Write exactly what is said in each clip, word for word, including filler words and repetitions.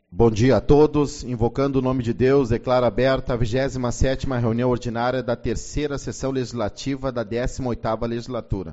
Bom dia a todos. Invocando o nome de Deus, declaro aberta a vigésima sétima reunião ordinária da terceira sessão legislativa da décima oitava legislatura.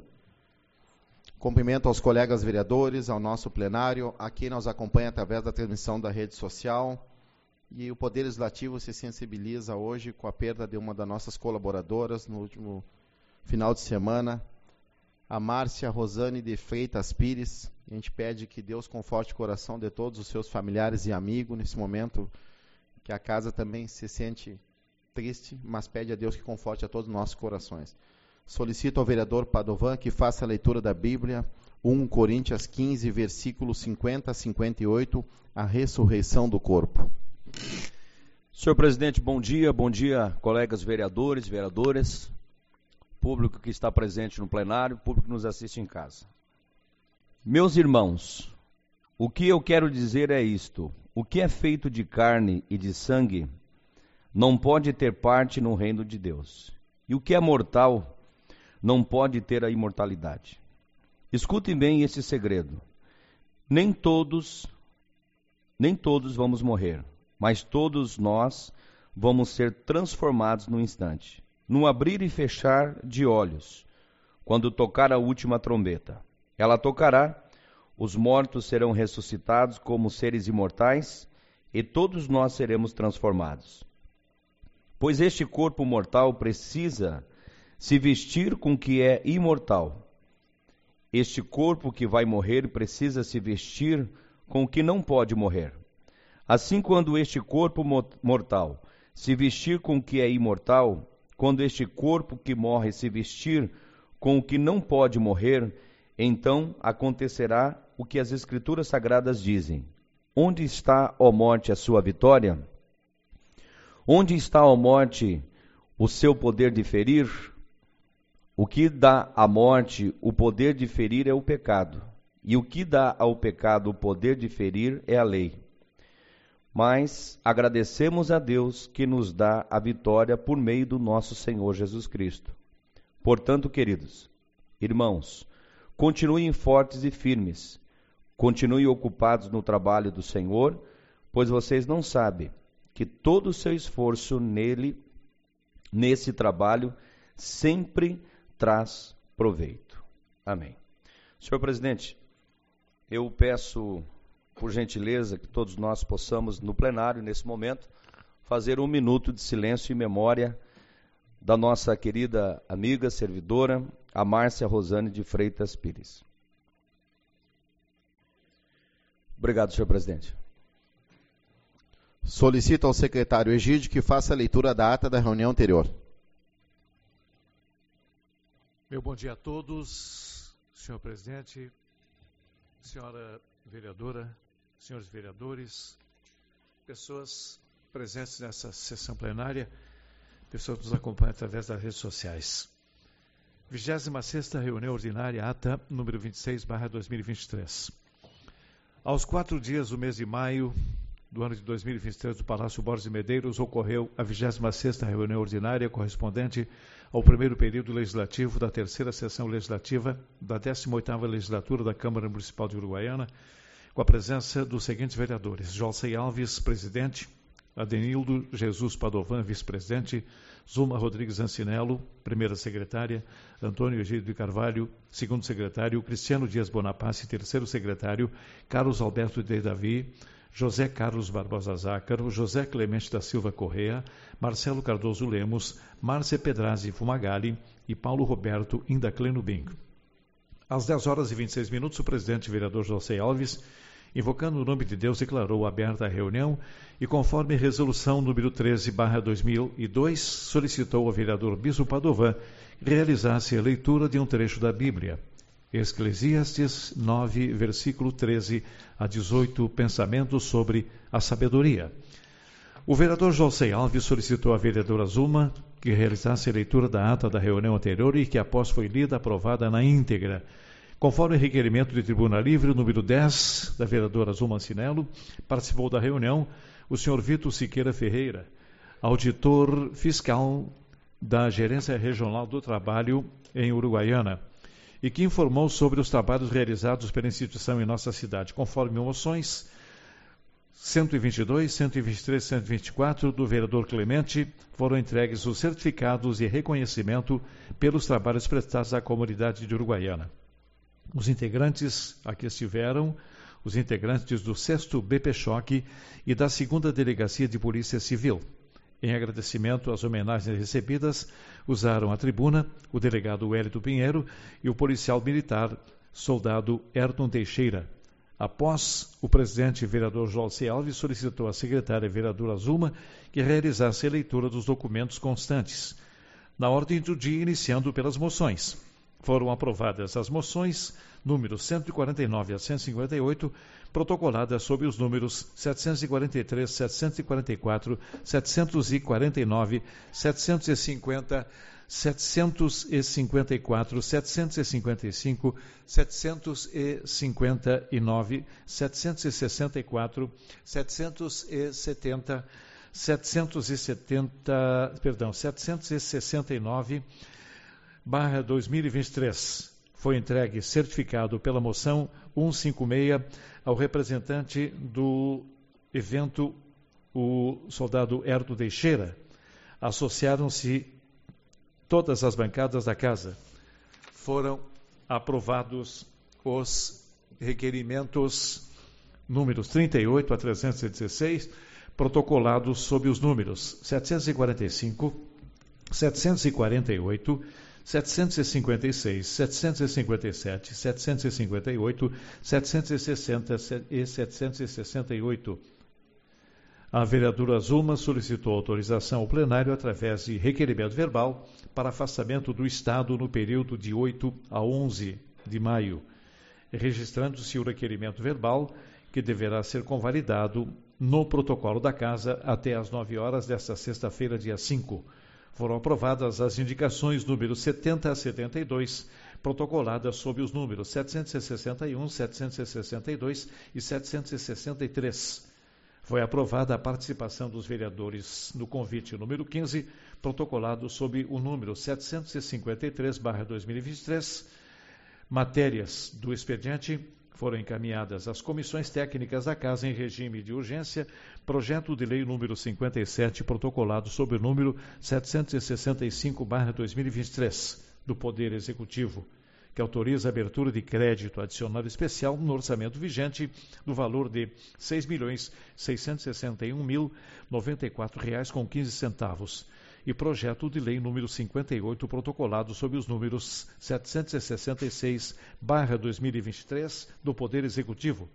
Cumprimento aos colegas vereadores, ao nosso plenário, a quem nos acompanha através da transmissão da rede social. E o Poder Legislativo se sensibiliza hoje com a perda de uma das nossas colaboradoras no último final de semana, a Márcia Rosane de Freitas Pires. A gente pede que Deus conforte o coração de todos os seus familiares e amigos nesse momento, que a casa também se sente triste, mas pede a Deus que conforte a todos os nossos corações. Solicito ao vereador Padovan que faça a leitura da Bíblia, primeira Coríntios quinze, versículos cinquenta a cinquenta e oito, a ressurreição do corpo. Senhor presidente, bom dia, bom dia, colegas vereadores, vereadoras, público que está presente no plenário, público que nos assiste em casa. Meus irmãos, o que eu quero dizer é isto: o que é feito de carne e de sangue não pode ter parte no reino de Deus, e o que é mortal não pode ter a imortalidade. Escutem bem esse segredo: nem todos, nem todos vamos morrer, mas todos nós vamos ser transformados num instante, num abrir e fechar de olhos, quando tocar a última trombeta. Ela tocará, os mortos serão ressuscitados como seres imortais, e todos nós seremos transformados. Pois este corpo mortal precisa se vestir com o que é imortal. Este corpo que vai morrer precisa se vestir com o que não pode morrer. Assim, quando este corpo mortal se vestir com o que é imortal, quando este corpo que morre se vestir com o que não pode morrer, então acontecerá o que as Escrituras Sagradas dizem: onde está, ó morte, a sua vitória? Onde está, ó morte, o seu poder de ferir? O que dá à morte o poder de ferir é o pecado, e o que dá ao pecado o poder de ferir é a lei. Mas agradecemos a Deus que nos dá a vitória por meio do nosso Senhor Jesus Cristo. Portanto, queridos irmãos, continuem fortes e firmes, continuem ocupados no trabalho do Senhor, pois vocês não sabem que todo o seu esforço nele, nesse trabalho, sempre traz proveito. Amém. Senhor presidente, eu peço, por gentileza, que todos nós possamos, no plenário, nesse momento, fazer um minuto de silêncio em memória da nossa querida amiga, servidora, a Márcia Rosane de Freitas Pires. Obrigado, senhor presidente. Solicito ao secretário Egídio que faça a leitura da ata da reunião anterior. Meu bom dia a todos, senhor presidente, senhora vereadora, senhores vereadores, pessoas presentes nessa sessão plenária, pessoas que nos acompanham através das redes sociais. vigésima sexta reunião ordinária, ata número vinte e seis barra dois mil e vinte e três. Aos quatro dias do mês de maio do ano de dois mil e vinte e três, do Palácio Borges de Medeiros, ocorreu a vigésima sexta reunião ordinária correspondente ao primeiro período legislativo da terceira sessão legislativa da décima oitava legislatura da Câmara Municipal de Uruguaiana, com a presença dos seguintes vereadores: Jolcei Alves, presidente; Adenildo Jesus Padovan, vice-presidente; Zuma Rodrigues Ancinello, primeira secretária; Antônio Egídio de Carvalho, segundo secretário; Cristiano Dias Bonaparte, terceiro secretário; Carlos Alberto de Davi; José Carlos Barbosa Zácaro; José Clemente da Silva Correa; Marcelo Cardoso Lemos; Márcia Pedrazzi Fumagalli e Paulo Roberto Indacleno Bing. Às dez horas e vinte e seis minutos, o presidente vereador Jolcei Alves, invocando o nome de Deus, declarou aberta a reunião e, conforme resolução número treze barra dois mil e dois, solicitou ao vereador Bispo Padovan que realizasse a leitura de um trecho da Bíblia. Eclesiastes nove, versículo treze a dezoito, pensamentos sobre a sabedoria. O vereador Jolcei Alves solicitou à vereadora Zuma que realizasse a leitura da ata da reunião anterior e que, após foi lida, aprovada na íntegra. Conforme o requerimento de tribuna livre, número dez, da vereadora Zuma Ancinello, participou da reunião o senhor Vitor Siqueira Ferreira, auditor fiscal da Gerência Regional do Trabalho em Uruguaiana, e que informou sobre os trabalhos realizados pela instituição em nossa cidade. Conforme moções, cento e vinte e dois, cento e vinte e três e cento e vinte e quatro do vereador Clemente foram entregues os certificados de reconhecimento pelos trabalhos prestados à comunidade de Uruguaiana. Os integrantes aqui estiveram os integrantes do sexto B P Choque e da segunda Delegacia de Polícia Civil. Em agradecimento às homenagens recebidas, usaram a tribuna o delegado Wellington Pinheiro e o policial militar, soldado Ayrton Teixeira. Após, o presidente vereador José Alves solicitou à secretária vereadora Zulma que realizasse a leitura dos documentos constantes. Na ordem do dia, iniciando pelas moções. Foram aprovadas as moções números cento e quarenta e nove a cento e cinquenta e oito, protocoladas sob os números setecentos e quarenta e três, setecentos e quarenta e quatro, setecentos e quarenta e nove, setecentos e cinquenta, setecentos e cinquenta e quatro, setecentos e cinquenta e cinco, setecentos e cinquenta e nove, setecentos e sessenta e quatro, setecentos e setenta, setecentos e setenta, perdão, setecentos e sessenta e nove, barra dois mil e vinte e três. Foi entregue certificado pela moção cento e cinquenta e seis ao representante do evento, o soldado Ayrton Teixeira. Associaram-se todas as bancadas da casa. Foram aprovados os requerimentos números trinta e oito a trezentos e dezesseis, protocolados sob os números setecentos e quarenta e cinco, setecentos e quarenta e oito, setecentos e cinquenta e seis, setecentos e cinquenta e sete, setecentos e cinquenta e oito, setecentos e sessenta e setecentos e sessenta e oito. A vereadora Zulma solicitou autorização ao plenário através de requerimento verbal para afastamento do Estado no período de oito a onze de maio, registrando-se o requerimento verbal, que deverá ser convalidado no protocolo da Casa até às nove horas desta sexta-feira, dia cinco. Foram aprovadas as indicações números setenta a setenta e dois, protocoladas sob os números setecentos e sessenta e um, setecentos e sessenta e dois e setecentos e sessenta e três. Foi aprovada a participação dos vereadores no convite número quinze, protocolado sob o número setecentos e cinquenta e três barra dois mil e vinte e três. Matérias do expediente foram encaminhadas às comissões técnicas da Casa em regime de urgência, projeto de lei número cinquenta e sete, protocolado sob o número setecentos e sessenta e cinco barra dois mil e vinte e três, do Poder Executivo, que autoriza a abertura de crédito adicional especial no orçamento vigente do valor de seis milhões seiscentos e sessenta e um mil noventa e quatro reais com quinze centavos. E projeto de lei número cinquenta e oito, protocolado sob os números setecentos e sessenta e seis barra dois mil e vinte e três, do Poder Executivo,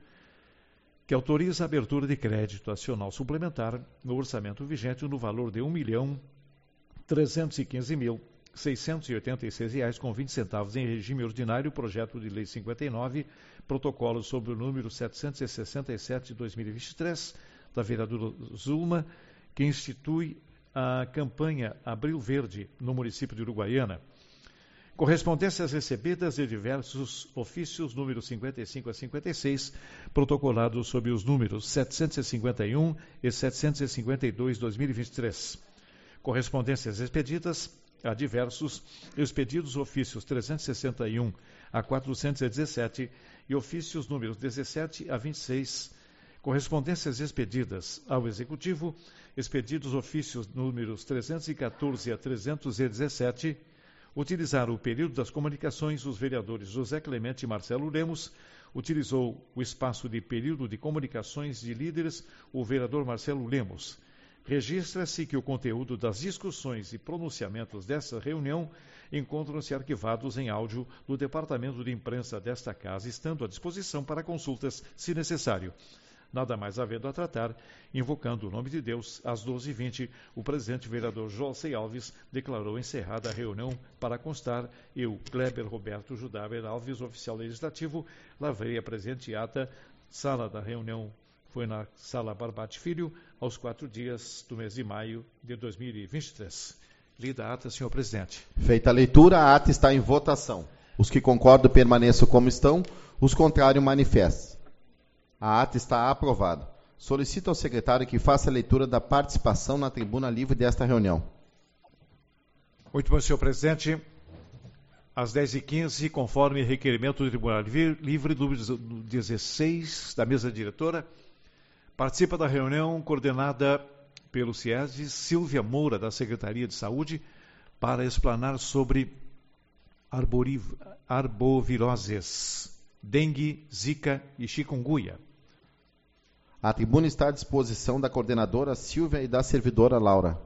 que autoriza a abertura de crédito adicional suplementar no orçamento vigente no valor de um milhão trezentos e quinze mil seiscentos e oitenta e seis reais com vinte centavos em regime ordinário, projeto de lei cinquenta e nove, protocolo sobre o número setecentos e sessenta e sete de dois mil e vinte e três, da vereadora Zulma, que institui a campanha Abril Verde no município de Uruguaiana. Correspondências recebidas de diversos ofícios, números cinquenta e cinco a cinquenta e seis, protocolados sob os números setecentos e cinquenta e um e setecentos e cinquenta e dois de dois mil e vinte e três. Correspondências expedidas a diversos, expedidos ofícios trezentos e sessenta e um a quatrocentos e dezessete e ofícios números dezessete a vinte e seis. Correspondências expedidas ao Executivo, expedidos ofícios números trezentos e quatorze a trezentos e dezessete, utilizaram o período das comunicações os vereadores José Clemente e Marcelo Lemos, utilizou o espaço de período de comunicações de líderes o vereador Marcelo Lemos. Registra-se que o conteúdo das discussões e pronunciamentos dessa reunião encontram-se arquivados em áudio no departamento de imprensa desta Casa, estando à disposição para consultas, se necessário. Nada mais havendo a tratar, invocando o nome de Deus, às doze e vinte, o presidente vereador José Alves declarou encerrada a reunião. Para constar, eu, Kleber Roberto Judaber Alves, oficial legislativo, lavrei a presente ata. Sala da reunião foi na Sala Barbate Filho, aos quatro dias do mês de maio de dois mil e vinte e três. Lida a ata, senhor presidente. Feita a leitura, a ata está em votação. Os que concordam permaneçam como estão, os contrários manifestem. A ata está aprovada. Solicito ao secretário que faça a leitura da participação na tribuna livre desta reunião. Muito bom, senhor presidente. Às dez e quinze, conforme requerimento do Tribunal Livre, número dezesseis, da mesa diretora, Participa da reunião coordenada pelo CIESD Silvia Moura, da Secretaria de Saúde, para explanar sobre arboriv- arboviroses, dengue, zika e chikungunya. A tribuna está à disposição da coordenadora Silvia e da servidora Laura.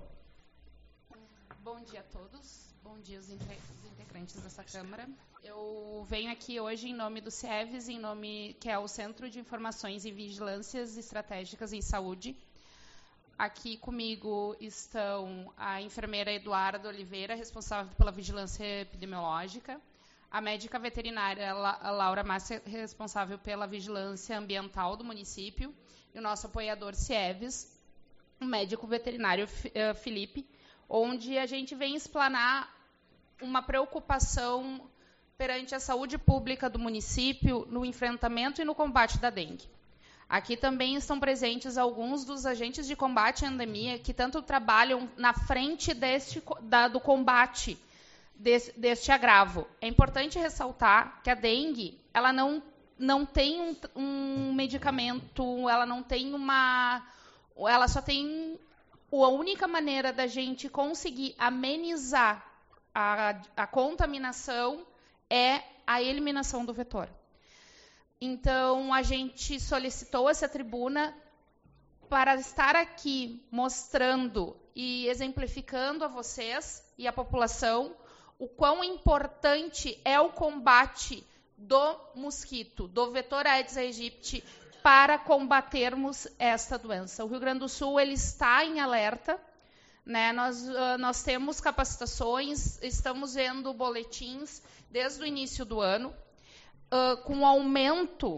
Bom dia a todos, bom dia os integrantes dessa Câmara. Eu venho aqui hoje em nome do CIEVES, em nome que é o Centro de Informações e Vigilâncias Estratégicas em Saúde. Aqui comigo estão a enfermeira Eduarda Oliveira, responsável pela vigilância epidemiológica, a médica veterinária Laura Massa, responsável pela vigilância ambiental do município, e o nosso apoiador CIEVES, o médico veterinário Felipe, onde a gente vem explanar uma preocupação perante a saúde pública do município no enfrentamento e no combate da dengue. Aqui também estão presentes alguns dos agentes de combate à endemia que tanto trabalham na frente deste, da, do combate desse, deste agravo. É importante ressaltar que a dengue ela não, não tem um, um medicamento, ela não tem uma... Ela só tem... A única maneira da gente conseguir amenizar a, a contaminação é a eliminação do vetor. Então, a gente solicitou essa tribuna para estar aqui mostrando e exemplificando a vocês e a população o quão importante é o combate do mosquito, do vetor Aedes aegypti, para combatermos esta doença. O Rio Grande do Sul ele está em alerta, né? Nós, uh, nós temos capacitações, estamos vendo boletins desde o início do ano, uh, com aumento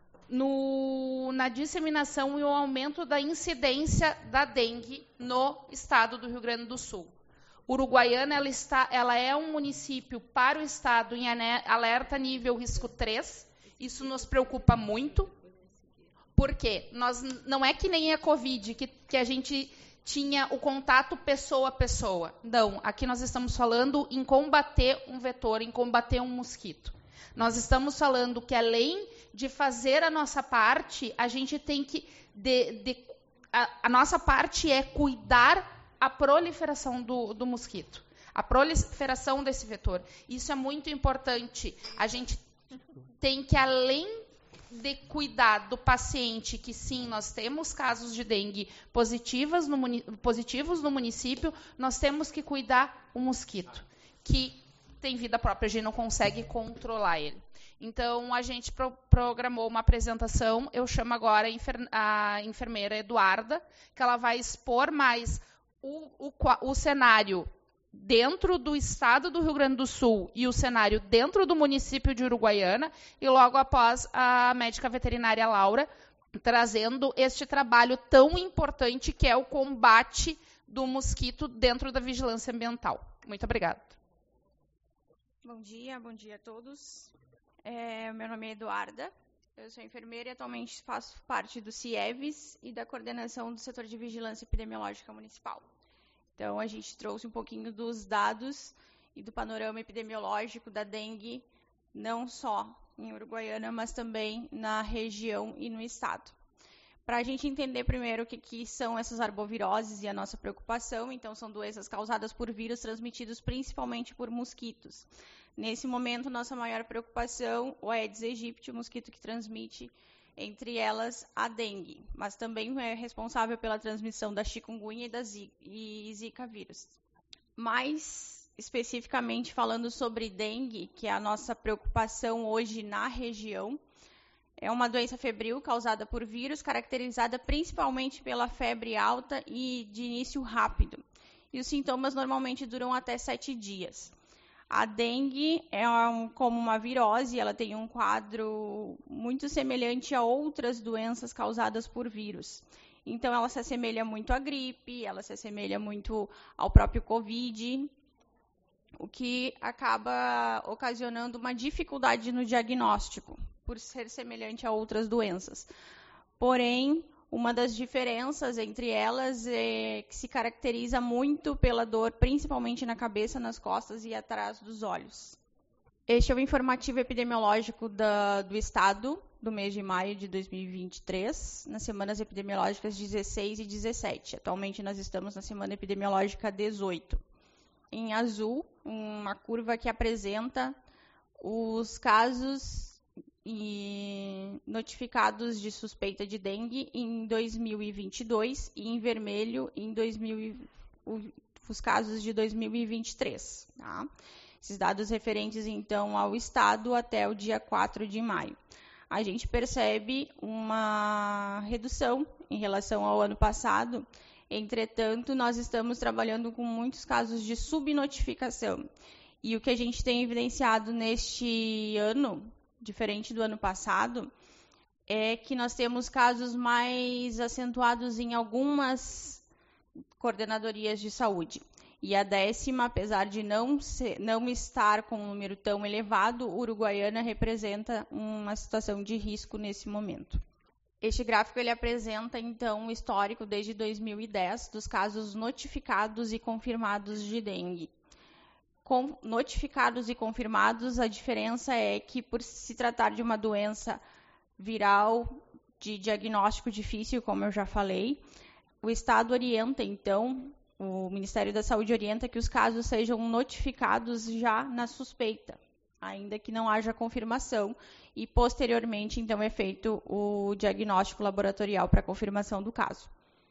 no, na disseminação e o aumento da incidência da dengue no estado do Rio Grande do Sul. Uruguaiana ela, está, ela é um município para o estado em alerta nível risco três, isso nos preocupa muito, porque nós, não é que nem a Covid, que, que a gente tinha o contato pessoa a pessoa. Não, aqui nós estamos falando em combater um vetor, em combater um mosquito. Nós estamos falando que, além de fazer a nossa parte, a gente tem que... De, de, a, a nossa parte é cuidar a proliferação do, do mosquito, a proliferação desse vetor. Isso é muito importante. A gente tem que, além de cuidar do paciente, que sim, nós temos casos de dengue positivas no, positivos no município, nós temos que cuidar o mosquito, que tem vida própria, a gente não consegue controlar ele. Então, a gente pro, programou uma apresentação, eu chamo agora a, enfer, a enfermeira Eduarda, que ela vai expor mais o, o, o cenário dentro do estado do Rio Grande do Sul e o cenário dentro do município de Uruguaiana, e logo após a médica veterinária Laura, trazendo este trabalho tão importante que é o combate do mosquito dentro da vigilância ambiental. Muito obrigada. Bom dia, bom dia a todos. É, meu nome é Eduarda, eu sou enfermeira e atualmente faço parte do CIEVES e da coordenação do setor de vigilância epidemiológica municipal. Então, a gente trouxe um pouquinho dos dados e do panorama epidemiológico da dengue, não só em Uruguaiana, mas também na região e no estado. Para a gente entender primeiro o que, que são essas arboviroses e a nossa preocupação, então são doenças causadas por vírus transmitidos principalmente por mosquitos. Nesse momento, nossa maior preocupação, o Aedes aegypti, o mosquito que transmite entre elas a dengue, mas também é responsável pela transmissão da chikungunya e da zika, e zika vírus. Mais especificamente falando sobre dengue, que é a nossa preocupação hoje na região, é uma doença febril causada por vírus, caracterizada principalmente pela febre alta e de início rápido. E os sintomas normalmente duram até sete dias. A dengue é um, como uma virose, ela tem um quadro muito semelhante a outras doenças causadas por vírus. Então, ela se assemelha muito à gripe, ela se assemelha muito ao próprio Covid, o que acaba ocasionando uma dificuldade no diagnóstico, por ser semelhante a outras doenças. Porém, uma das diferenças entre elas é que se caracteriza muito pela dor, principalmente na cabeça, nas costas e atrás dos olhos. Este é o informativo epidemiológico da, do estado do mês de maio de dois mil e vinte e três, nas semanas epidemiológicas dezesseis e dezessete. Atualmente nós estamos na semana epidemiológica dezoito. Em azul, uma curva que apresenta os casos e notificados de suspeita de dengue em dois mil e vinte e dois e em vermelho em dois mil, os casos de dois mil e vinte e três. Tá? Esses dados referentes, então, ao estado até o dia quatro de maio. A gente percebe uma redução em relação ao ano passado. Entretanto, nós estamos trabalhando com muitos casos de subnotificação. E o que a gente tem evidenciado neste ano, diferente do ano passado, é que nós temos casos mais acentuados em algumas coordenadorias de saúde. E a décima, apesar de não, ser, não estar com um número tão elevado, Uruguaiana representa uma situação de risco nesse momento. Este gráfico ele apresenta, então, o histórico desde dois mil e dez dos casos notificados e confirmados de dengue. Com notificados e confirmados, a diferença é que, por se tratar de uma doença viral de diagnóstico difícil, como eu já falei, o Estado orienta, então, o Ministério da Saúde orienta que os casos sejam notificados já na suspeita, ainda que não haja confirmação, e posteriormente, então, é feito o diagnóstico laboratorial para confirmação do caso.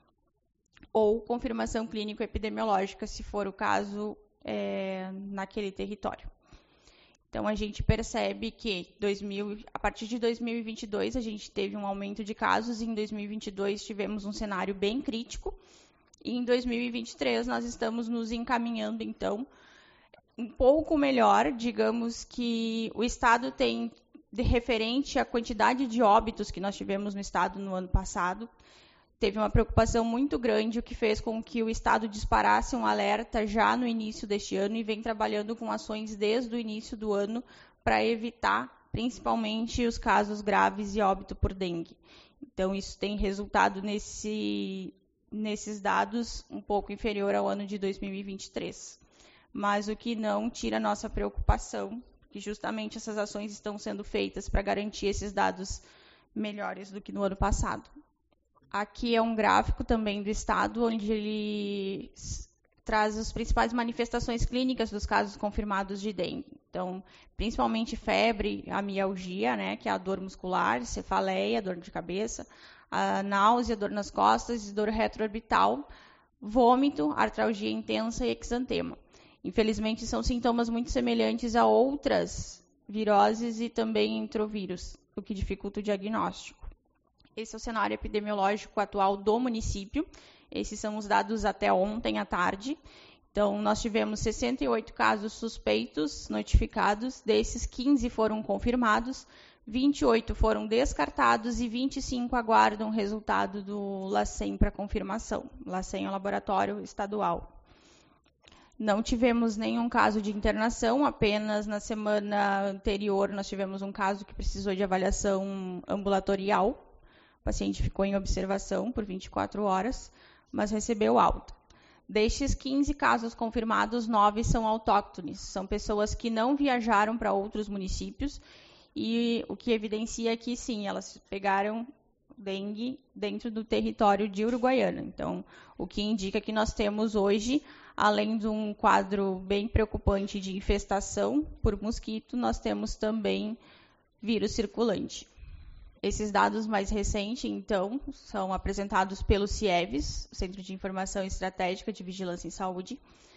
Ou confirmação clínico-epidemiológica, se for o caso, é, naquele território. Então, a gente percebe que dois mil, a partir de dois mil e vinte e dois, a gente teve um aumento de casos, e em dois mil e vinte e dois tivemos um cenário bem crítico, e em dois mil e vinte e três nós estamos nos encaminhando, então, um pouco melhor. Digamos que o Estado tem, de referente à quantidade de óbitos que nós tivemos no Estado no ano passado, teve uma preocupação muito grande, o que fez com que o Estado disparasse um alerta já no início deste ano e vem trabalhando com ações desde o início do ano para evitar, principalmente, os casos graves e óbito por dengue. Então, isso tem resultado nesse... nesses dados um pouco inferior ao ano de dois mil e vinte e três. Mas o que não tira a nossa preocupação, que justamente essas ações estão sendo feitas para garantir esses dados melhores do que no ano passado. Aqui é um gráfico também do Estado, onde ele traz as principais manifestações clínicas dos casos confirmados de dengue. Então, principalmente febre, a mialgia, né, que é a dor muscular, cefaleia, dor de cabeça, a náusea, dor nas costas, dor retroorbital, vômito, artralgia intensa e exantema. Infelizmente, são sintomas muito semelhantes a outras viroses e também entrovírus, o que dificulta o diagnóstico. Esse é o cenário epidemiológico atual do município. Esses são os dados até ontem à tarde. Então, nós tivemos sessenta e oito casos suspeitos notificados, desses quinze foram confirmados, vinte e oito foram descartados e vinte e cinco aguardam o resultado do LACEN para confirmação. LACEN é o laboratório estadual. Não tivemos nenhum caso de internação, apenas na semana anterior nós tivemos um caso que precisou de avaliação ambulatorial. O paciente ficou em observação por vinte e quatro horas, mas recebeu alta. Destes quinze casos confirmados, nove são autóctones. São pessoas que não viajaram para outros municípios e o que evidencia que, sim, elas pegaram dengue dentro do território de Uruguaiana. Então, o que indica que nós temos hoje, além de um quadro bem preocupante de infestação por mosquito, nós temos também vírus circulante. Esses dados mais recentes, então, são apresentados pelo CIEVES, Centro de Informação Estratégica de Vigilância em Saúde,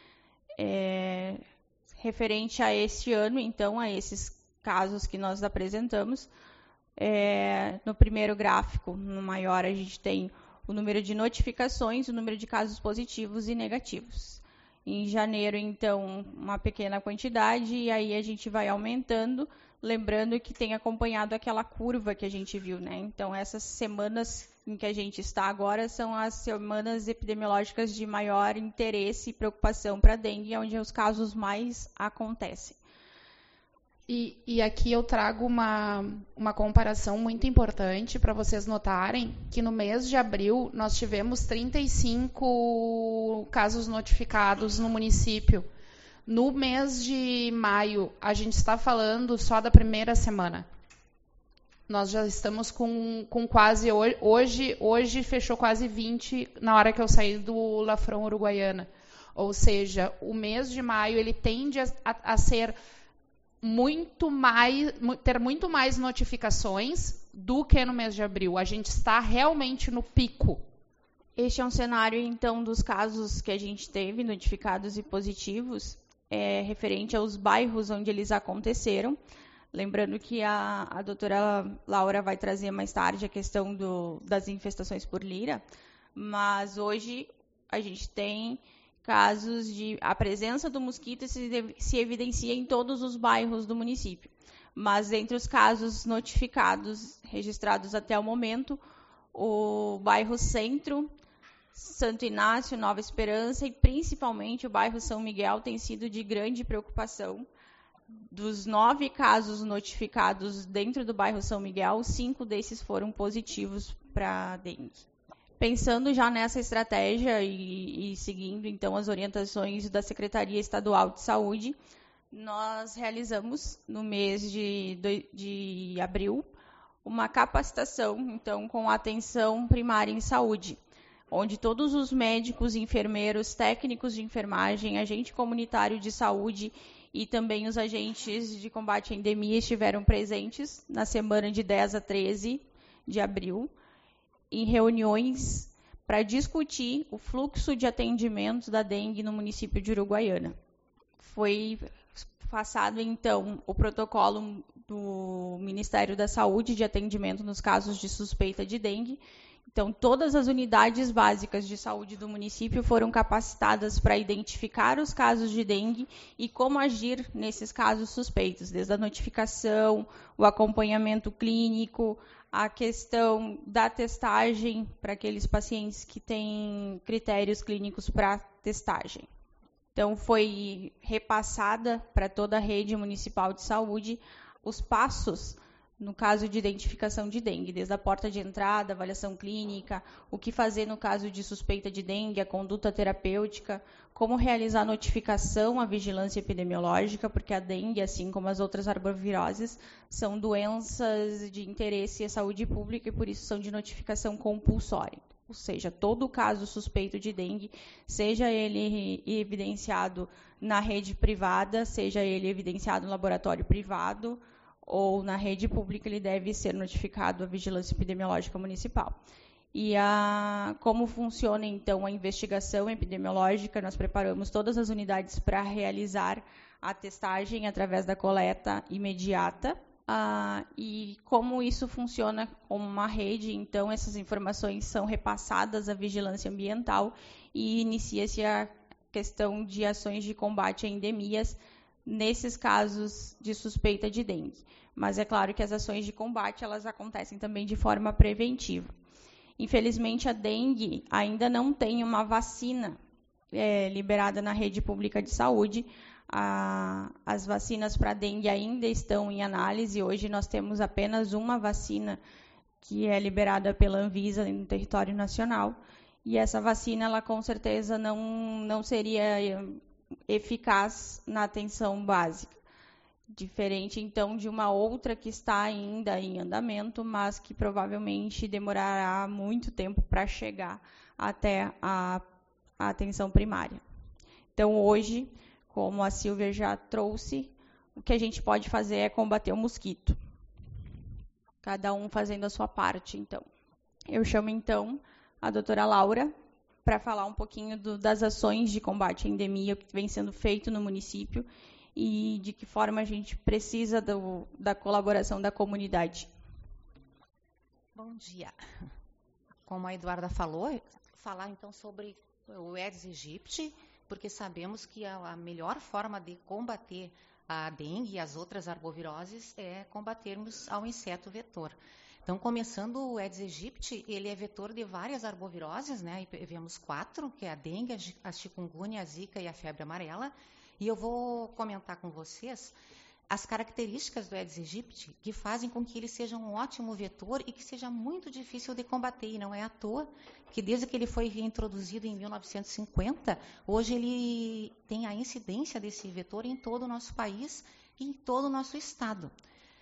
é, referente a este ano, então, a esses casos que nós apresentamos. É, no primeiro gráfico, no maior, a gente tem o número de notificações, o número de casos positivos e negativos. Em janeiro, então, uma pequena quantidade, e aí a gente vai aumentando, lembrando que tem acompanhado aquela curva que a gente viu, né? Então, essas semanas em que a gente está agora são as semanas epidemiológicas de maior interesse e preocupação para a dengue, onde os casos mais acontecem. E, e aqui eu trago uma, uma comparação muito importante para vocês notarem que no mês de abril nós tivemos trinta e cinco casos notificados no município. No mês de maio, a gente está falando só da primeira semana. Nós já estamos com, com quase, hoje, hoje fechou quase vinte na hora que eu saí do Lafron Uruguaiana. Ou seja, o mês de maio ele tende a, a, a ser muito mais, ter muito mais notificações do que no mês de abril. A gente está realmente no pico. Este é um cenário, então, dos casos que a gente teve notificados e positivos, é, referente aos bairros onde eles aconteceram. Lembrando que a, a doutora Laura vai trazer mais tarde a questão do, das infestações por lira, mas hoje a gente tem casos de... A presença do mosquito se, se evidencia em todos os bairros do município, mas entre os casos notificados, registrados até o momento, o bairro Centro, Santo Inácio, Nova Esperança e principalmente o bairro São Miguel tem sido de grande preocupação. Dos nove casos notificados dentro do bairro São Miguel, cinco desses foram positivos para dengue. Pensando já nessa estratégia e, e seguindo, então, as orientações da Secretaria Estadual de Saúde, nós realizamos, no mês de, de, de abril, uma capacitação, então, com atenção primária em saúde, onde todos os médicos, enfermeiros, técnicos de enfermagem, agente comunitário de saúde e também os agentes de combate à endemia estiveram presentes na semana de dez a treze de abril, em reuniões para discutir o fluxo de atendimento da dengue no município de Uruguaiana. Foi passado, então, o protocolo do Ministério da Saúde de atendimento nos casos de suspeita de dengue. Então, todas as unidades básicas de saúde do município foram capacitadas para identificar os casos de dengue e como agir nesses casos suspeitos, desde a notificação, o acompanhamento clínico, a questão da testagem para aqueles pacientes que têm critérios clínicos para testagem. Então, foi repassada para toda a rede municipal de saúde os passos no caso de identificação de dengue, desde a porta de entrada, avaliação clínica, o que fazer no caso de suspeita de dengue, a conduta terapêutica, como realizar a notificação, a vigilância epidemiológica, porque a dengue, assim como as outras arboviroses, são doenças de interesse à saúde pública e por isso são de notificação compulsória. Ou seja, todo caso suspeito de dengue, seja ele evidenciado na rede privada, seja ele evidenciado no laboratório privado, ou na rede pública, ele deve ser notificado à Vigilância Epidemiológica Municipal. E a, como funciona, então, a investigação epidemiológica? Nós preparamos todas as unidades para realizar a testagem através da coleta imediata. Ah, e como isso funciona como uma rede, então, essas informações são repassadas à Vigilância Ambiental e inicia-se a questão de ações de combate a endemias, nesses casos de suspeita de dengue. Mas é claro que as ações de combate elas acontecem também de forma preventiva. Infelizmente, a dengue ainda não tem uma vacina é, liberada na rede pública de saúde. A, as vacinas para dengue ainda estão em análise. Hoje nós temos apenas uma vacina que é liberada pela Anvisa no território nacional. E essa vacina, ela com certeza não, não seria eficaz na atenção básica. Diferente, então, de uma outra que está ainda em andamento, mas que provavelmente demorará muito tempo para chegar até a, a atenção primária. Então, hoje, como a Silvia já trouxe, o que a gente pode fazer é combater o mosquito. Cada um fazendo a sua parte, então. Eu chamo, então, a doutora Laura para falar um pouquinho do, das ações de combate à endemia que vem sendo feito no município e de que forma a gente precisa do, da colaboração da comunidade. Bom dia. Como a Eduarda falou, falar então sobre o Aedes aegypti, porque sabemos que a melhor forma de combater a dengue e as outras arboviroses é combatermos ao inseto vetor. Então, começando o Aedes aegypti, ele é vetor de várias arboviroses, né? E vemos quatro, que é a dengue, a chikungunya, a zika e a febre amarela. E eu vou comentar com vocês as características do Aedes aegypti que fazem com que ele seja um ótimo vetor e que seja muito difícil de combater. E não é à toa que desde que ele foi reintroduzido em mil novecentos e cinquenta, hoje ele tem a incidência desse vetor em todo o nosso país e em todo o nosso estado.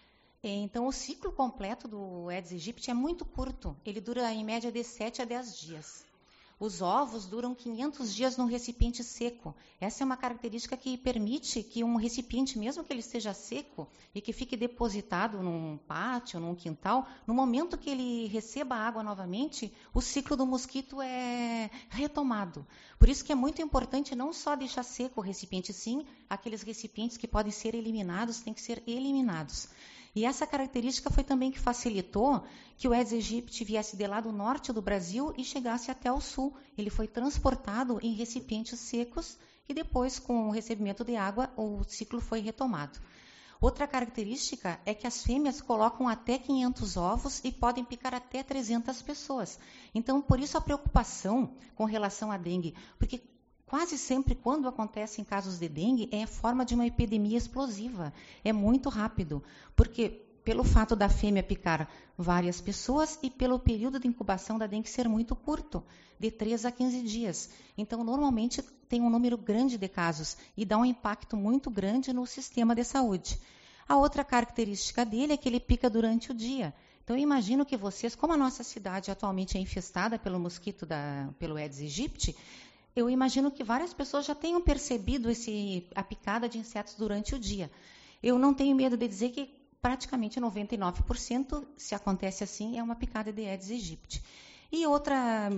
Então, o ciclo completo do Aedes aegypti é muito curto. Ele dura, em média, de sete a dez dias. Os ovos duram quinhentos dias num recipiente seco. Essa é uma característica que permite que um recipiente, mesmo que ele esteja seco e que fique depositado num pátio, num quintal, no momento que ele receba água novamente, o ciclo do mosquito é retomado. Por isso que é muito importante não só deixar seco o recipiente, sim, aqueles recipientes que podem ser eliminados, têm que ser eliminados. E essa característica foi também que facilitou que o Aedes aegypti viesse de lá do norte do Brasil e chegasse até o sul. Ele foi transportado em recipientes secos e depois, com o recebimento de água, o ciclo foi retomado. Outra característica é que as fêmeas colocam até quinhentos ovos e podem picar até trezentas pessoas. Então, por isso a preocupação com relação à dengue, porque quase sempre, quando acontecem casos de dengue, é a forma de uma epidemia explosiva. É muito rápido, porque pelo fato da fêmea picar várias pessoas e pelo período de incubação da dengue ser muito curto, de três a quinze dias. Então, normalmente, tem um número grande de casos e dá um impacto muito grande no sistema de saúde. A outra característica dele é que ele pica durante o dia. Então, eu imagino que vocês, como a nossa cidade atualmente é infestada pelo mosquito, da, pelo Aedes aegypti, eu imagino que várias pessoas já tenham percebido esse, a picada de insetos durante o dia. Eu não tenho medo de dizer que praticamente noventa e nove por cento, se acontece assim, é uma picada de Aedes aegypti. E outro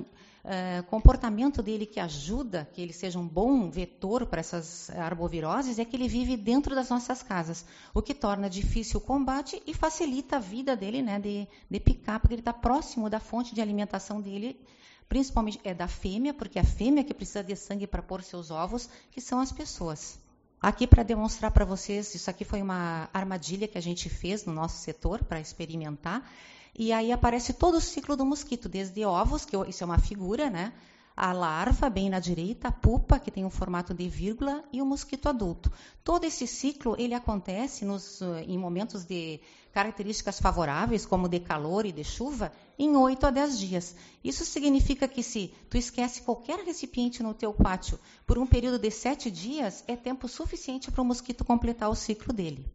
uh, comportamento dele que ajuda que ele seja um bom vetor para essas arboviroses é que ele vive dentro das nossas casas, o que torna difícil o combate e facilita a vida dele, né, de, de picar, porque ele está próximo da fonte de alimentação dele, principalmente é da fêmea, porque é a fêmea que precisa de sangue para pôr seus ovos, que são as pessoas. Aqui, para demonstrar para vocês, isso aqui foi uma armadilha que a gente fez no nosso setor para experimentar, e aí aparece todo o ciclo do mosquito, desde ovos, que isso é uma figura, né? A larva, bem na direita, a pupa, que tem um formato de vírgula, e o mosquito adulto. Todo esse ciclo, ele acontece nos, em momentos de características favoráveis, como de calor e de chuva, em oito a dez dias. Isso significa que se tu esquece qualquer recipiente no teu pátio por um período de sete dias, é tempo suficiente para o mosquito completar o ciclo dele.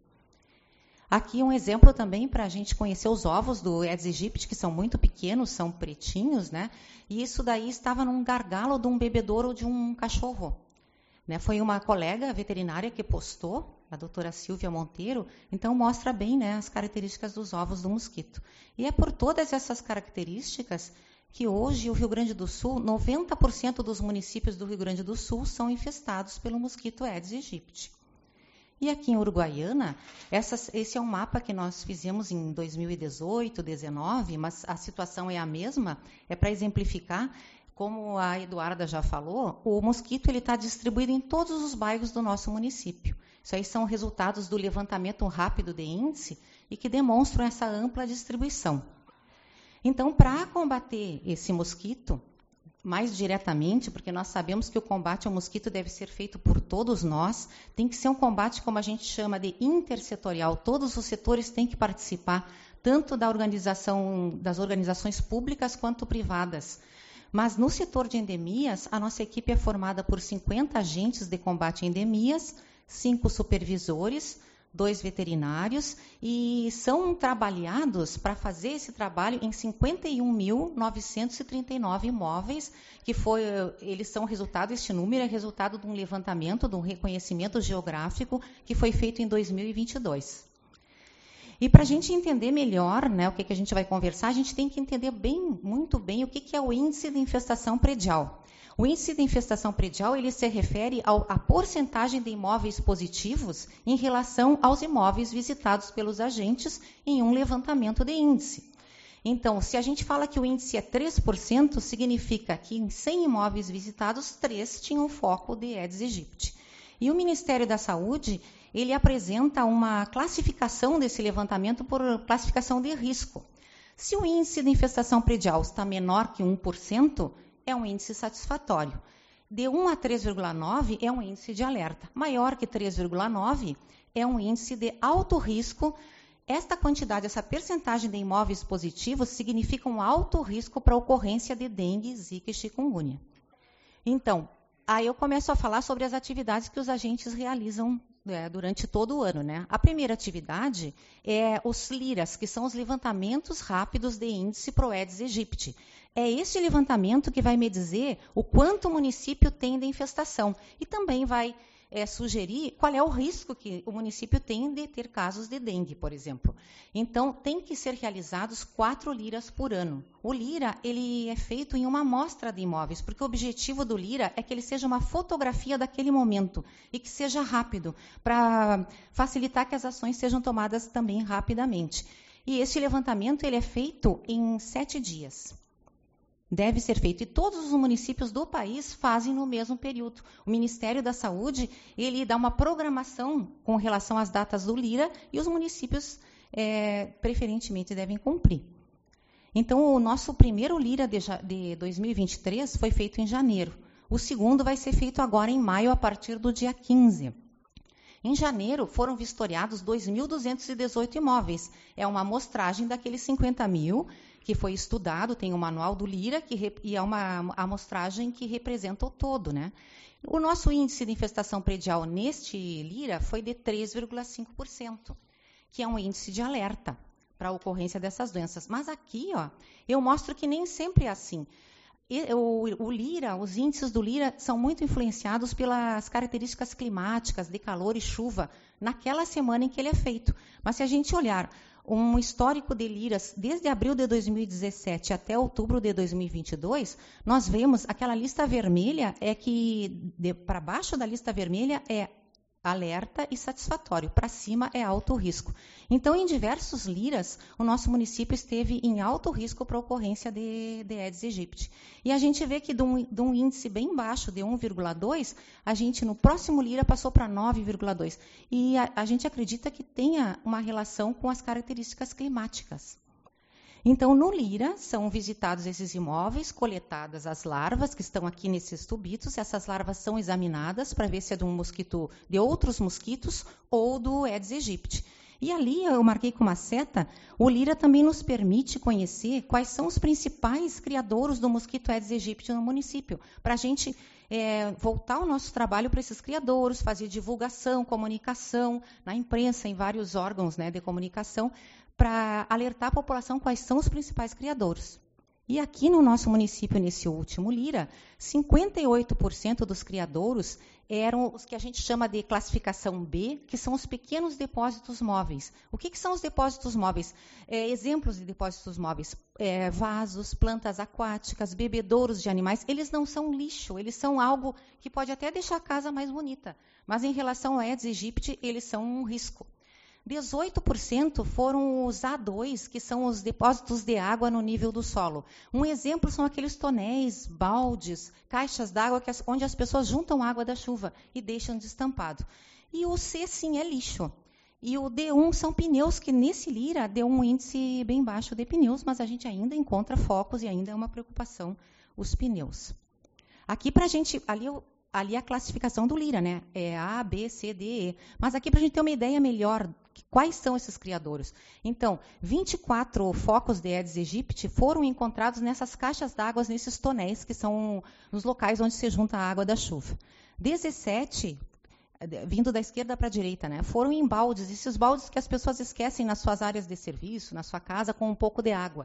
Aqui um exemplo também para a gente conhecer os ovos do Aedes aegypti, que são muito pequenos, são pretinhos, né? E isso daí estava num gargalo de um bebedouro de um cachorro. Né? Foi uma colega veterinária que postou, a doutora Silvia Monteiro, então mostra bem, né, as características dos ovos do mosquito. E é por todas essas características que hoje o Rio Grande do Sul, noventa por cento dos municípios do Rio Grande do Sul são infestados pelo mosquito Aedes aegypti. E aqui em Uruguaiana, essas, esse é um mapa que nós fizemos em dois mil e dezoito, dezenove, mas a situação é a mesma, é para exemplificar, como a Eduarda já falou, o mosquito está distribuído em todos os bairros do nosso município. Isso aí são resultados do levantamento rápido de índice e que demonstram essa ampla distribuição. Então, para combater esse mosquito, mais diretamente, porque nós sabemos que o combate ao mosquito deve ser feito por todos nós, tem que ser um combate, como a gente chama, de intersetorial. Todos os setores têm que participar, tanto da organização, das organizações públicas quanto privadas. Mas no setor de endemias, a nossa equipe é formada por cinquenta agentes de combate a endemias, cinco supervisores, dois veterinários, e são trabalhados para fazer esse trabalho em cinquenta e um mil novecentos e trinta e nove imóveis, que foi, eles são resultado, este número é resultado de um levantamento, de um reconhecimento geográfico que foi feito em dois mil e vinte e dois. E para a gente entender melhor, né, o que, que a gente vai conversar, a gente tem que entender bem, muito bem o que, que é o índice de infestação predial. O índice de infestação predial, ele se refere ao, à porcentagem de imóveis positivos em relação aos imóveis visitados pelos agentes em um levantamento de índice. Então, se a gente fala que o índice é três por cento, significa que em cem imóveis visitados, três tinham foco de Aedes aegypti. E o Ministério da Saúde, ele apresenta uma classificação desse levantamento por classificação de risco. Se o índice de infestação predial está menor que um por cento, é um índice satisfatório. De um a três vírgula nove é um índice de alerta. Maior que três vírgula nove é um índice de alto risco. Esta quantidade, essa percentagem de imóveis positivos significa um alto risco para a ocorrência de dengue, zika e chikungunya. Então, aí eu começo a falar sobre as atividades que os agentes realizam é, durante todo o ano, né? A primeira atividade é os liras, que são os levantamentos rápidos de índice para o Aedes aegypti. É este levantamento que vai me dizer o quanto o município tem de infestação e também vai é, sugerir qual é o risco que o município tem de ter casos de dengue, por exemplo. Então, tem que ser realizados quatro liras por ano. O lira, ele é feito em uma amostra de imóveis, porque o objetivo do lira é que ele seja uma fotografia daquele momento e que seja rápido, para facilitar que as ações sejam tomadas também rapidamente. E esse levantamento ele é feito em sete dias. Deve ser feito. E todos os municípios do país fazem no mesmo período. O Ministério da Saúde, ele dá uma programação com relação às datas do lira e os municípios, é, preferentemente, devem cumprir. Então, o nosso primeiro lira de, de dois mil e vinte e três foi feito em janeiro. O segundo vai ser feito agora em maio, a partir do dia quinze. Em janeiro, foram vistoriados dois mil duzentos e dezoito imóveis. É uma amostragem daqueles cinquenta mil que foi estudado, tem o manual do lira, que rep, e é uma amostragem que representa o todo, né? O nosso índice de infestação predial neste lira foi de três vírgula cinco por cento, que é um índice de alerta para a ocorrência dessas doenças. Mas aqui, ó, eu mostro que nem sempre é assim. O, o lira, os índices do lira são muito influenciados pelas características climáticas de calor e chuva naquela semana em que ele é feito. Mas se a gente olhar um histórico de liras desde abril de dois mil e dezessete até outubro de dois mil e vinte e dois, nós vemos aquela lista vermelha, é que para baixo da lista vermelha é alerta e satisfatório, para cima é alto risco. Então, em diversos liras, o nosso município esteve em alto risco para a ocorrência de, de Aedes aegypti. E a gente vê que de um, de um índice bem baixo, de um vírgula dois, a gente no próximo lira passou para nove vírgula dois. E a, a gente acredita que tenha uma relação com as características climáticas. Então, no lira, são visitados esses imóveis, coletadas as larvas que estão aqui nesses tubitos. Essas larvas são examinadas para ver se é de um mosquito, de outros mosquitos ou do Aedes aegypti. E ali, eu marquei com uma seta, o lira também nos permite conhecer quais são os principais criadouros do mosquito Aedes aegypti no município, para a gente é, voltar o nosso trabalho para esses criadouros, fazer divulgação, comunicação na imprensa, em vários órgãos, né, de comunicação, para alertar a população quais são os principais criadouros. E aqui no nosso município, nesse último lira, cinquenta e oito por cento dos criadouros eram os que a gente chama de classificação B, que são os pequenos depósitos móveis. O que, que são os depósitos móveis? É, exemplos de depósitos móveis: é, vasos, plantas aquáticas, bebedouros de animais. Eles não são lixo, eles são algo que pode até deixar a casa mais bonita. Mas em relação ao Aedes aegypti, eles são um risco. dezoito por cento foram os A dois, que são os depósitos de água no nível do solo. Um exemplo são aqueles tonéis, baldes, caixas d'água onde as pessoas juntam água da chuva e deixam destampado. E o C, sim, é lixo. E o D um são pneus, que nesse lira deu um índice bem baixo de pneus, mas a gente ainda encontra focos e ainda é uma preocupação os pneus. Aqui para a gente, ali eu Ali a classificação do lira, né? É A, B, C, D, E. Mas aqui para a gente ter uma ideia melhor, quais são esses criadouros. Então, vinte e quatro focos de Aedes aegypti foram encontrados nessas caixas d'água, nesses tonéis, que são os locais onde se junta a água da chuva. dezessete, vindo da esquerda para a direita, né? Foram em baldes, esses baldes que as pessoas esquecem nas suas áreas de serviço, na sua casa, com um pouco de água.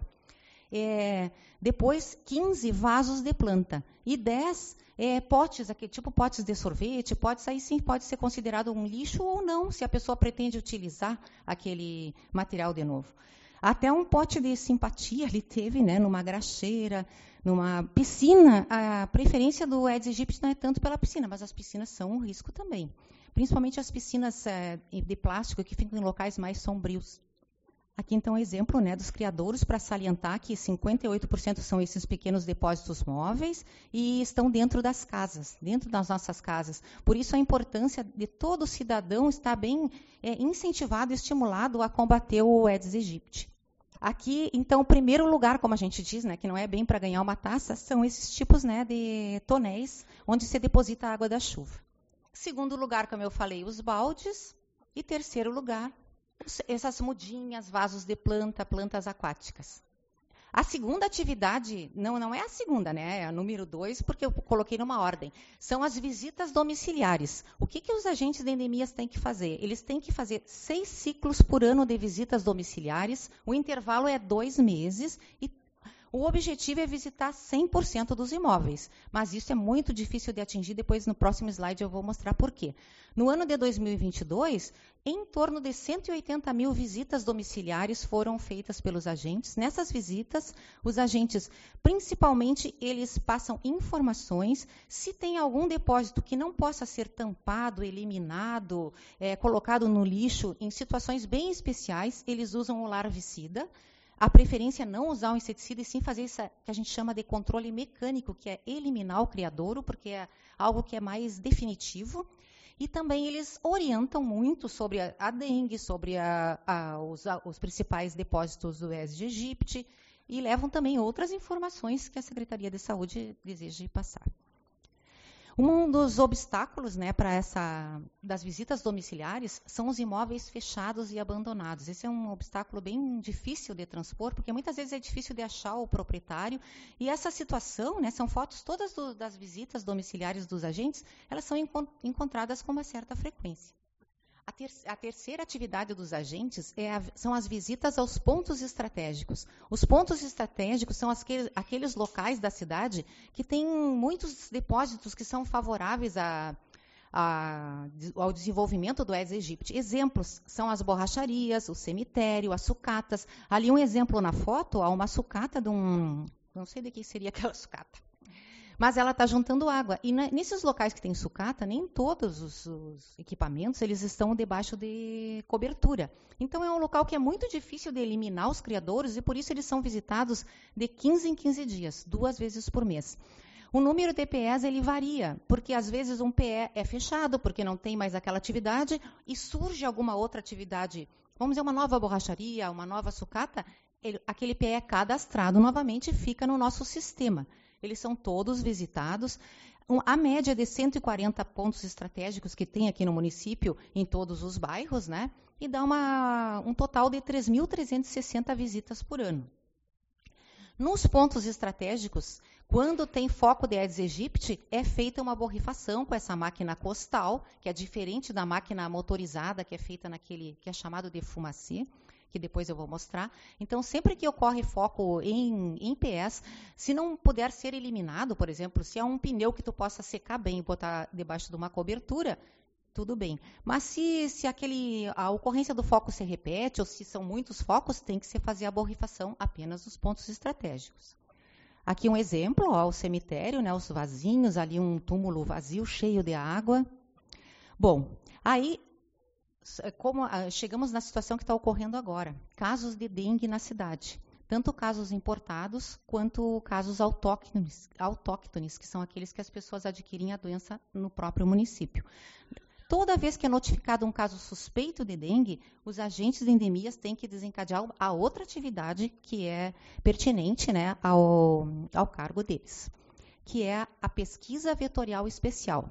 É, depois, quinze vasos de planta e dez é, potes, aqui, tipo potes de sorvete, potes, aí sim pode ser considerado um lixo ou não, se a pessoa pretende utilizar aquele material de novo. Até um pote de simpatia ele teve, né, numa graxeira, numa piscina. A preferência do Aedes aegypti não é tanto pela piscina, mas as piscinas são um risco também. Principalmente as piscinas é, de plástico que ficam em locais mais sombrios. Aqui, então, um exemplo, né, dos criadouros, para salientar que cinquenta e oito por cento são esses pequenos depósitos móveis e estão dentro das casas, dentro das nossas casas. Por isso, a importância de todo cidadão estar bem é, incentivado e estimulado a combater o Aedes aegypti. Aqui, então, o primeiro lugar, como a gente diz, né, que não é bem para ganhar uma taça, são esses tipos, né, de tonéis onde se deposita a água da chuva. Segundo lugar, como eu falei, os baldes. E terceiro lugar, essas mudinhas, vasos de planta, plantas aquáticas. A segunda atividade, não, não é a segunda, né? É a número dois, porque eu coloquei numa ordem. São as visitas domiciliares. O que, que os agentes de endemias têm que fazer? Eles têm que fazer seis ciclos por ano de visitas domiciliares. O intervalo é dois meses e o objetivo é visitar cem por cento dos imóveis, mas isso é muito difícil de atingir. Depois, no próximo slide, eu vou mostrar por quê. No ano de dois mil e vinte e dois, em torno de cento e oitenta mil visitas domiciliares foram feitas pelos agentes. Nessas visitas, os agentes, principalmente, eles passam informações. Se tem algum depósito que não possa ser tampado, eliminado, é, colocado no lixo, em situações bem especiais, eles usam o larvicida. A preferência é não usar o inseticida e sim fazer isso que a gente chama de controle mecânico, que é eliminar o criadouro, porque é algo que é mais definitivo. E também eles orientam muito sobre a, a dengue, sobre a, a, os, a, os principais depósitos do Aedes aegypti e levam também outras informações que a Secretaria de Saúde deseja passar. Um dos obstáculos, né, para essa das visitas domiciliares são os imóveis fechados e abandonados. Esse é um obstáculo bem difícil de transpor, porque muitas vezes é difícil de achar o proprietário. E essa situação, né, são fotos todas do, das visitas domiciliares dos agentes, elas são encont encontradas com uma certa frequência. A, ter a terceira atividade dos agentes é a, são as visitas aos pontos estratégicos. Os pontos estratégicos são as, aqueles locais da cidade que têm muitos depósitos que são favoráveis a, a, ao desenvolvimento do Aedes aegypti. Exemplos são as borracharias, o cemitério, as sucatas. Ali um exemplo na foto, há uma sucata de um... Não sei de que seria aquela sucata. Mas ela está juntando água. E na, nesses locais que tem sucata, nem todos os, os equipamentos eles estão debaixo de cobertura. Então, é um local que é muito difícil de eliminar os criadouros e, por isso, eles são visitados de quinze em quinze dias, duas vezes por mês. O número de P Es ele varia, porque, às vezes, um P E é fechado, porque não tem mais aquela atividade, e surge alguma outra atividade, vamos dizer, uma nova borracharia, uma nova sucata, ele, aquele P E é cadastrado novamente e fica no nosso sistema. Eles são todos visitados. A média de cento e quarenta pontos estratégicos que tem aqui no município, em todos os bairros, né? E dá uma, um total de três mil trezentas e sessenta visitas por ano. Nos pontos estratégicos, quando tem foco de Aedes aegypti, é feita uma borrifação com essa máquina costal, que é diferente da máquina motorizada, que é feita naquele, que é chamado de fumacê, que depois eu vou mostrar. Então, sempre que ocorre foco em, em P Es, se não puder ser eliminado, por exemplo, se é um pneu que tu possa secar bem e botar debaixo de uma cobertura, tudo bem. Mas se, se aquele, a ocorrência do foco se repete, ou se são muitos focos, tem que se fazer a borrifação apenas nos pontos estratégicos. Aqui um exemplo, ó, o cemitério, né, os vasinhos, ali um túmulo vazio, cheio de água. Bom, aí... Como chegamos na situação que está ocorrendo agora, casos de dengue na cidade, tanto casos importados quanto casos autóctones, autóctones, que são aqueles que as pessoas adquirem a doença no próprio município. Toda vez que é notificado um caso suspeito de dengue, os agentes de endemias têm que desencadear a outra atividade que é pertinente, né, ao, ao cargo deles, que é a pesquisa vetorial especial.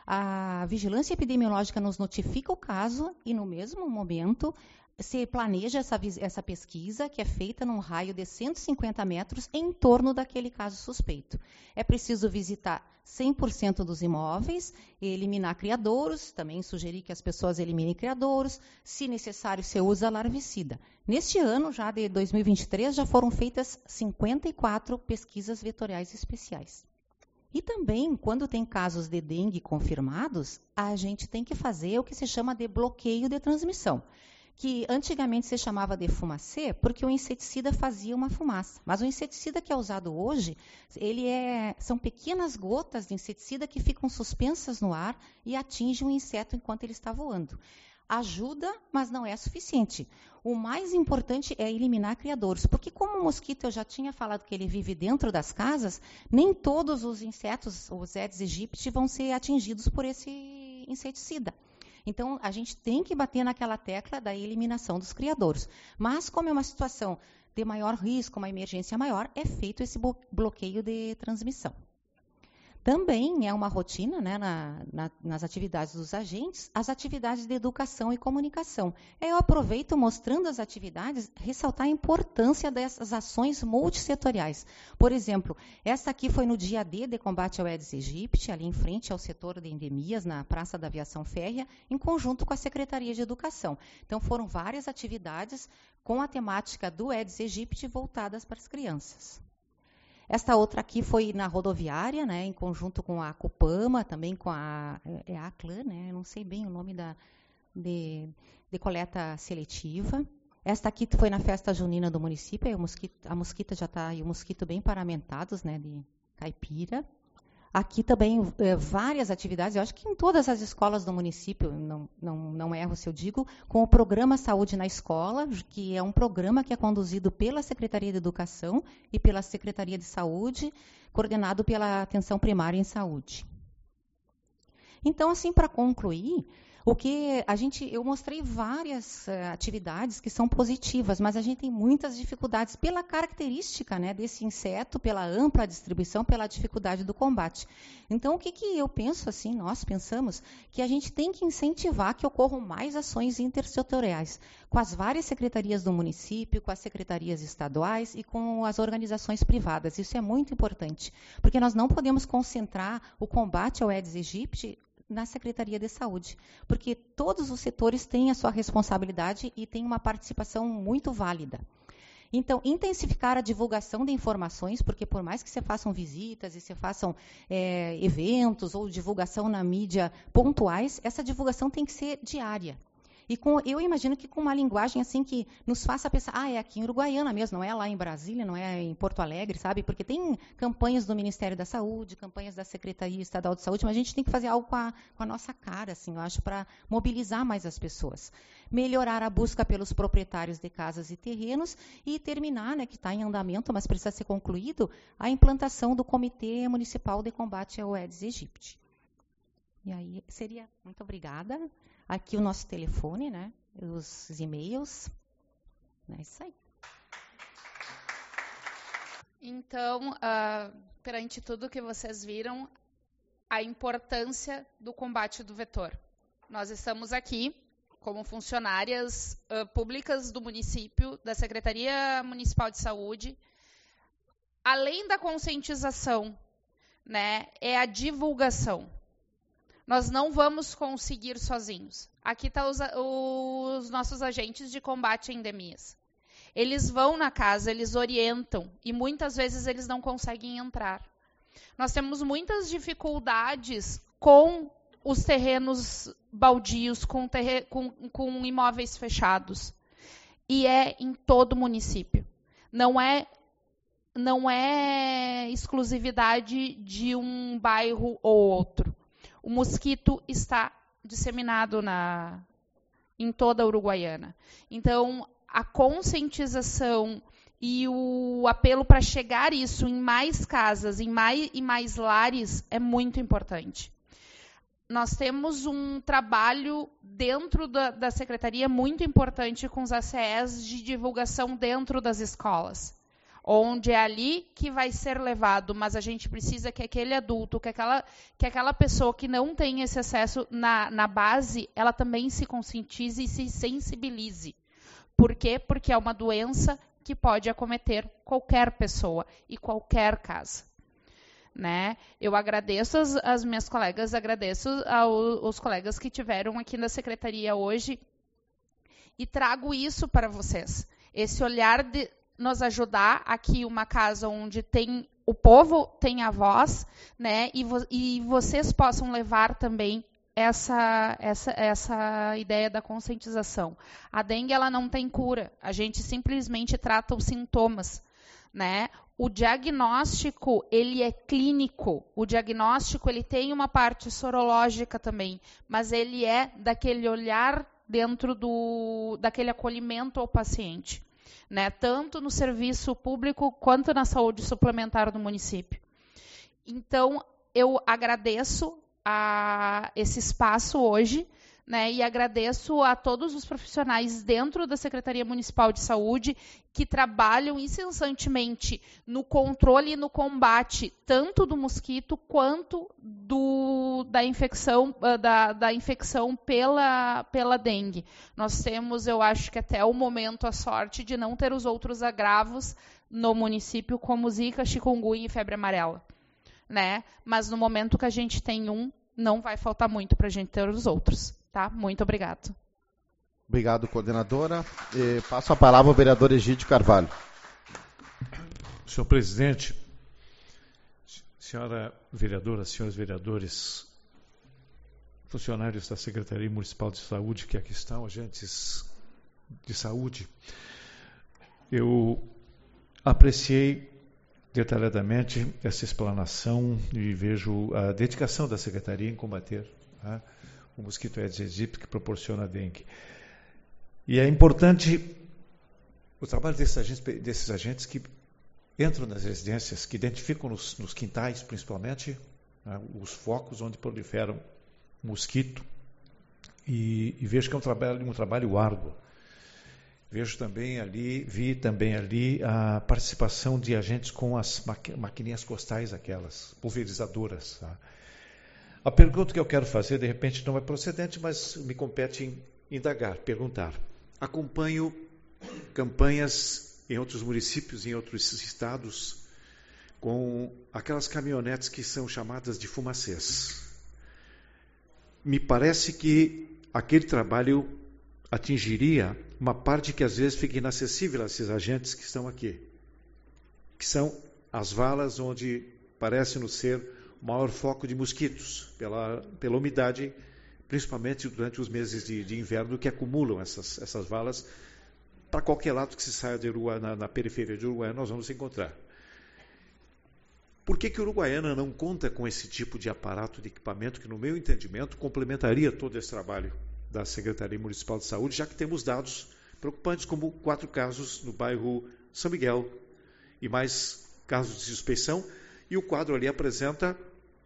A vigilância epidemiológica nos notifica o caso e, no mesmo momento, se planeja essa, essa pesquisa, que é feita num raio de cento e cinquenta metros em torno daquele caso suspeito. É preciso visitar cem por cento dos imóveis, eliminar criadouros, também sugerir que as pessoas eliminem criadouros, se necessário, se usa larvicida. Neste ano, já de dois mil e vinte e três, já foram feitas cinquenta e quatro pesquisas vetoriais especiais. E também, quando tem casos de dengue confirmados, a gente tem que fazer o que se chama de bloqueio de transmissão, que antigamente se chamava de fumacê, porque o inseticida fazia uma fumaça. Mas o inseticida que é usado hoje, ele é, são pequenas gotas de inseticida que ficam suspensas no ar e atingem o inseto enquanto ele está voando. Ajuda, mas não é suficiente. O mais importante é eliminar criadouros, porque como o mosquito, eu já tinha falado que ele vive dentro das casas, nem todos os insetos, os Aedes aegypti, vão ser atingidos por esse inseticida. Então, a gente tem que bater naquela tecla da eliminação dos criadouros. Mas, como é uma situação de maior risco, uma emergência maior, é feito esse bloqueio de transmissão. Também é uma rotina, né, na, na, nas atividades dos agentes, as atividades de educação e comunicação. Eu aproveito, mostrando as atividades, ressaltar a importância dessas ações multissetoriais. Por exemplo, essa aqui foi no dia D de combate ao Aedes aegypti, ali em frente ao setor de endemias, na Praça da Aviação Férrea, em conjunto com a Secretaria de Educação. Então, foram várias atividades com a temática do Aedes aegypti voltadas para as crianças. Esta outra aqui foi na rodoviária, né, em conjunto com a Copama, também com a, é a Aclan, né, eu não sei bem o nome da, de, de coleta seletiva. Esta aqui foi na festa junina do município, a mosquita, a mosquita já está, e o mosquito bem paramentados, né, de caipira. Aqui também é, várias atividades, eu acho que em todas as escolas do município, não, não, não erro se eu digo, com o programa Saúde na Escola, que é um programa que é conduzido pela Secretaria de Educação e pela Secretaria de Saúde, coordenado pela Atenção Primária em Saúde. Então, assim, para concluir, o que a gente, eu mostrei várias uh, atividades que são positivas, mas a gente tem muitas dificuldades pela característica, né, desse inseto, pela ampla distribuição, pela dificuldade do combate. Então, o que, que eu penso, assim, nós pensamos que a gente tem que incentivar que ocorram mais ações intersetoriais, com as várias secretarias do município, com as secretarias estaduais e com as organizações privadas. Isso é muito importante, porque nós não podemos concentrar o combate ao Aedes aegypti na Secretaria de Saúde, porque todos os setores têm a sua responsabilidade e têm uma participação muito válida. Então, intensificar a divulgação de informações, porque por mais que se façam visitas e se façam é, eventos ou divulgação na mídia pontuais, essa divulgação tem que ser diária. E com, eu imagino que com uma linguagem assim que nos faça pensar, ah, é aqui em Uruguaiana mesmo, não é lá em Brasília, não é em Porto Alegre, sabe? Porque tem campanhas do Ministério da Saúde, campanhas da Secretaria Estadual de Saúde, mas a gente tem que fazer algo com a, com a nossa cara, assim, eu acho, para mobilizar mais as pessoas. Melhorar a busca pelos proprietários de casas e terrenos e terminar, né, que está em andamento, mas precisa ser concluído, a implantação do Comitê Municipal de Combate ao Aedes aegypti. E aí seria, muito obrigada. Aqui o nosso telefone, né? Os e-mails. É isso aí. Então, uh, perante tudo que vocês viram, a importância do combate do vetor. Nós estamos aqui como funcionárias uh, públicas do município, da Secretaria Municipal de Saúde. Além da conscientização, né, é a divulgação. Nós não vamos conseguir sozinhos. Aqui estão os, os nossos agentes de combate a endemias. Eles vão na casa, eles orientam, e muitas vezes eles não conseguem entrar. Nós temos muitas dificuldades com os terrenos baldios, com, terre, com, com imóveis fechados. E é em todo o município. Não é, não é exclusividade de um bairro ou outro. O mosquito está disseminado na, em toda a Uruguaiana. Então, a conscientização e o apelo para chegar isso em mais casas, em mais, em mais lares, é muito importante. Nós temos um trabalho dentro da, da Secretaria muito importante com os A C Es de divulgação dentro das escolas, onde é ali que vai ser levado, mas a gente precisa que aquele adulto, que aquela, que aquela pessoa que não tem esse acesso na, na base, ela também se conscientize e se sensibilize. Por quê? Porque é uma doença que pode acometer qualquer pessoa e qualquer casa. Né? Eu agradeço as, as minhas colegas, agradeço aos colegas que tiveram aqui na Secretaria hoje e trago isso para vocês. Esse olhar de nos ajudar aqui uma casa onde tem o povo tem a voz, né? E, vo, e vocês possam levar também essa, essa, essa ideia da conscientização. A dengue ela não tem cura, a gente simplesmente trata os sintomas, né? O diagnóstico ele é clínico, o diagnóstico ele tem uma parte sorológica também, mas ele é daquele olhar dentro do, daquele acolhimento ao paciente. Né, tanto no serviço público quanto na saúde suplementar do município. Então, eu agradeço a esse espaço hoje, né, e agradeço a todos os profissionais dentro da Secretaria Municipal de Saúde que trabalham incessantemente no controle e no combate tanto do mosquito quanto do, da infecção, da, da infecção pela, pela dengue. Nós temos, eu acho que até o momento, a sorte de não ter os outros agravos no município, como zika, chikungunya e febre amarela, né? Mas no momento que a gente tem um, não vai faltar muito para a gente ter os outros. Tá? Muito obrigado. Obrigado, coordenadora. E passo a palavra ao vereador Egídio Carvalho. Senhor presidente, senhora vereadora, senhores vereadores, funcionários da Secretaria Municipal de Saúde que aqui estão, agentes de saúde, eu apreciei detalhadamente essa explanação e vejo a dedicação da Secretaria em combater, tá, o mosquito Aedes aegypti que proporciona a dengue. E é importante o trabalho desses agentes, desses agentes que entram nas residências, que identificam nos, nos quintais, principalmente, né, os focos onde proliferam mosquito, e, e vejo que é um trabalho, um trabalho árduo. Vejo também ali, vi também ali a participação de agentes com as maquininhas costais, aquelas pulverizadoras, tá? A pergunta que eu quero fazer, de repente, não é procedente, mas me compete indagar, perguntar. Acompanho campanhas em outros municípios, em outros estados, com aquelas caminhonetes que são chamadas de fumacês. Me parece que aquele trabalho atingiria uma parte que às vezes fica inacessível a esses agentes que estão aqui, que são as valas onde parece-nos ser o maior foco de mosquitos, pela, pela umidade, principalmente durante os meses de, de inverno, que acumulam essas, essas valas. Para qualquer lado que se saia de Uruguaiana, na, na periferia de Uruguaiana, nós vamos encontrar. Por que que Uruguaiana não conta com esse tipo de aparato, de equipamento, que, no meu entendimento, complementaria todo esse trabalho da Secretaria Municipal de Saúde, já que temos dados preocupantes, como quatro casos no bairro São Miguel, e mais casos de suspeição, e o quadro ali apresenta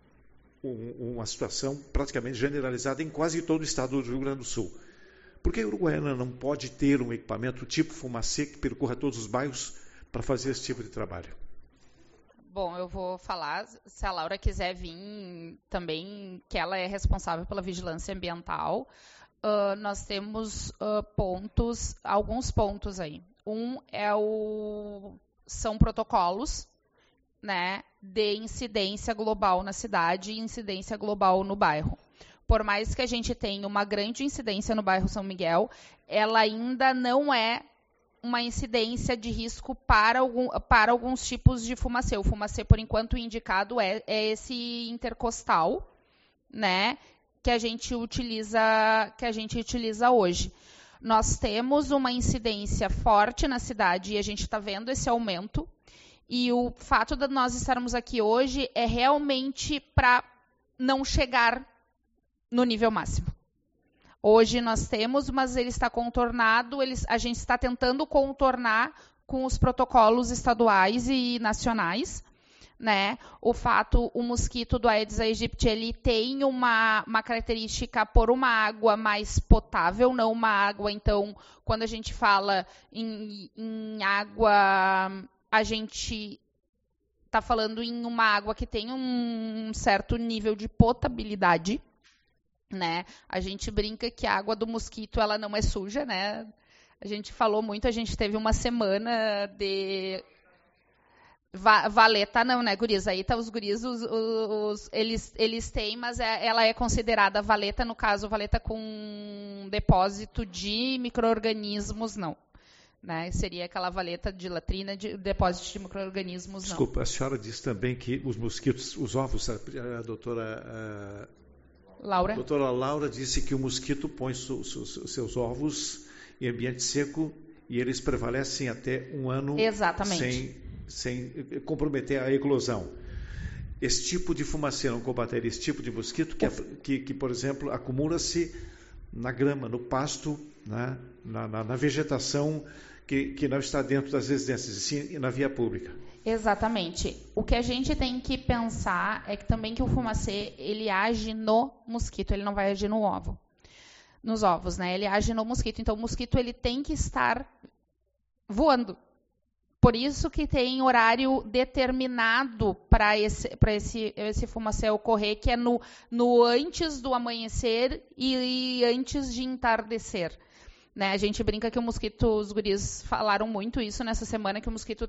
um, uma situação praticamente generalizada em quase todo o estado do Rio Grande do Sul. Por que a Uruguaiana não pode ter um equipamento tipo Fumacê que percorra todos os bairros para fazer esse tipo de trabalho? Bom, eu vou falar, se a Laura quiser vir também, que ela é responsável pela vigilância ambiental. Uh, nós temos uh, pontos, alguns pontos aí. Um é o, são protocolos, né, de incidência global na cidade e incidência global no bairro. Por mais que a gente tenha uma grande incidência no bairro São Miguel, ela ainda não é uma incidência de risco para, algum, para alguns tipos de fumacê. O fumacê, por enquanto, indicado é, é esse intercostal, né, que a gente utiliza, que a gente utiliza hoje. Nós temos uma incidência forte na cidade e a gente está vendo esse aumento. E o fato de nós estarmos aqui hoje é realmente para não chegar no nível máximo. Hoje nós temos, mas ele está contornado, ele, a gente está tentando contornar com os protocolos estaduais e nacionais, né? O fato, o mosquito do Aedes aegypti, ele tem uma, uma característica por uma água mais potável, não uma água, então, quando a gente fala em, em água, a gente está falando em uma água que tem um certo nível de potabilidade, né? A gente brinca que a água do mosquito ela não é suja, né? A gente falou muito, a gente teve uma semana de Va valeta não, né, guris? Aí tá os guris, os, os, eles, eles têm, mas é, ela é considerada valeta, no caso, valeta com depósito de micro-organismos, não. Né? Seria aquela valeta de latrina de depósito de micro-organismos, não. Desculpa, a senhora disse também que os mosquitos, os ovos, a, a doutora... A... Laura? A doutora Laura disse que o mosquito põe su, su, su, seus ovos em ambiente seco e eles prevalecem até um ano. Exatamente. sem, sem comprometer a eclosão. Esse tipo de fumacê não combateria esse tipo de mosquito que, que, que por exemplo, acumula-se na grama, no pasto, né, na, na, na vegetação que, que não está dentro das residências, e sim na via pública. Exatamente. O que a gente tem que pensar é que também que o fumacê, ele age no mosquito, ele não vai agir no ovo. nos ovos, né? Ele age no mosquito. Então, o mosquito ele tem que estar voando. Por isso que tem horário determinado para esse, para esse, esse fumacê ocorrer, que é no, no antes do amanhecer e, e antes de entardecer. Né? A gente brinca que o mosquito, os guris falaram muito isso nessa semana, que o mosquito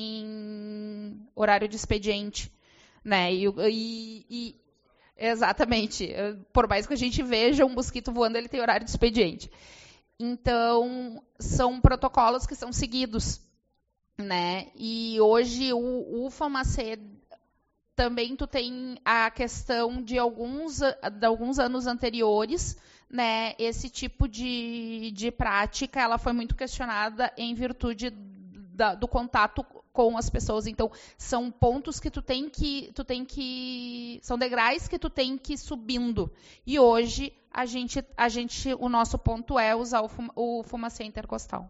tem horário de expediente. Né? E, e, e exatamente. Por mais que a gente veja um mosquito voando, ele tem horário de expediente. Então, são protocolos que são seguidos. Né? E hoje o, o fumacê também tu tem a questão de alguns, de alguns anos anteriores, né? Esse tipo de, de prática ela foi muito questionada em virtude da, do contato com as pessoas. Então, são pontos que tu tem que, tu tem que, são degraus que tu tem que ir subindo. E hoje a gente, a gente, o nosso ponto é usar o, fum, o fumacê intercostal.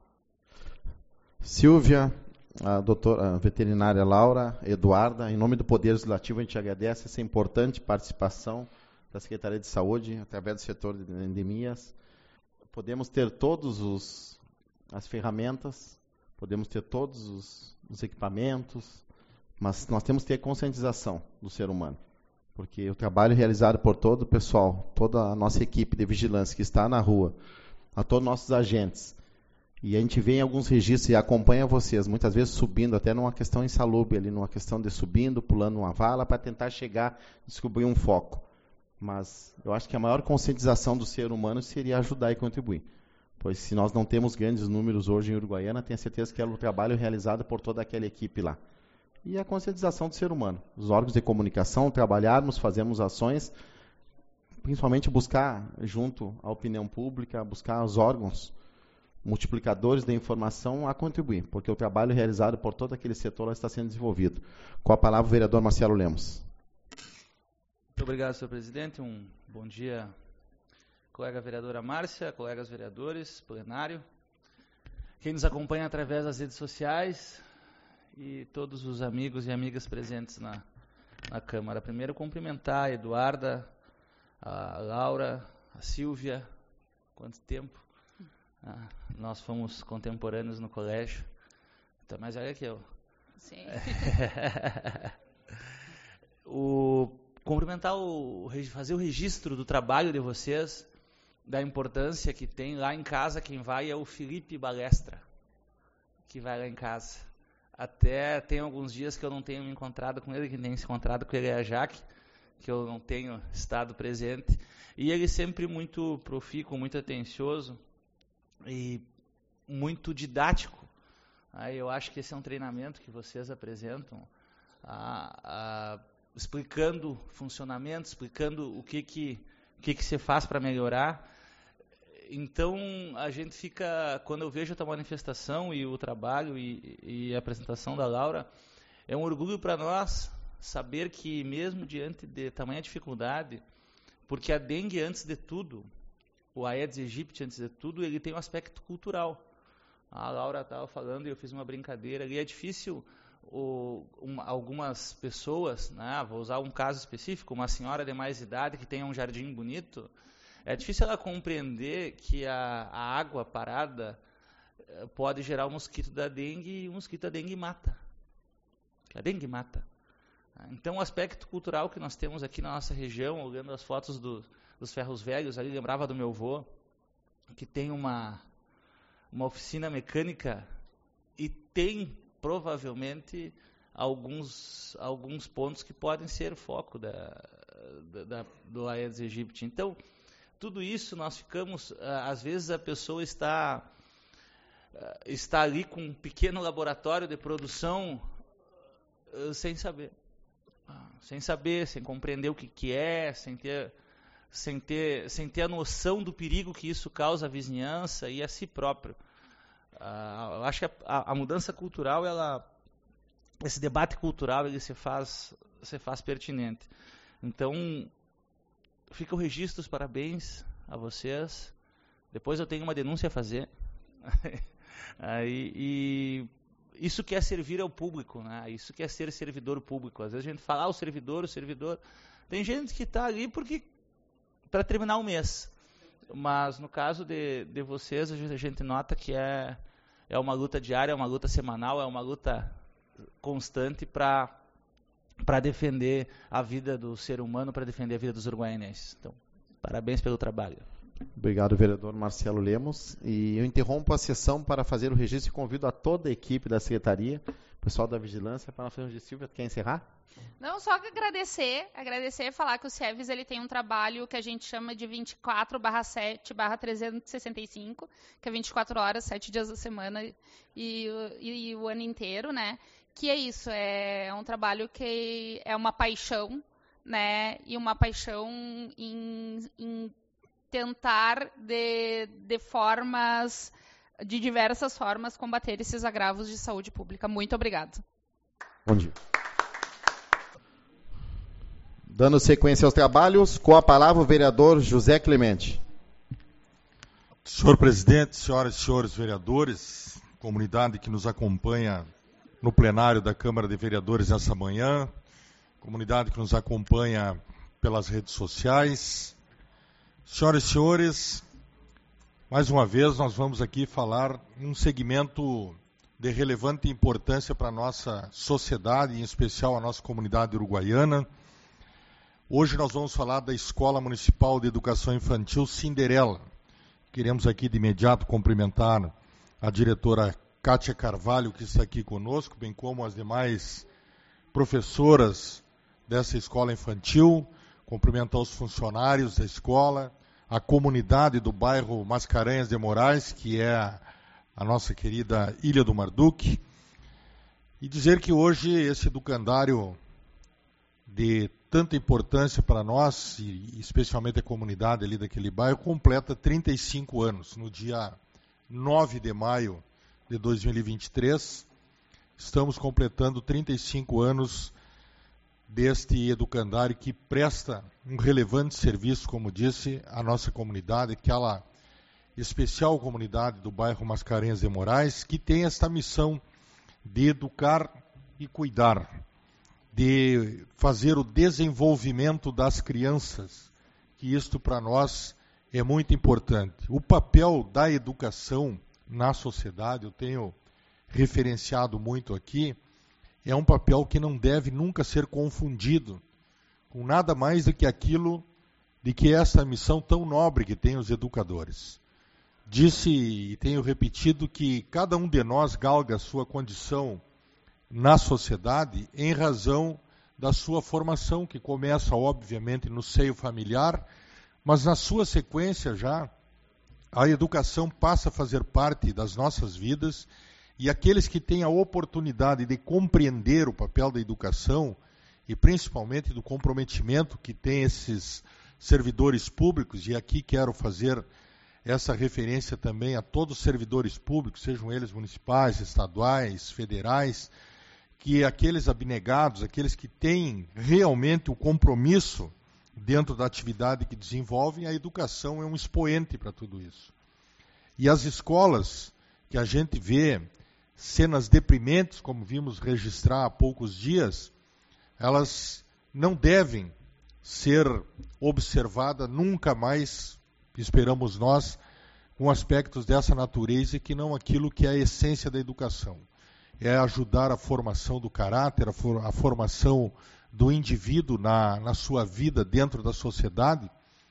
Silvia, a doutora a veterinária Laura, Eduarda, em nome do Poder Legislativo, a gente agradece essa importante participação da Secretaria de Saúde, através do setor de endemias. Podemos ter todos os as ferramentas, podemos ter todos os, os equipamentos, mas nós temos que ter conscientização do ser humano, porque o trabalho realizado por todo o pessoal, toda a nossa equipe de vigilância que está na rua, a todos os nossos agentes, e a gente vê em alguns registros e acompanha vocês, muitas vezes subindo, até numa questão insalubre, ali, numa questão de subindo, pulando uma vala, para tentar chegar, descobrir um foco. Mas eu acho que a maior conscientização do ser humano seria ajudar e contribuir. Pois se nós não temos grandes números hoje em Uruguaiana, tenho certeza que é o trabalho realizado por toda aquela equipe lá. E a conscientização do ser humano. Os órgãos de comunicação, trabalharmos, fazemos ações, principalmente buscar junto à opinião pública, buscar os órgãos multiplicadores da informação a contribuir, porque o trabalho realizado por todo aquele setor está sendo desenvolvido. Com a palavra o vereador Marcelo Lemos. Muito obrigado, senhor presidente. Um bom dia, colega vereadora Márcia, colegas vereadores, plenário, quem nos acompanha através das redes sociais e todos os amigos e amigas presentes na, na Câmara. Primeiro, cumprimentar a Eduarda, a Laura, a Silvia. Quanto tempo? Ah, nós fomos contemporâneos no colégio. Então, mas olha aqui, eu. Sim. o, cumprimentar, o, fazer o registro do trabalho de vocês, da importância que tem lá em casa. Quem vai é o Felipe Balestra, que vai lá em casa. Até tem alguns dias que eu não tenho me encontrado com ele, que nem se encontrado com ele é a Jaque, que eu não tenho estado presente. E ele sempre muito profícuo, muito atencioso e muito didático. Aí eu acho que esse é um treinamento que vocês apresentam, a, a, explicando funcionamento, explicando o que que, o que, que se faz para melhorar. Então, a gente fica, quando eu vejo a tua manifestação e o trabalho e, e a apresentação da Laura, é um orgulho para nós saber que mesmo diante de tamanha dificuldade, porque a dengue, antes de tudo, o Aedes aegypti, antes de tudo, ele tem um aspecto cultural. A Laura estava falando e eu fiz uma brincadeira ali. É difícil o, um, algumas pessoas, né, vou usar um caso específico, uma senhora de mais idade que tenha um jardim bonito, é difícil ela compreender que a, a água parada pode gerar o mosquito da dengue e o mosquito da dengue mata. A dengue mata. Então, o aspecto cultural que nós temos aqui na nossa região, olhando as fotos do, dos ferros velhos, ali lembrava do meu avô, que tem uma, uma oficina mecânica e tem, provavelmente, alguns, alguns pontos que podem ser foco da, da, da, do Aedes aegypti. Então, tudo isso nós ficamos, às vezes a pessoa está, está ali com um pequeno laboratório de produção sem saber. Sem saber, sem compreender o que, que é, sem ter, sem, ter, sem ter a noção do perigo que isso causa à vizinhança e a si próprio. Uh, eu acho que a, a mudança cultural, ela, esse debate cultural, ele se faz, se faz pertinente. Então, fica o registro, os parabéns a vocês. Depois eu tenho uma denúncia a fazer. Aí, e isso que é servir ao público, né? Isso que é ser servidor público. Às vezes a gente fala, ah, o servidor, o servidor. Tem gente que está ali porque para terminar o mês. mas no caso de, de vocês, a gente, a gente nota que é, é uma luta diária, é uma luta semanal, é uma luta constante para para defender a vida do ser humano, para defender a vida dos uruguaianenses. Então, parabéns pelo trabalho. Obrigado, vereador Marcelo Lemos. E eu interrompo a sessão para fazer o registro e convido a toda a equipe da secretaria, o pessoal da vigilância, para fazer o registro. Silvia, quer encerrar? Não, só que agradecer, agradecer e falar que o CIEVES ele tem um trabalho que a gente chama de vinte e quatro barra sete barra trezentos e sessenta e cinco, que é vinte e quatro horas, sete dias da semana e, e, e o ano inteiro, né? Que é isso, é um trabalho que é uma paixão, né? E uma paixão em, em tentar de, de formas, de diversas formas, combater esses agravos de saúde pública. Muito obrigado. Bom dia. Dando sequência aos trabalhos, com a palavra o vereador José Clemente. Senhor presidente, senhoras e senhores vereadores, comunidade que nos acompanha no plenário da Câmara de Vereadores essa manhã, comunidade que nos acompanha pelas redes sociais. Senhoras e senhores, mais uma vez nós vamos aqui falar um segmento de relevante importância para a nossa sociedade, em especial a nossa comunidade uruguaiana. Hoje nós vamos falar da Escola Municipal de Educação Infantil Cinderela. Queremos aqui de imediato cumprimentar a diretora Kátia Carvalho, que está aqui conosco, bem como as demais professoras dessa escola infantil, cumprimentar os funcionários da escola, a comunidade do bairro Mascarenhas de Moraes, que é a nossa querida Ilha do Marduque, e dizer que hoje esse educandário de tanta importância para nós, e especialmente a comunidade ali daquele bairro, completa trinta e cinco anos, no dia nove de maio de dois mil e vinte e três, estamos completando trinta e cinco anos deste educandário que presta um relevante serviço, como disse, à nossa comunidade, aquela especial comunidade do bairro Mascarenhas de Moraes, que tem esta missão de educar e cuidar, de fazer o desenvolvimento das crianças, que isto para nós é muito importante. O papel da educação na sociedade, eu tenho referenciado muito aqui, é um papel que não deve nunca ser confundido com nada mais do que aquilo de que essa missão tão nobre que tem os educadores. Disse e tenho repetido que cada um de nós galga a sua condição na sociedade em razão da sua formação, que começa, obviamente, no seio familiar, mas na sua sequência já, a educação passa a fazer parte das nossas vidas, e aqueles que têm a oportunidade de compreender o papel da educação, e principalmente do comprometimento que têm esses servidores públicos, e aqui quero fazer essa referência também a todos os servidores públicos, sejam eles municipais, estaduais, federais, que aqueles abnegados, aqueles que têm realmente o compromisso dentro da atividade que desenvolvem, a educação é um expoente para tudo isso. E as escolas, que a gente vê cenas deprimentes, como vimos registrar há poucos dias, elas não devem ser observadas nunca mais, esperamos nós, com aspectos dessa natureza, que não aquilo que é a essência da educação. É ajudar a formação do caráter, a, for, a formação do indivíduo na, na sua vida dentro da sociedade,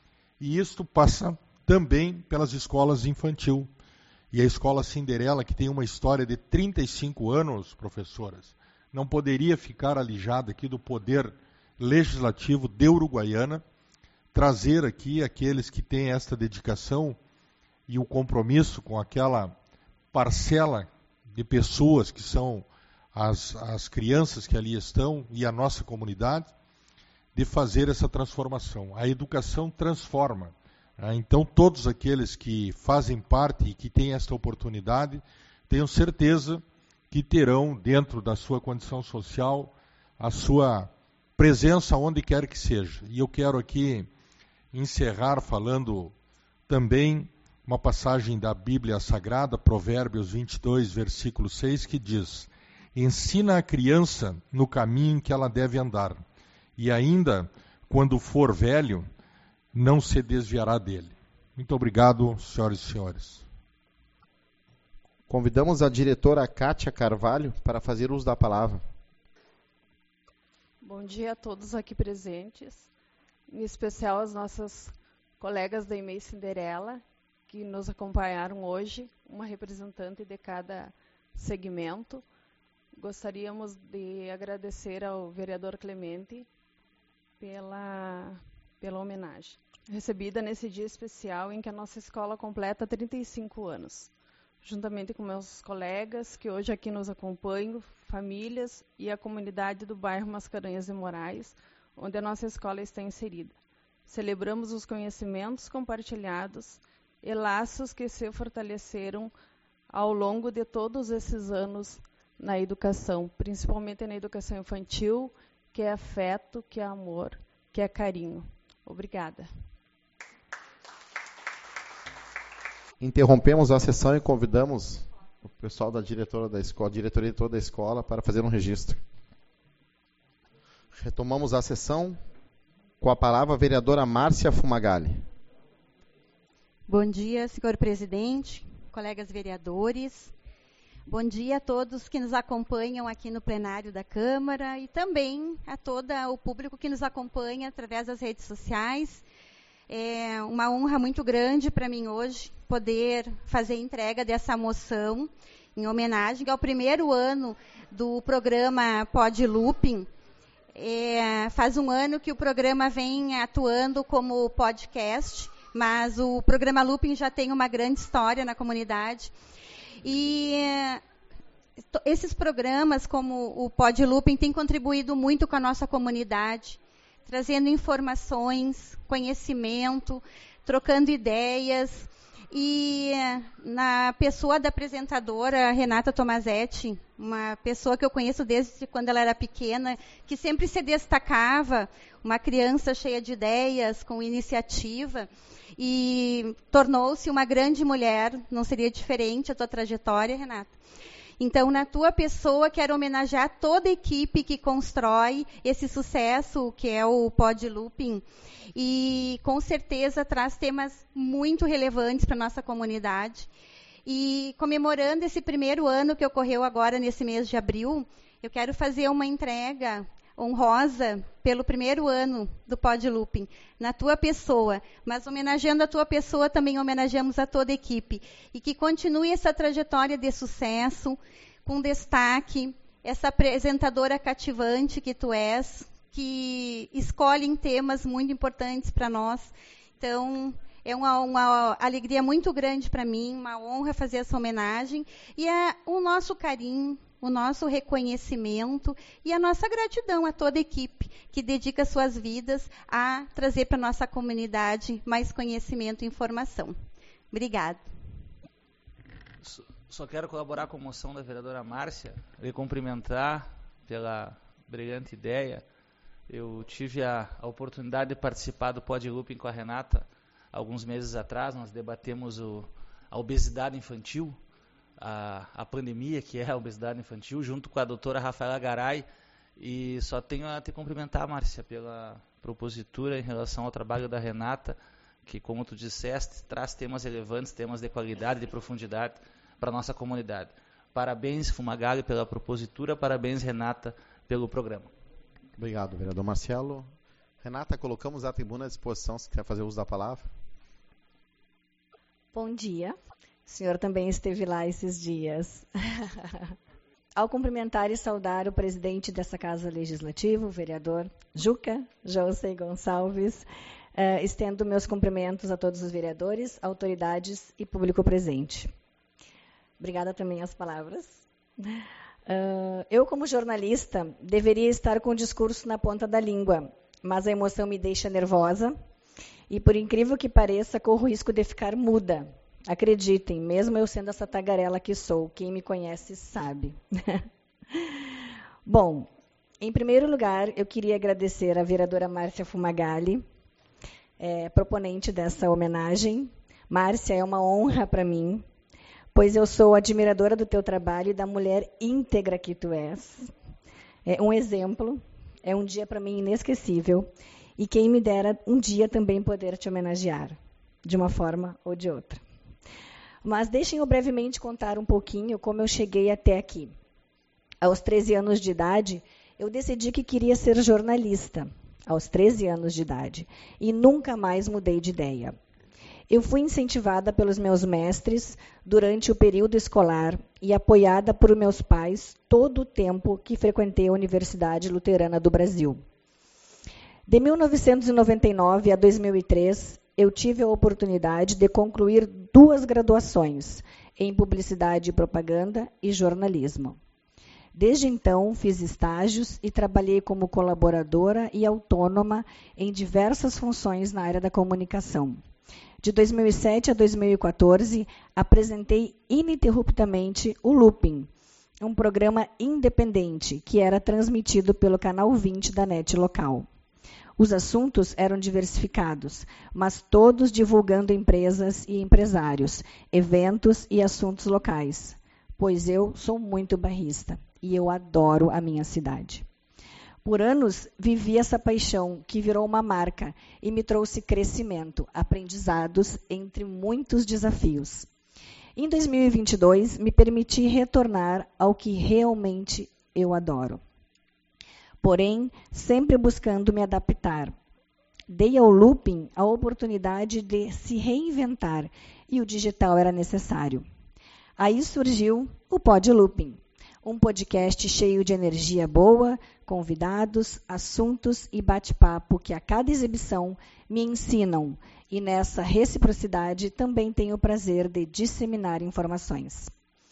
e isto passa também pelas escolas infantil. E a Escola Cinderela, que tem uma história de trinta e cinco anos, professoras, não poderia ficar alijada aqui do poder legislativo de Uruguaiana, trazer aqui aqueles que têm esta dedicação e o compromisso com aquela parcela de pessoas que são as, as crianças que ali estão e a nossa comunidade, de fazer essa transformação. A educação transforma. Então, todos aqueles que fazem parte e que têm esta oportunidade, tenho certeza que terão, dentro da sua condição social, a sua presença onde quer que seja. E eu quero aqui encerrar falando também uma passagem da Bíblia Sagrada, Provérbios vinte e dois, versículo seis, que diz: ensina a criança no caminho em que ela deve andar, e ainda, quando for velho, não se desviará dele. Muito obrigado, senhoras e senhores. Convidamos a diretora Kátia Carvalho para fazer uso da palavra. Bom dia a todos aqui presentes, em especial as nossas colegas da E M E I Cinderela, que nos acompanharam hoje, uma representante de cada segmento. Gostaríamos de agradecer ao vereador Clemente pela, pela homenagem recebida nesse dia especial em que a nossa escola completa trinta e cinco anos. Juntamente com meus colegas que hoje aqui nos acompanham, famílias e a comunidade do bairro Mascarenhas de Moraes, onde a nossa escola está inserida. Celebramos os conhecimentos compartilhados e laços que se fortaleceram ao longo de todos esses anos na educação, principalmente na educação infantil, que é afeto, que é amor, que é carinho. Obrigada. Interrompemos a sessão e convidamos o pessoal da diretora da escola, diretoria de toda a escola, para fazer um registro. Retomamos a sessão com a palavra a vereadora Márcia Fumagalli. Bom dia, senhor presidente, colegas vereadores. Bom dia a todos que nos acompanham aqui no plenário da Câmara e também a todo o público que nos acompanha através das redes sociais. É uma honra muito grande para mim hoje poder fazer a entrega dessa moção em homenagem ao primeiro ano do programa Pod Looping. É, faz um ano que o programa vem atuando como podcast, mas o programa Looping já tem uma grande história na comunidade. E esses programas, como o Pod Looping, têm contribuído muito com a nossa comunidade, trazendo informações, conhecimento, trocando ideias. E na pessoa da apresentadora Renata Tomazetti, uma pessoa que eu conheço desde quando ela era pequena, que sempre se destacava, uma criança cheia de ideias, com iniciativa, e tornou-se uma grande mulher. Não seria diferente a tua trajetória, Renata? Então, na tua pessoa, quero homenagear toda a equipe que constrói esse sucesso, que é o Pod Looping, e com certeza traz temas muito relevantes para a nossa comunidade. E comemorando esse primeiro ano que ocorreu agora nesse mês de abril, eu quero fazer uma entrega honrosa pelo primeiro ano do Pod Looping, na tua pessoa, mas homenageando a tua pessoa, também homenageamos a toda a equipe, e que continue essa trajetória de sucesso, com destaque, essa apresentadora cativante que tu és, que escolhe em temas muito importantes para nós. Então, é uma, uma alegria muito grande para mim, uma honra fazer essa homenagem, e é o nosso carinho, o nosso reconhecimento e a nossa gratidão a toda a equipe que dedica suas vidas a trazer para a nossa comunidade mais conhecimento e informação. Obrigada. Só quero colaborar com a moção da vereadora Márcia e cumprimentar pela brilhante ideia. Eu tive a, a oportunidade de participar do Pod Looping com a Renata alguns meses atrás. Nós debatemos o, a obesidade infantil, A, a pandemia, que é a obesidade infantil, junto com a doutora Rafaela Garay, e só tenho a te cumprimentar, Márcia, pela propositura em relação ao trabalho da Renata, que, como tu disseste, traz temas relevantes, temas de qualidade, de profundidade para a nossa comunidade. Parabéns, Fumagalli, pela propositura, parabéns, Renata, pelo programa. Obrigado, vereador Marcelo. Renata, colocamos a tribuna à disposição, se quiser fazer uso da palavra. Bom dia. O senhor também esteve lá esses dias. Ao cumprimentar e saudar o presidente dessa Casa Legislativa, o vereador Juca José Gonçalves, uh, estendo meus cumprimentos a todos os vereadores, autoridades e público presente. Obrigada também às palavras. Uh, eu, como jornalista, deveria estar com o discurso na ponta da língua, mas a emoção me deixa nervosa e, por incrível que pareça, corro o risco de ficar muda. Acreditem, mesmo eu sendo essa tagarela que sou, quem me conhece sabe. Bom, em primeiro lugar, eu queria agradecer à vereadora Márcia Fumagalli, é, proponente dessa homenagem. Márcia, é uma honra para mim, pois eu sou admiradora do teu trabalho e da mulher íntegra que tu és. É um exemplo, é um dia para mim inesquecível, e quem me dera um dia também poder te homenagear. de uma forma ou de outra. Mas deixem eu brevemente contar um pouquinho como eu cheguei até aqui. Aos treze anos de idade, eu decidi que queria ser jornalista, aos treze anos de idade, e nunca mais mudei de ideia. Eu fui incentivada pelos meus mestres durante o período escolar e apoiada por meus pais todo o tempo que frequentei a Universidade Luterana do Brasil. De mil novecentos e noventa e nove a dois mil e três, eu tive a oportunidade de concluir duas graduações em Publicidade e Propaganda e Jornalismo. Desde então, fiz estágios e trabalhei como colaboradora e autônoma em diversas funções na área da comunicação. De dois mil e sete a dois mil e quatorze, apresentei ininterruptamente o Looping, um programa independente que era transmitido pelo Canal vinte da N E T local. Os assuntos eram diversificados, mas todos divulgando empresas e empresários, eventos e assuntos locais, pois eu sou muito bairrista e eu adoro a minha cidade. Por anos, vivi essa paixão que virou uma marca e me trouxe crescimento, aprendizados, entre muitos desafios. Em dois mil e vinte e dois, me permiti retornar ao que realmente eu adoro. Porém, sempre buscando me adaptar. Dei ao Looping a oportunidade de se reinventar e o digital era necessário. Aí surgiu o Pod Looping, um podcast cheio de energia boa, convidados, assuntos e bate-papo que a cada exibição me ensinam e nessa reciprocidade também tenho o prazer de disseminar informações.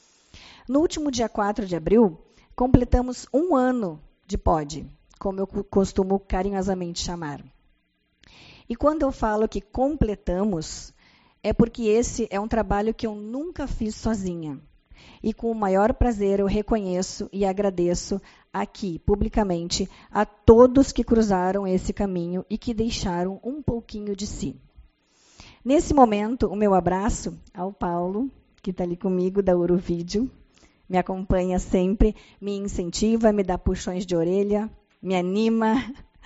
No último dia quatro de abril, completamos um ano de Pod, como eu costumo carinhosamente chamar. E quando eu falo que completamos, é porque esse é um trabalho que eu nunca fiz sozinha. E com o maior prazer eu reconheço e agradeço aqui, publicamente, a todos que cruzaram esse caminho e que deixaram um pouquinho de si. Nesse momento, o meu abraço ao Paulo, que está ali comigo, da Uruvídeo, me acompanha sempre, me incentiva, me dá puxões de orelha, me anima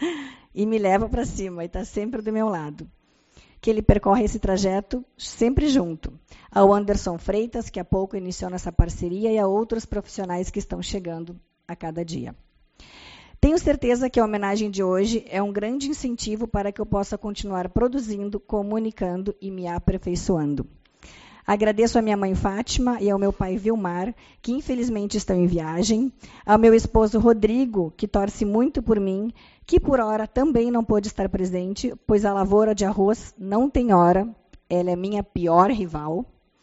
e me leva para cima, e está sempre do meu lado. Que ele percorre esse trajeto sempre junto. Ao Anderson Freitas, que há pouco iniciou nessa parceria, e a outros profissionais que estão chegando a cada dia. Tenho certeza que a homenagem de hoje é um grande incentivo para que eu possa continuar produzindo, comunicando e me aperfeiçoando. Agradeço à minha mãe Fátima e ao meu pai Vilmar, que infelizmente estão em viagem, ao meu esposo Rodrigo, que torce muito por mim, que por hora também não pôde estar presente, pois a lavoura de arroz não tem hora, ela é minha pior rival.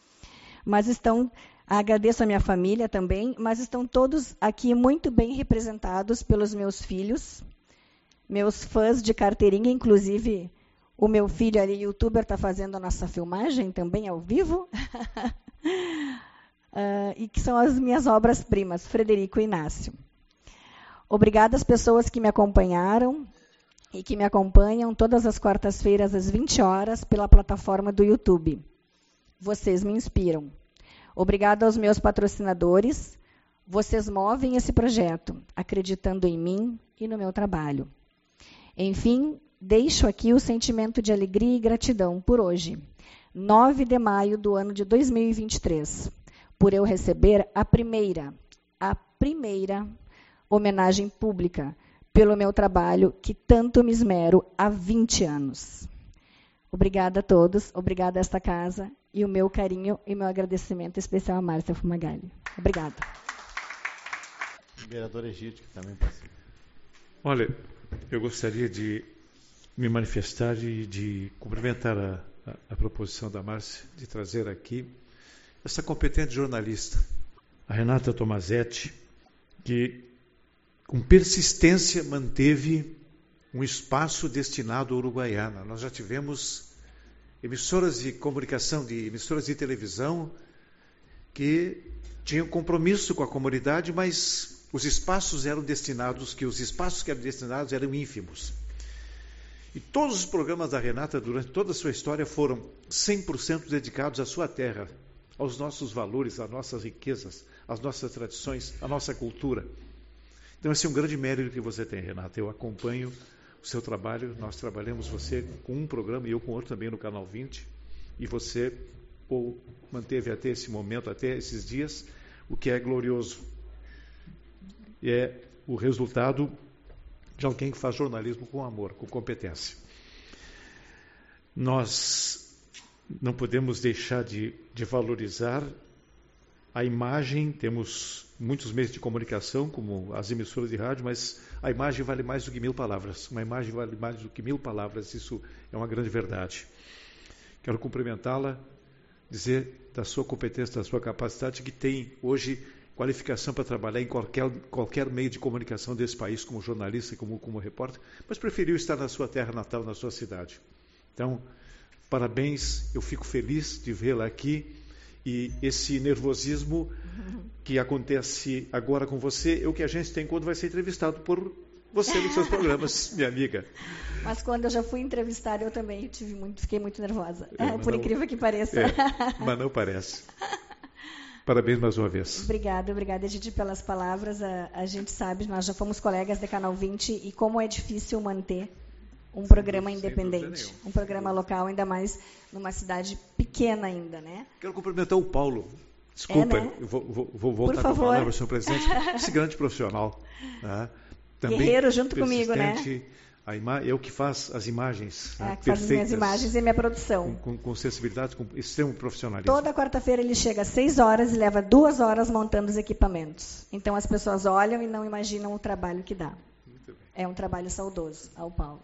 Mas estão, agradeço à minha família também, mas estão todos aqui muito bem representados pelos meus filhos, meus fãs de carteirinha, inclusive o meu filho ali, youtuber, está fazendo a nossa filmagem também ao vivo. uh, e que são as minhas obras-primas, Frederico e Inácio. Obrigada às pessoas que me acompanharam e que me acompanham todas as quartas-feiras às vinte horas pela plataforma do YouTube. Vocês me inspiram. Obrigada aos meus patrocinadores. Vocês movem esse projeto, acreditando em mim e no meu trabalho. Enfim, deixo aqui o sentimento de alegria e gratidão por hoje, nove de maio do ano de dois mil e vinte e três, por eu receber a primeira, a primeira homenagem pública pelo meu trabalho que tanto me esmero há vinte anos. Obrigada a todos, obrigada a esta casa e o meu carinho e meu agradecimento especial a Márcia Fumagalli. Obrigada. Vereador Egídio, que também participa. Olha, eu gostaria de me manifestar e de cumprimentar a, a, a proposição da Márcia de trazer aqui essa competente jornalista, a Renata Tomazetti, que com persistência manteve um espaço destinado à Uruguaiana. Nós já tivemos emissoras de comunicação, de emissoras de televisão que tinham compromisso com a comunidade, mas os espaços eram destinados, que os espaços que eram destinados eram ínfimos. E todos os programas da Renata, durante toda a sua história, foram cem por cento dedicados à sua terra, aos nossos valores, às nossas riquezas, às nossas tradições, à nossa cultura. Então, esse é um grande mérito que você tem, Renata. Eu acompanho o seu trabalho, nós trabalhamos você com um programa e eu com outro também no Canal vinte. e você ou manteve até esse momento, até esses dias, o que é glorioso. E é o resultado de alguém que faz jornalismo com amor, com competência. Nós não podemos deixar de, de valorizar a imagem. Temos muitos meios de comunicação, como as emissoras de rádio, mas a imagem vale mais do que mil palavras. Uma imagem vale mais do que mil palavras, isso é uma grande verdade. Quero cumprimentá-la, dizer da sua competência, da sua capacidade, que tem hoje qualificação para trabalhar em qualquer, qualquer meio de comunicação desse país, como jornalista, como, como repórter, mas preferiu estar na sua terra natal, na sua cidade. Então, parabéns, eu fico feliz de vê-la aqui, e esse nervosismo que acontece agora com você é o que a gente tem quando vai ser entrevistado por você nos seus programas, minha amiga. Mas quando eu já fui entrevistada, eu também tive muito, fiquei muito nervosa, é, por não, incrível que pareça. É, mas não parece. Parabéns mais uma vez. Obrigada, obrigada, Edith, pelas palavras. A, a gente sabe, nós já fomos colegas de Canal vinte, e como é difícil manter um sem programa dúvida, independente, um programa local, ainda mais numa cidade pequena ainda, né? Quero cumprimentar o Paulo. Desculpa, é, né? eu vou, vou, vou voltar com a palavra, senhor presidente. Esse grande profissional. Né? Também guerreiro junto comigo, né? A ima- eu que faço as imagens. É, né, que faz as minhas imagens e a minha produção. Com, com, com sensibilidade, com extremo profissionalismo. Toda quarta-feira ele chega às seis horas e leva duas horas montando os equipamentos. Então as pessoas olham e não imaginam o trabalho que dá. Muito bem. É um trabalho saudoso, ao Paulo.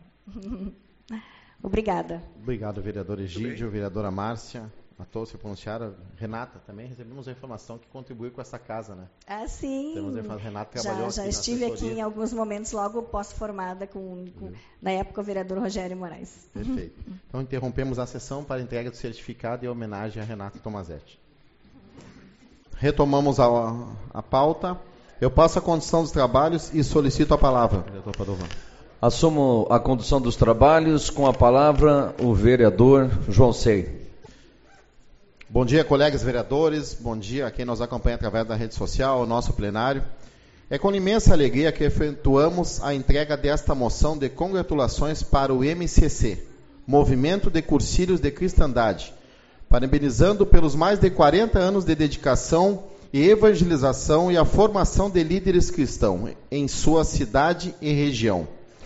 Obrigada. Obrigado, vereador Egídio, vereadora Márcia. A todos se pronunciaram. Renata, também recebemos a informação que contribuiu com essa casa, né? Ah, sim. Temos a Renata trabalhou já, já aqui estive aqui em alguns momentos, logo pós-formada, com, com, na época, o vereador Rogério Moraes. Perfeito. Então, interrompemos a sessão para a entrega do certificado e homenagem a Renata Tomazetti. Retomamos a, a pauta. Eu passo a condução dos trabalhos e solicito a palavra, vereador Padovan. Assumo a condução dos trabalhos, com a palavra o vereador João Sei. Bom dia, colegas vereadores, bom dia a quem nos acompanha através da rede social, o nosso plenário. É com imensa alegria que efetuamos a entrega desta moção de congratulações para o M C C, Movimento de Cursilhos de Cristandade, parabenizando pelos mais de quarenta anos de dedicação e evangelização e a formação de líderes cristãos em sua cidade e região.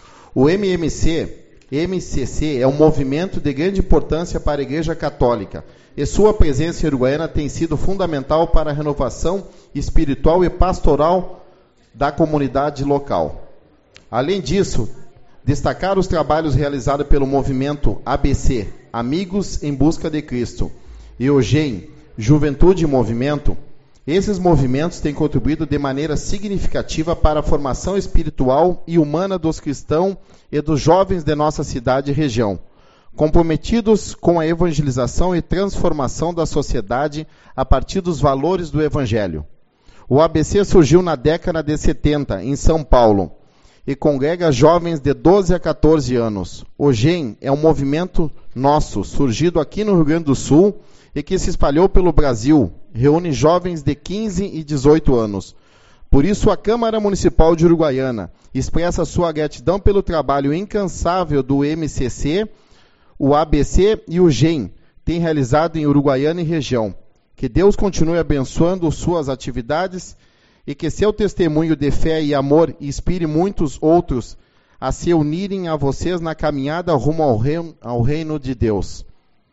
O M M C, M C C é um movimento de grande importância para a Igreja Católica, e sua presença em Uruguaiana tem sido fundamental para a renovação espiritual e pastoral da comunidade local. Além disso, destacar os trabalhos realizados pelo movimento A B C, Amigos em Busca de Cristo, e o G E M, Juventude em Movimento. Esses movimentos têm contribuído de maneira significativa para a formação espiritual e humana dos cristãos e dos jovens de nossa cidade e região, comprometidos com a evangelização e transformação da sociedade a partir dos valores do Evangelho. O A B C surgiu na década de setenta, em São Paulo, e congrega jovens de doze a quatorze anos. O G E M é um movimento nosso, surgido aqui no Rio Grande do Sul e que se espalhou pelo Brasil, reúne jovens de quinze e dezoito anos. Por isso, a Câmara Municipal de Uruguaiana expressa sua gratidão pelo trabalho incansável do M C C, o A B C e o G E M têm realizado em Uruguaiana e região. Que Deus continue abençoando suas atividades e que seu testemunho de fé e amor inspire muitos outros a se unirem a vocês na caminhada rumo ao reino, ao reino de Deus.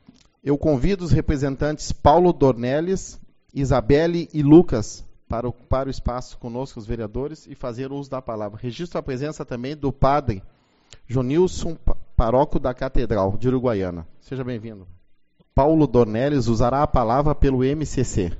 Eu convido os representantes Paulo Dornelles, Isabelle e Lucas para ocupar o espaço conosco, os vereadores, e fazer uso da palavra. Registro a presença também do padre Jonilson, paróquio da Catedral de Uruguaiana. Seja bem-vindo. Paulo Dornelles usará a palavra pelo M C C.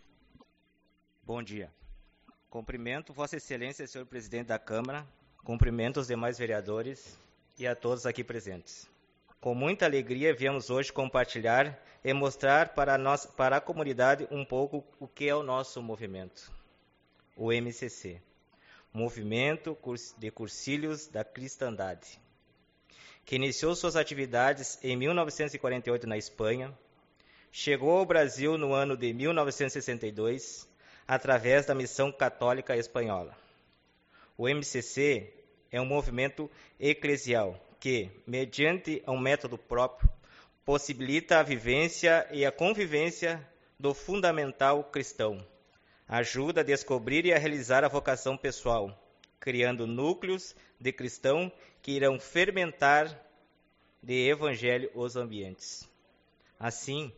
Bom dia. Cumprimento Vossa Excelência, senhor presidente da Câmara, cumprimento os demais vereadores e a todos aqui presentes. Com muita alegria viemos hoje compartilhar e mostrar para a, nossa, para a comunidade um pouco o que é o nosso movimento, o M C C, Movimento de Cursilhos da Cristandade, que iniciou suas atividades em mil novecentos e quarenta e oito na Espanha, chegou ao Brasil no ano de mil novecentos e sessenta e dois, através da Missão Católica Espanhola. O M C C é um movimento eclesial que, mediante um método próprio, possibilita a vivência e a convivência do fundamental cristão. Ajuda a descobrir e a realizar a vocação pessoal, criando núcleos de cristão que irão fermentar de evangelho os ambientes. Assim,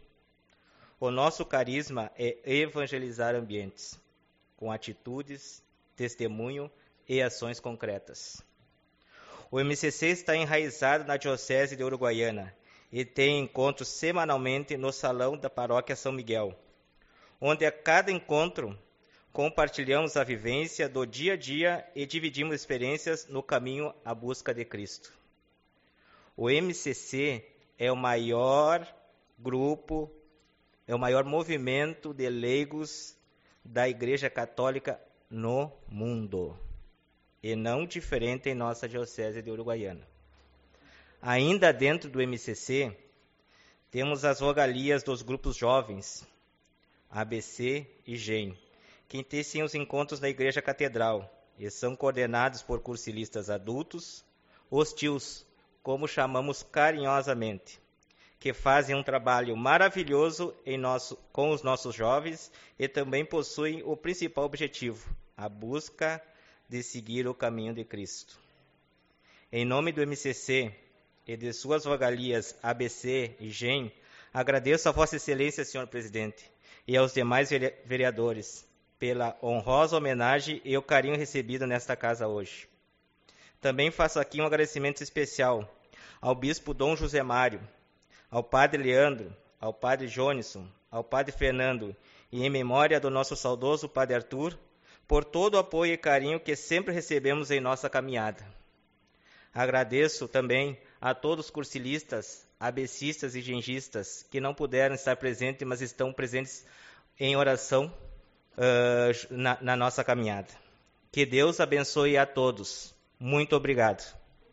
o nosso carisma é evangelizar ambientes, com atitudes, testemunho e ações concretas. O M C C está enraizado na Diocese de Uruguaiana e tem encontros semanalmente no Salão da Paróquia São Miguel, onde a cada encontro compartilhamos a vivência do dia a dia e dividimos experiências no caminho à busca de Cristo. O M C C é o maior grupo, é o maior movimento de leigos da Igreja Católica no mundo, e não diferente em nossa Diocese de Uruguaiana. Ainda dentro do M C C, temos as vogalias dos grupos jovens, A B C e G E M, que tecem os encontros na Igreja Catedral e são coordenados por cursilistas adultos, os tios, como chamamos carinhosamente, que fazem um trabalho maravilhoso em nosso, com os nossos jovens e também possuem o principal objetivo, a busca de seguir o caminho de Cristo. Em nome do M C C e de suas vogalias A B C e G E M, agradeço a Vossa Excelência, senhor Presidente, e aos demais vereadores pela honrosa homenagem e o carinho recebido nesta casa hoje. Também faço aqui um agradecimento especial ao Bispo Dom José Mário, ao Padre Leandro, ao Padre Jonisson, ao Padre Fernando e em memória do nosso saudoso Padre Arthur, por todo o apoio e carinho que sempre recebemos em nossa caminhada. Agradeço também a todos os cursilistas, abecistas e gengistas que não puderam estar presentes, mas estão presentes em oração uh, na, na nossa caminhada. Que Deus abençoe a todos. Muito obrigado.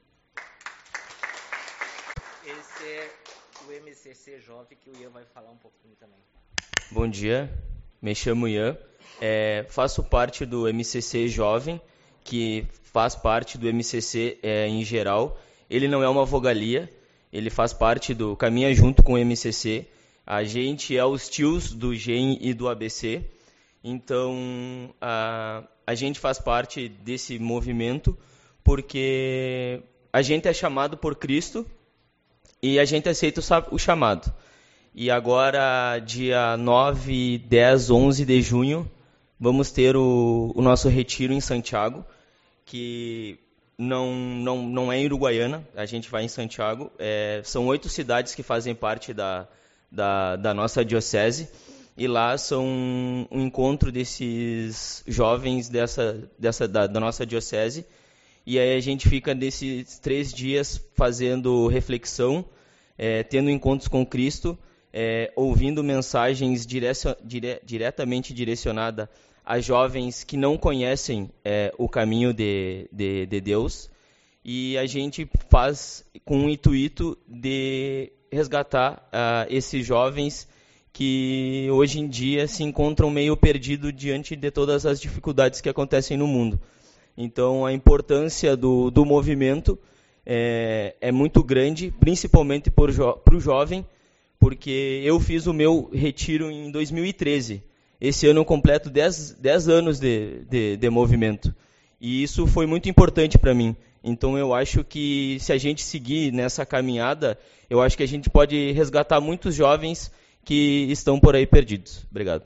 Esse é o M C C Jovem, que o Ian vai falar um pouquinho também. Bom dia, me chamo Ian, é, faço parte do M C C Jovem, que faz parte do M C C é, em geral. Ele não é uma vogalia, ele faz parte do Caminha Junto com o M C C. A gente é os tios do G E M e do A B C, então a, a gente faz parte desse movimento porque a gente é chamado por Cristo e a gente aceita o, o chamado. E agora, dia nove, dez, onze de junho, vamos ter o, o nosso retiro em Santiago, que não, não, não é em Uruguaiana, a gente vai em Santiago. É, são oito cidades que fazem parte da, da, da nossa diocese, e lá são um encontro desses jovens dessa, dessa, da, da nossa diocese, e aí a gente fica nesses três dias fazendo reflexão, é, tendo encontros com Cristo, é, ouvindo mensagens direcion, dire, diretamente direcionadas a jovens que não conhecem é, o caminho de, de, de Deus, e a gente faz com o intuito de resgatar uh, esses jovens que hoje em dia se encontram meio perdidos diante de todas as dificuldades que acontecem no mundo. Então, a importância do, do movimento é, é muito grande, principalmente para o jovem, porque eu fiz o meu retiro em dois mil e treze. Esse ano eu completo dez anos de, de, de movimento. E isso foi muito importante para mim. Então, eu acho que se a gente seguir nessa caminhada, eu acho que a gente pode resgatar muitos jovens que estão por aí perdidos. Obrigado.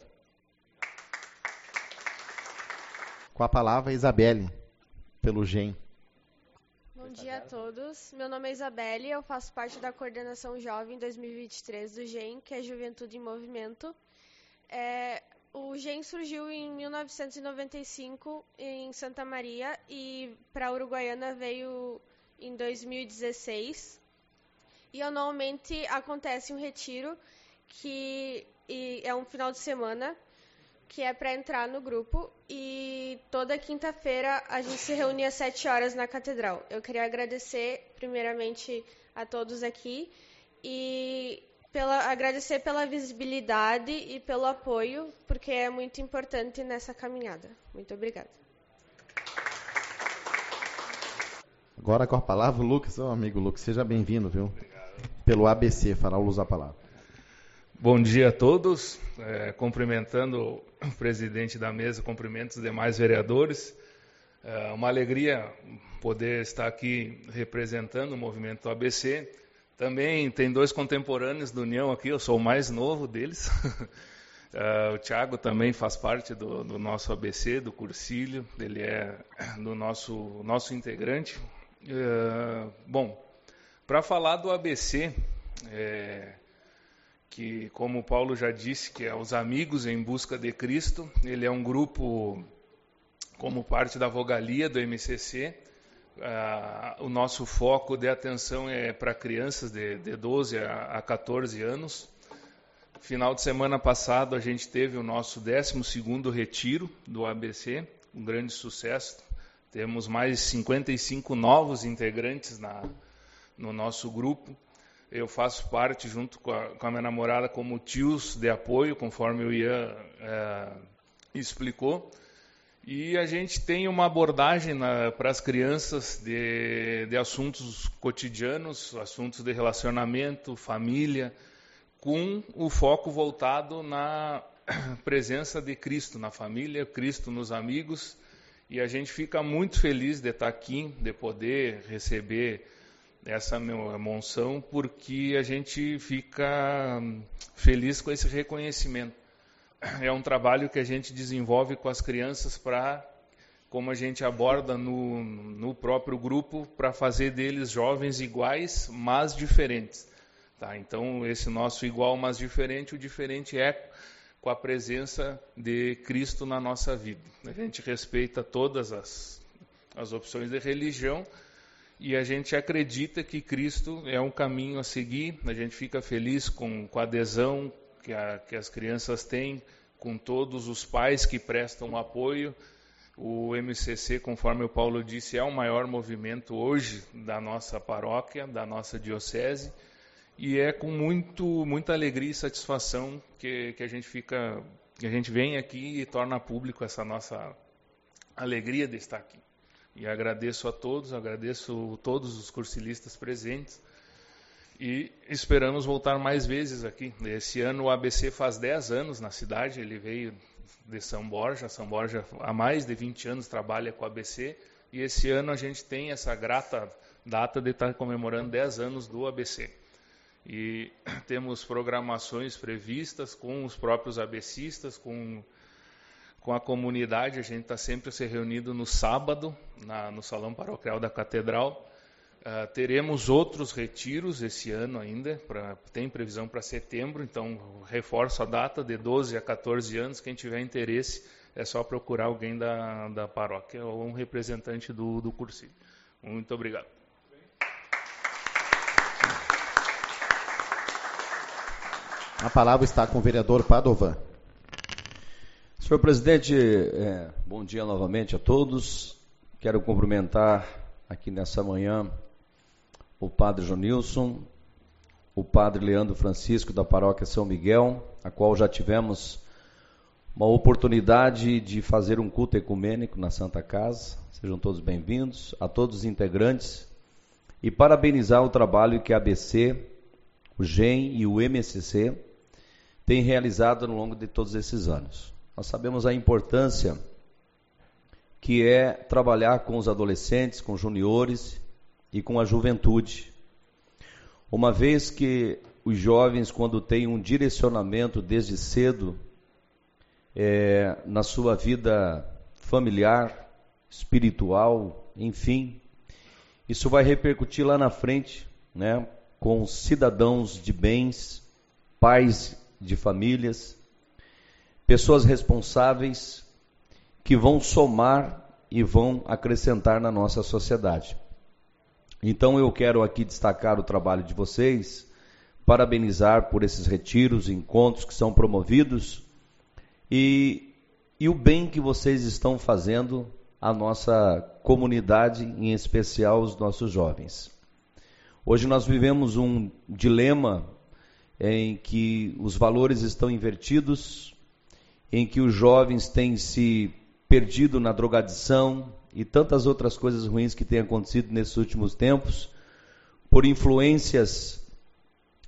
Com a palavra, Isabelle, pelo G E M. Bom dia a todos. Meu nome é Isabelle, eu faço parte da Coordenação Jovem dois mil e vinte e três do G E M, que é Juventude em Movimento. É, o G E M surgiu em mil novecentos e noventa e cinco em Santa Maria e para a Uruguaiana veio em dois mil e dezesseis. E anualmente acontece um retiro, que e é um final de semana, que é para entrar no grupo, e toda quinta-feira a gente se reúne às sete horas na Catedral. Eu queria agradecer primeiramente a todos aqui e pela, agradecer pela visibilidade e pelo apoio, porque é muito importante nessa caminhada. Muito obrigada. Agora com a palavra o Lucas, oh, amigo Lucas, seja bem-vindo, viu? Obrigado. Pelo A B C, fará o uso da palavra. Bom dia a todos. É, cumprimentando o presidente da mesa, cumprimento os demais vereadores. É uma alegria poder estar aqui representando o movimento A B C. Também tem dois contemporâneos do União aqui, eu sou o mais novo deles. Uh, o Thiago também faz parte do, do nosso A B C, do Cursílio, ele é do nosso, nosso integrante. Uh, bom, para falar do A B C, é, que como o Paulo já disse, que é os Amigos em Busca de Cristo, ele é um grupo como parte da vogalia do M C C. Uh, o nosso foco de atenção é para crianças de, de doze a quatorze anos. Final de semana passado a gente teve o nosso décimo segundo retiro do A B C, um grande sucesso. Temos mais cinquenta e cinco novos integrantes na, no nosso grupo. Eu faço parte, junto com a, com a minha namorada, como tios de apoio, conforme o Ian é, explicou. E a gente tem uma abordagem para as crianças de, de assuntos cotidianos, assuntos de relacionamento, família, com o foco voltado na presença de Cristo na família, Cristo nos amigos, e a gente fica muito feliz de estar aqui, de poder receber essa menção, porque a gente fica feliz com esse reconhecimento. É um trabalho que a gente desenvolve com as crianças para, como a gente aborda no, no próprio grupo, para fazer deles jovens iguais, mas diferentes. Tá, então, esse nosso igual, mas diferente, o diferente é com a presença de Cristo na nossa vida. A gente respeita todas as, as opções de religião e a gente acredita que Cristo é um caminho a seguir. A gente fica feliz com, com a adesão que, a, que as crianças têm, com todos os pais que prestam apoio. O M C C, conforme o Paulo disse, é o maior movimento hoje da nossa paróquia, da nossa diocese. E é com muito, muita alegria e satisfação que, que a gente fica, que a gente vem aqui e torna público essa nossa alegria de estar aqui. E agradeço a todos, agradeço a todos os cursilistas presentes e esperamos voltar mais vezes aqui. Esse ano o A B C faz dez anos na cidade, ele veio de São Borja, São Borja há mais de vinte anos trabalha com o A B C e esse ano a gente tem essa grata data de estar comemorando dez anos do A B C. E temos programações previstas com os próprios abecistas, com, com a comunidade. A gente está sempre se reunindo no sábado, na, no Salão Paroquial da Catedral. Uh, teremos outros retiros esse ano ainda, pra, tem previsão para setembro, então reforço a data, de doze a quatorze anos. Quem tiver interesse é só procurar alguém da, da paróquia ou um representante do, do cursinho. Muito obrigado. A palavra está com o vereador Padovan. Senhor presidente, é, bom dia novamente a todos. Quero cumprimentar aqui nessa manhã o padre Jonilson, o padre Leandro Francisco da paróquia São Miguel, a qual já tivemos uma oportunidade de fazer um culto ecumênico na Santa Casa. Sejam todos bem-vindos, a todos os integrantes, e parabenizar o trabalho que a A B C, o G E M e o M C C têm realizado ao longo de todos esses anos. Nós sabemos a importância que é trabalhar com os adolescentes, com os juniores e com a juventude. Uma vez que os jovens, quando têm um direcionamento desde cedo é, na sua vida familiar, espiritual, enfim, isso vai repercutir lá na frente, né, com cidadãos de bens, pais de famílias, pessoas responsáveis que vão somar e vão acrescentar na nossa sociedade. Então eu quero aqui destacar o trabalho de vocês, parabenizar por esses retiros, encontros que são promovidos e, e o bem que vocês estão fazendo à nossa comunidade, em especial os nossos jovens. Hoje nós vivemos um dilema em que os valores estão invertidos, em que os jovens têm se perdido na drogadição e tantas outras coisas ruins que têm acontecido nesses últimos tempos, por influências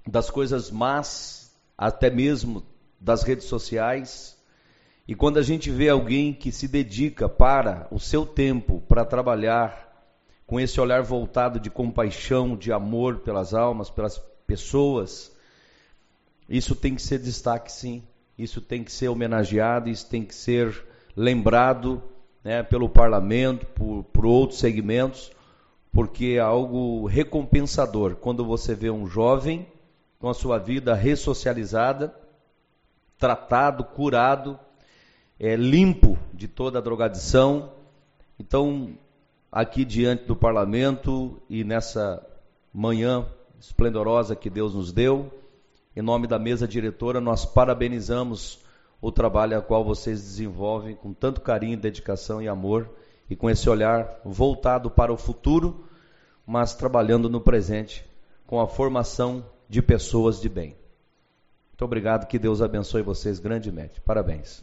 das coisas más, até mesmo das redes sociais. E quando a gente vê alguém que se dedica para o seu tempo para trabalhar com esse olhar voltado de compaixão, de amor pelas almas, pelas pessoas, isso tem que ser destaque, sim. Isso tem que ser homenageado, isso tem que ser lembrado, né, pelo parlamento, por, por outros segmentos, porque é algo recompensador quando você vê um jovem com a sua vida ressocializada, tratado, curado, é, limpo de toda a drogadição. Então, aqui diante do parlamento e nessa manhã esplendorosa que Deus nos deu, em nome da mesa diretora, nós parabenizamos o trabalho a qual vocês desenvolvem com tanto carinho, dedicação e amor, e com esse olhar voltado para o futuro, mas trabalhando no presente com a formação de pessoas de bem. Muito obrigado, que Deus abençoe vocês grandemente. Parabéns.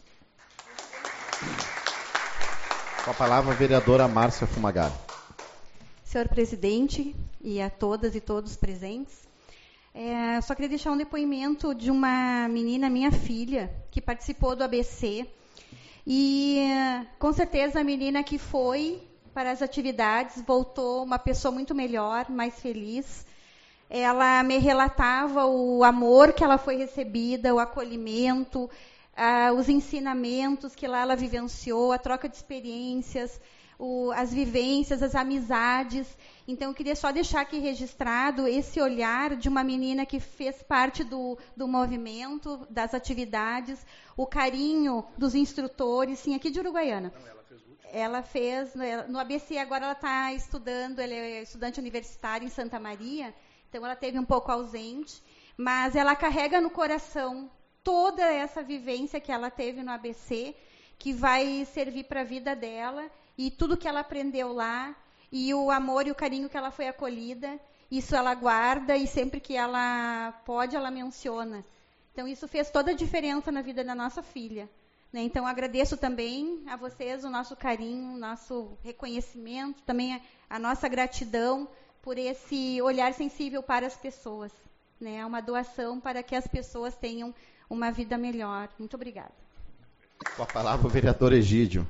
Com a palavra, a vereadora Márcia Fumagalli. Senhor presidente e a todas e todos presentes, é, só queria deixar um depoimento de uma menina, minha filha, que participou do A B C, e com certeza a menina que foi para as atividades voltou uma pessoa muito melhor, mais feliz. Ela me relatava o amor que ela foi recebida, o acolhimento, ah, os ensinamentos que lá ela vivenciou, a troca de experiências, o, as vivências, as amizades. Então, eu queria só deixar aqui registrado esse olhar de uma menina que fez parte do, do movimento, das atividades, o carinho dos instrutores, sim, aqui de Uruguaiana. Não, ela fez o último. Ela fez, no A B C, agora ela está estudando, ela é estudante universitária em Santa Maria, então ela esteve um pouco ausente, mas ela carrega no coração toda essa vivência que ela teve no A B C, que vai servir para a vida dela, e tudo que ela aprendeu lá, e o amor e o carinho que ela foi acolhida, isso ela guarda, e sempre que ela pode, ela menciona. Então, isso fez toda a diferença na vida da nossa filha. Né? Então, agradeço também a vocês o nosso carinho, o nosso reconhecimento, também a, a nossa gratidão por esse olhar sensível para as pessoas. Né? É uma doação para que as pessoas tenham uma vida melhor. Muito obrigada. Com a palavra, o vereador Egídio.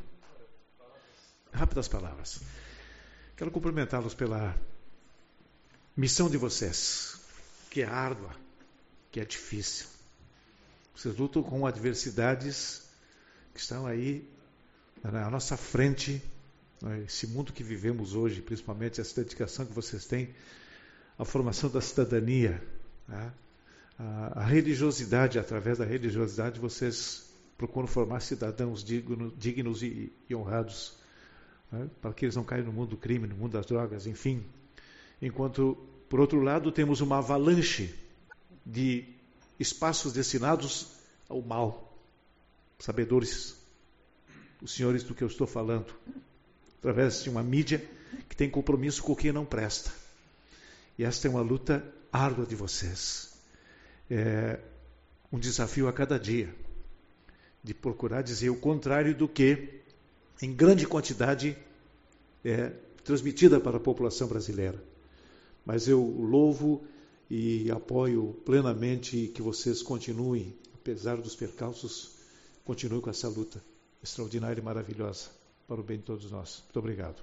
Rápidas palavras. Quero cumprimentá-los pela missão de vocês, que é árdua, que é difícil. Vocês lutam com adversidades que estão aí na nossa frente, esse mundo que vivemos hoje, principalmente essa dedicação que vocês têm à formação da cidadania, né? a, a religiosidade, através da religiosidade, vocês procuram formar cidadãos dignos, dignos e, e honrados, né? Para que eles não caiam no mundo do crime, no mundo das drogas, enfim. Enquanto, por outro lado, temos uma avalanche de espaços destinados ao mal. Sabedores, os senhores, do que eu estou falando, através de uma mídia que tem compromisso com o que não presta. E esta é uma luta árdua de vocês. É um desafio a cada dia, de procurar dizer o contrário do que, em grande quantidade, é transmitida para a população brasileira. Mas eu louvo e apoio plenamente que vocês continuem, apesar dos percalços, continuem com essa luta extraordinária e maravilhosa para o bem de todos nós. Muito obrigado.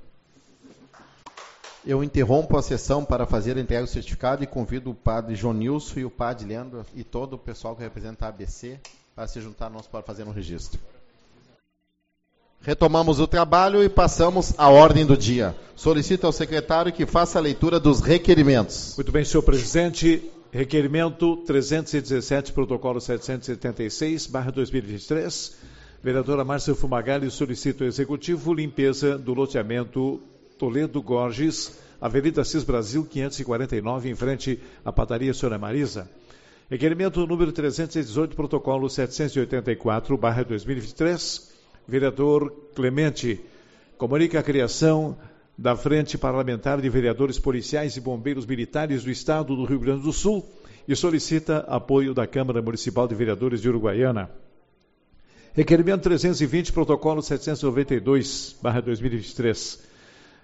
Eu interrompo a sessão para fazer a entrega do certificado e convido o padre João Nilson e o padre Leandro e todo o pessoal que representa a A B C para se juntar a nós para fazer um registro. Retomamos o trabalho e passamos à ordem do dia. Solicito ao secretário que faça a leitura dos requerimentos. Muito bem, senhor presidente. Requerimento trezentos e dezessete, protocolo setecentos e setenta e seis, barra dois mil e vinte e três. Vereadora Márcia Fumagalli solicita ao Executivo limpeza do loteamento Toledo Gorges, Avenida Cis Brasil, quinhentos e quarenta e nove, em frente à padaria Sra. Marisa. Requerimento número trezentos e dezoito, protocolo setecentos e oitenta e quatro, barra dois mil e vinte e três. Vereador Clemente comunica a criação da Frente Parlamentar de Vereadores Policiais e Bombeiros Militares do Estado do Rio Grande do Sul e solicita apoio da Câmara Municipal de Vereadores de Uruguaiana. Requerimento trezentos e vinte, protocolo setecentos e noventa e dois, barra dois mil e vinte e três.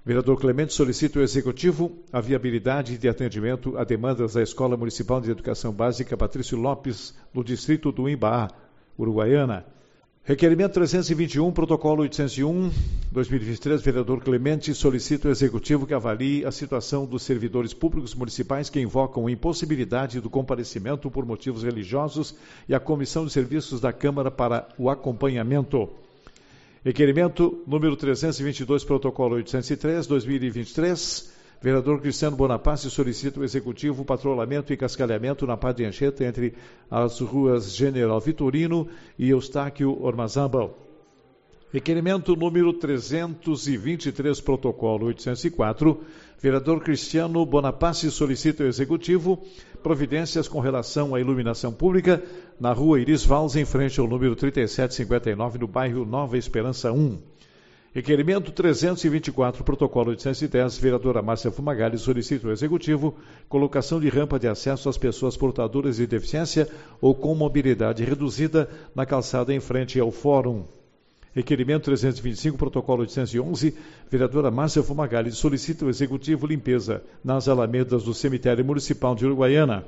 Vereador Clemente solicita ao Executivo a viabilidade de atendimento a demandas da Escola Municipal de Educação Básica Patrício Lopes, no distrito do Imbaá, Uruguaiana. Requerimento trezentos e vinte e um, protocolo oitocentos e um, dois mil e vinte e três, vereador Clemente solicita ao Executivo que avalie a situação dos servidores públicos municipais que invocam a impossibilidade do comparecimento por motivos religiosos e a Comissão de Serviços da Câmara para o acompanhamento. Requerimento número trezentos e vinte e dois, protocolo oitocentos e três, dois mil e vinte e três, vereador Cristiano Bonaparte solicita ao Executivo patrulhamento e cascalhamento na Padre Anchieta entre as ruas General Vitorino e Eustáquio Ormazábal. Requerimento número trezentos e vinte e três, protocolo oitocentos e quatro, vereador Cristiano Bonaparte solicita ao Executivo providências com relação à iluminação pública na rua Iris Valls, em frente ao número trinta e sete cinquenta e nove, no bairro Nova Esperança um. Requerimento trezentos e vinte e quatro, protocolo oitocentos e dez, vereadora Márcia Fumagalli solicita ao Executivo colocação de rampa de acesso às pessoas portadoras de deficiência ou com mobilidade reduzida na calçada em frente ao Fórum. Requerimento trezentos e vinte e cinco, protocolo oitocentos e onze, vereadora Márcia Fumagalli solicita ao Executivo limpeza nas alamedas do Cemitério Municipal de Uruguaiana.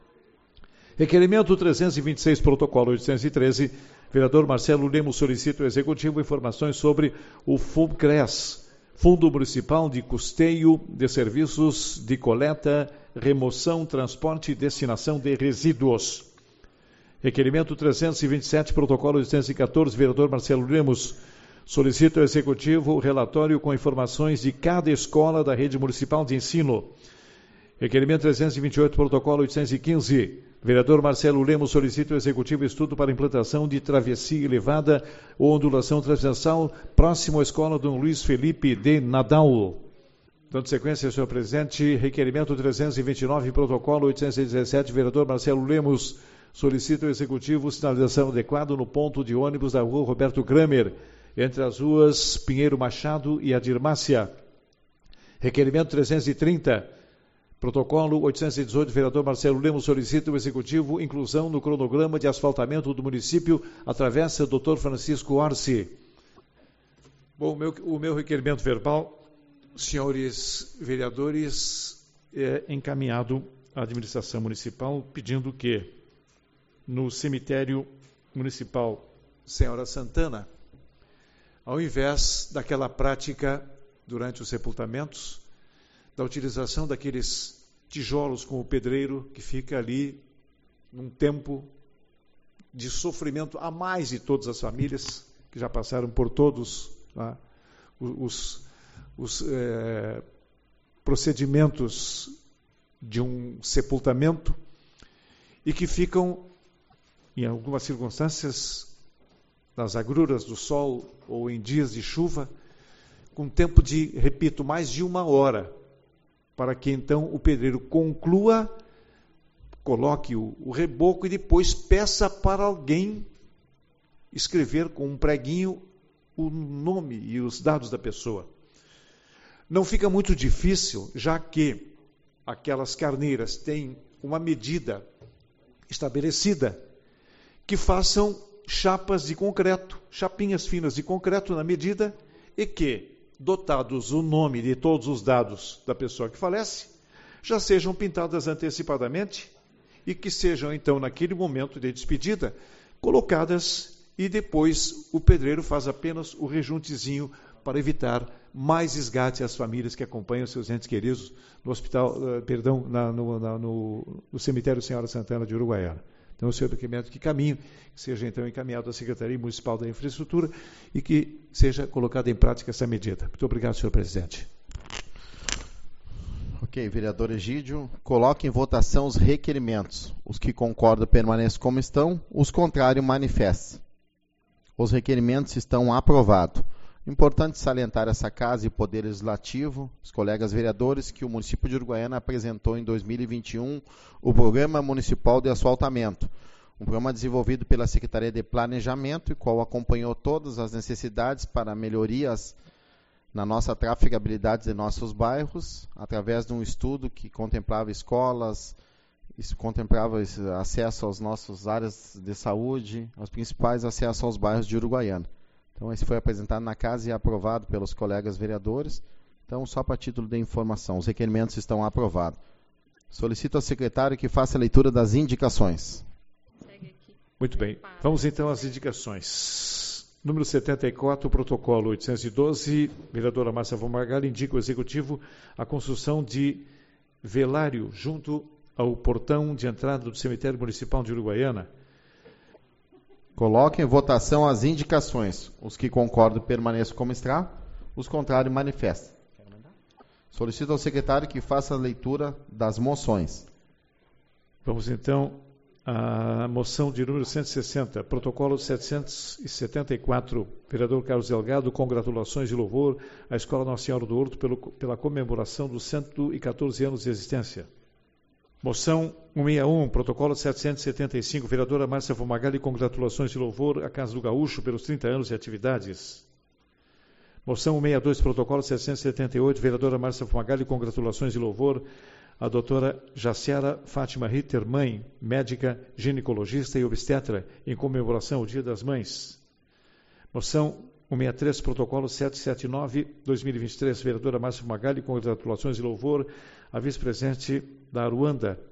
Requerimento trezentos e vinte e seis, protocolo oitocentos e treze, vereador Marcelo Lemos solicita ao Executivo informações sobre o FUNCRES, Fundo Municipal de Custeio de Serviços de Coleta, Remoção, Transporte e Destinação de Resíduos. Requerimento trezentos e vinte e sete, protocolo oitocentos e quatorze, vereador Marcelo Lemos solicita ao Executivo o relatório com informações de cada escola da rede municipal de ensino. Requerimento trezentos e vinte e oito, protocolo oitocentos e quinze, vereador Marcelo Lemos solicita ao Executivo estudo para implantação de travessia elevada ou ondulação transversal próximo à escola Dom Luiz Felipe de Nadal. Dando sequência, senhor presidente, requerimento trezentos e vinte e nove, protocolo oitocentos e dezessete, vereador Marcelo Lemos solicita ao Executivo sinalização adequada no ponto de ônibus da rua Roberto Kramer, entre as ruas Pinheiro Machado e Adirmácia. Requerimento trezentos e trinta, protocolo oitocentos e dezoito, vereador Marcelo Lemos solicita ao Executivo inclusão no cronograma de asfaltamento do município através do doutor Francisco Arce. Bom, o meu, o meu requerimento verbal, senhores vereadores, é encaminhado à administração municipal pedindo que no cemitério municipal Senhora Santana, ao invés daquela prática durante os sepultamentos, da utilização daqueles tijolos com o pedreiro que fica ali num tempo de sofrimento a mais de todas as famílias que já passaram por todos tá, os, os é, procedimentos de um sepultamento e que ficam em algumas circunstâncias, nas agruras do sol ou em dias de chuva, com tempo de, repito, mais de uma hora, para que então o pedreiro conclua, coloque o, o reboco e depois peça para alguém escrever com um preguinho o nome e os dados da pessoa. Não fica muito difícil, já que aquelas carneiras têm uma medida estabelecida, que façam chapas de concreto, chapinhas finas de concreto na medida, e que, dotados o nome de todos os dados da pessoa que falece, já sejam pintadas antecipadamente e que sejam, então, naquele momento de despedida, colocadas e depois o pedreiro faz apenas o rejuntezinho para evitar mais esgate às famílias que acompanham seus entes queridos no hospital, uh, perdão, na, no, na, no, no cemitério Senhora Santana de Uruguaiana. Então, o seu requerimento que caminho, que seja então encaminhado à Secretaria Municipal da Infraestrutura e que seja colocada em prática essa medida. Muito obrigado, senhor presidente. Ok, vereador Egídio, coloque em votação os requerimentos. Os que concordam permaneçam como estão, os contrários manifestem. Os requerimentos estão aprovados. Importante salientar essa casa e o Poder Legislativo, os colegas vereadores, que o município de Uruguaiana apresentou em dois mil e vinte e um o Programa Municipal de Asfaltamento, um programa desenvolvido pela Secretaria de Planejamento, e qual acompanhou todas as necessidades para melhorias na nossa trafegabilidade de nossos bairros, através de um estudo que contemplava escolas, isso contemplava acesso às nossas áreas de saúde, aos principais acessos aos bairros de Uruguaiana. Então, esse foi apresentado na casa e aprovado pelos colegas vereadores. Então, só para título de informação, os requerimentos estão aprovados. Solicito ao secretário que faça a leitura das indicações. Muito bem. Vamos então às indicações. Número setenta e quatro, protocolo oitocentos e doze, vereadora Márcia von Margalli indica o Executivo a construção de velário junto ao portão de entrada do cemitério municipal de Uruguaiana. Coloquem em votação as indicações. Os que concordam permaneçam como está, os contrários manifestem. Solicito ao secretário que faça a leitura das moções. Vamos então à moção de número cento e sessenta, protocolo setecentos e setenta e quatro, vereador Carlos Delgado, congratulações e louvor à Escola Nossa Senhora do Horto pelo, pela comemoração dos cento e quatorze anos de existência. Moção cento e sessenta e um, protocolo setecentos e setenta e cinco, vereadora Márcia von Margalli, congratulações e louvor à Casa do Gaúcho pelos trinta anos de atividades. Moção cento e sessenta e dois, protocolo setecentos e setenta e oito, vereadora Márcia von Margalli, congratulações e louvor à doutora Jaciara Fátima Ritter, mãe, médica, ginecologista e obstetra, em comemoração ao Dia das Mães. Moção cento e sessenta e três, protocolo setecentos e setenta e nove, dois mil e vinte e três, vereadora Márcia von Margalli, congratulações e louvor à vice-presidente da Aruanda,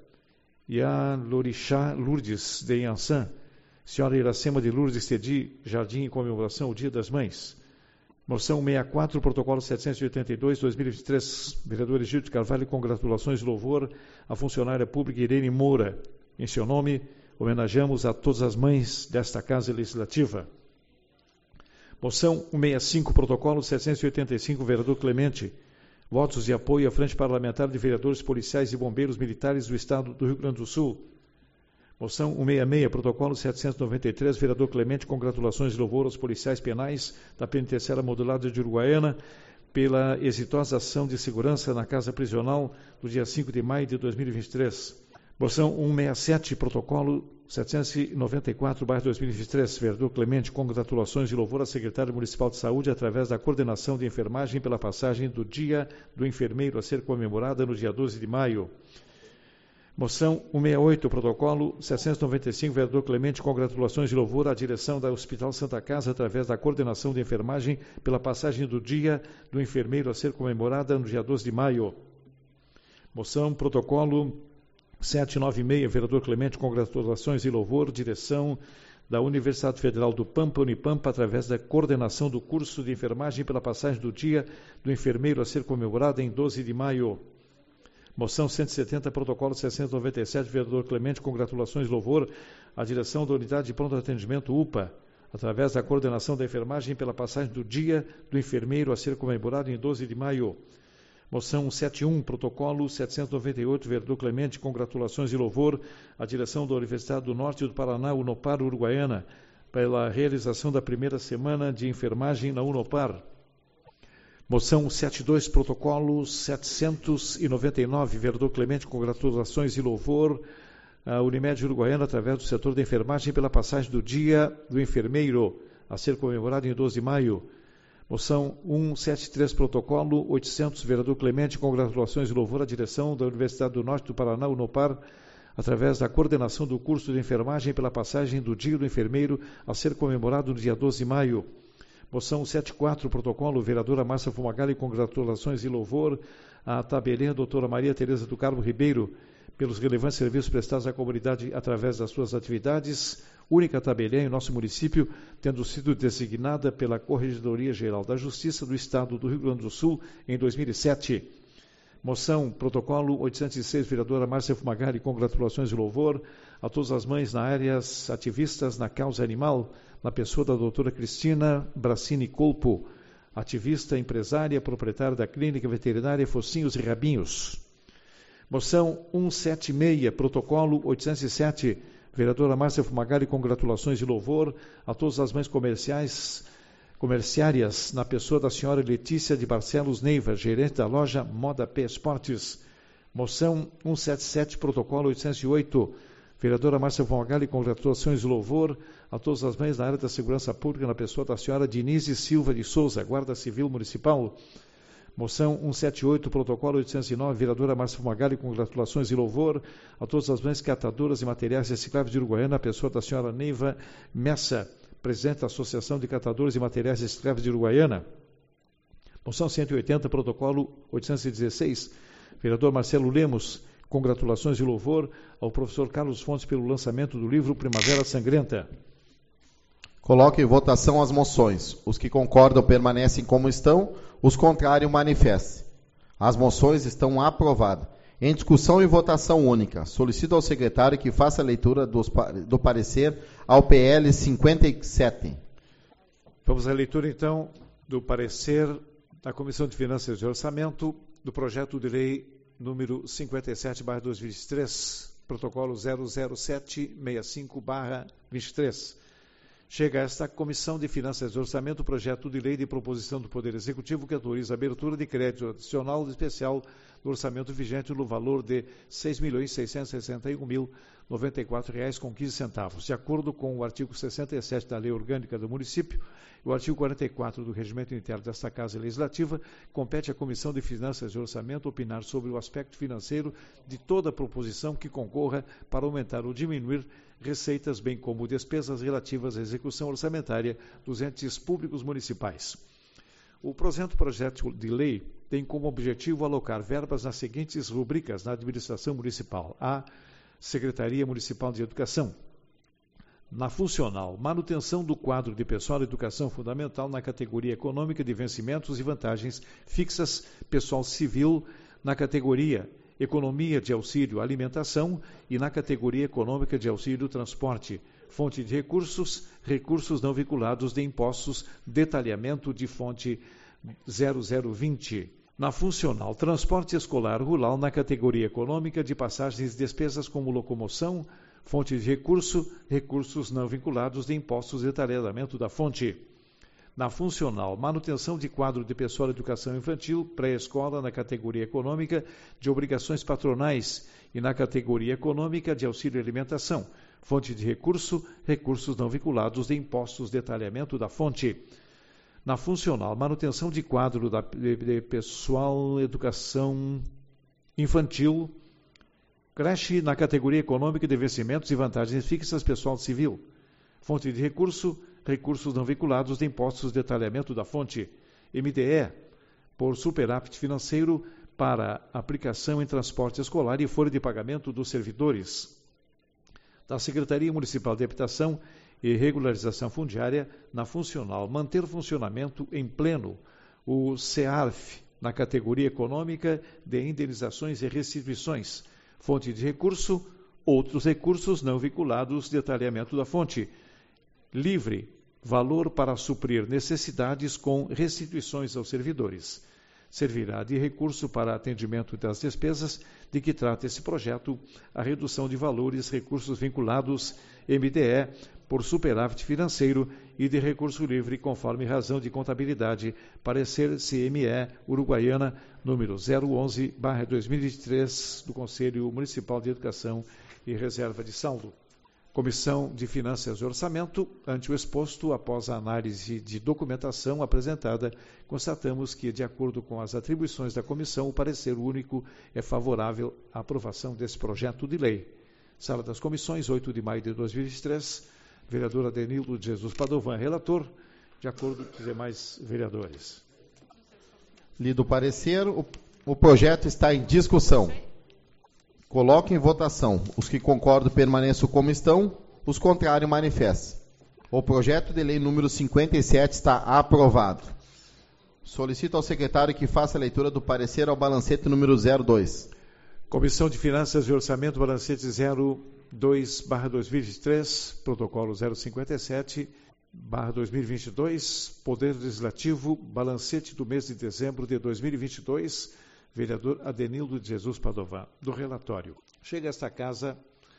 Yalorixá Lourdes de Yansan, senhora Iracema de Lourdes Tedi, Jardim, em comemoração ao Dia das Mães. Moção cento e sessenta e quatro, protocolo setecentos e oitenta e dois, dois mil e vinte e três, vereador Egídio Carvalho, congratulações e louvor à funcionária pública Irene Moura. Em seu nome, homenageamos a todas as mães desta Casa Legislativa. Moção cento e sessenta e cinco, protocolo setecentos e oitenta e cinco, vereador Clemente. Votos de apoio à Frente Parlamentar de Vereadores Policiais e Bombeiros Militares do Estado do Rio Grande do Sul. Moção cento e sessenta e seis, protocolo setecentos e noventa e três, vereador Clemente, congratulações e louvor aos policiais penais da Penitenciária Modulada de Uruguaiana pela exitosa ação de segurança na Casa Prisional do dia cinco de maio de dois mil e vinte e três. Moção cento e sessenta e sete, protocolo setecentos e noventa e quatro, barra dois mil e vinte e três, vereador Clemente, congratulações e louvor à secretária municipal de saúde através da coordenação de enfermagem pela passagem do Dia do Enfermeiro a ser comemorada no dia doze de maio. Moção cento e sessenta e oito, protocolo setecentos e noventa e cinco, vereador Clemente, congratulações e louvor à direção da Hospital Santa Casa através da coordenação de enfermagem pela passagem do Dia do Enfermeiro a ser comemorada no dia doze de maio. Moção protocolo setecentos e noventa e seis, vereador Clemente, congratulações e louvor, direção da Universidade Federal do Pampa, Unipampa, através da coordenação do curso de enfermagem pela passagem do Dia do Enfermeiro a ser comemorada em doze de maio. Moção cento e setenta, protocolo setecentos e noventa e sete, vereador Clemente, congratulações e louvor à direção da Unidade de Pronto Atendimento U P A, através da coordenação da enfermagem pela passagem do Dia do Enfermeiro a ser comemorado em doze de maio. Moção cento e setenta e um, protocolo setecentos e noventa e oito, vereador Clemente, congratulações e louvor à direção da Universidade do Norte do Paraná, Unopar, Uruguaiana, pela realização da primeira semana de enfermagem na Unopar. Moção setenta e dois, protocolo setecentos e noventa e nove, vereador Clemente, congratulações e louvor à Unimed Uruguaiana através do setor da enfermagem pela passagem do Dia do Enfermeiro a ser comemorado em doze de maio. Moção cento e setenta e três, protocolo oitocentos, vereador Clemente, congratulações e louvor à direção da Universidade do Norte do Paraná, Unopar, através da coordenação do curso de enfermagem pela passagem do Dia do Enfermeiro a ser comemorado no dia doze de maio. Moção setenta e quatro, protocolo, vereadora Márcia von Margalli, congratulações e louvor à tabeliã doutora Maria Tereza do Carmo Ribeiro, pelos relevantes serviços prestados à comunidade através das suas atividades, única tabeliã em nosso município, tendo sido designada pela Corregedoria Geral da Justiça do Estado do Rio Grande do Sul em dois mil e sete. Moção, protocolo oitocentos e seis, vereadora Márcia von Margalli, congratulações e louvor a todas as mães na áreas ativistas na causa animal, na pessoa da doutora Cristina Bracini Colpo, ativista, empresária, proprietária da clínica veterinária Focinhos e Rabinhos. Moção cento e setenta e seis, protocolo oitocentos e sete, vereadora Márcia von Margalli, congratulações e louvor a todas as mães comerciais, comerciárias, na pessoa da senhora Letícia de Barcelos Neiva, gerente da loja Moda P Esportes. Moção cento e setenta e sete, protocolo oitocentos e oito, vereadora Márcia von Margalli, congratulações e louvor a todas as mães na área da segurança pública, na pessoa da senhora Denise Silva de Souza, Guarda Civil Municipal. Moção cento e setenta e oito, protocolo oitocentos e nove, vereadora Márcia von Margalli, congratulações e louvor a todas as mães catadoras de materiais recicláveis de Uruguaiana, na pessoa da senhora Neiva Messa, presidente da Associação de Catadores de Materiais Recicláveis de Uruguaiana. Moção cento e oitenta, protocolo oitocentos e dezesseis. Vereador Marcelo Lemos, congratulações e louvor ao professor Carlos Fontes pelo lançamento do livro Primavera Sangrenta. Coloque em votação as moções. Os que concordam permanecem como estão, os contrários manifestem. As moções estão aprovadas. Em discussão e votação única, solicito ao secretário que faça a leitura dos, do parecer ao P L cinquenta e sete. Vamos à leitura, então, do parecer da Comissão de Finanças e Orçamento do projeto de lei número cinquenta e sete barra dois mil e vinte e três, protocolo zero zero sete seis cinco barra vinte e três. Chega a esta Comissão de Finanças e Orçamento o projeto de lei de proposição do Poder Executivo que autoriza a abertura de crédito adicional especial do orçamento vigente no valor de seis milhões seiscentos e sessenta e um mil noventa e quatro reais com quinze centavos. De acordo com o artigo sessenta e sete da Lei Orgânica do Município e o artigo quarenta e quatro do Regimento Interno desta Casa Legislativa, compete à Comissão de Finanças e Orçamento opinar sobre o aspecto financeiro de toda proposição que concorra para aumentar ou diminuir receitas, bem como despesas relativas à execução orçamentária dos entes públicos municipais. O presente projeto de lei tem como objetivo alocar verbas nas seguintes rubricas na administração municipal. A. Secretaria Municipal de Educação. Na funcional, manutenção do quadro de pessoal de educação fundamental na categoria econômica de vencimentos e vantagens fixas, pessoal civil na categoria economia de auxílio alimentação e na categoria econômica de auxílio transporte. Fonte de recursos, recursos não vinculados de impostos, detalhamento de fonte zero zero vinte. Na funcional, transporte escolar rural na categoria econômica de passagens e despesas como locomoção, fonte de recurso, recursos não vinculados de impostos, detalhamento da fonte. Na funcional, manutenção de quadro de pessoal de educação infantil, pré-escola na categoria econômica de obrigações patronais e na categoria econômica de auxílio alimentação. Fonte de recurso, recursos não vinculados de impostos, detalhamento da fonte. Na funcional, manutenção de quadro da, de, de pessoal educação infantil, creche na categoria econômica de vencimentos e vantagens fixas, pessoal civil. Fonte de recurso, recursos não vinculados de impostos, detalhamento da fonte. M D E, por superávit financeiro para aplicação em transporte escolar e folha de pagamento dos servidores. Da Secretaria Municipal de Habitação e Regularização Fundiária, na funcional, manter funcionamento em pleno o CEARF, na categoria econômica de indenizações e restituições. Fonte de recurso, outros recursos não vinculados, detalhamento da fonte. Livre, valor para suprir necessidades com restituições aos servidores. Servirá de recurso para atendimento das despesas de que trata esse projeto, a redução de valores, recursos vinculados, M D E, por superávit financeiro e de recurso livre, conforme razão de contabilidade, parecer C M E Uruguaiana, número zero onze barra dois mil e vinte e três, do Conselho Municipal de Educação e Reserva de Saldo. Comissão de Finanças e Orçamento, ante o exposto, após a análise de documentação apresentada, constatamos que, de acordo com as atribuições da comissão, o parecer único é favorável à aprovação desse projeto de lei. Sala das Comissões, oito de maio de dois mil e vinte e três, vereador Adenildo de Jesus Padovan, relator, de acordo com os demais vereadores. Lido o parecer, o, o projeto está em discussão. Coloque em votação. Os que concordam permaneçam como estão, os contrários manifestem. O projeto de lei número cinquenta e sete está aprovado. Solicito ao secretário que faça a leitura do parecer ao balancete número zero dois. Comissão de Finanças e Orçamento, balancete zero dois barra dois mil e vinte e três, protocolo zero cinquenta e sete barra dois mil e vinte e dois, Poder Legislativo, balancete do mês de dezembro de dois mil e vinte e dois, vereador Adenildo de Jesus Padovan, do relatório. Chega a esta casa,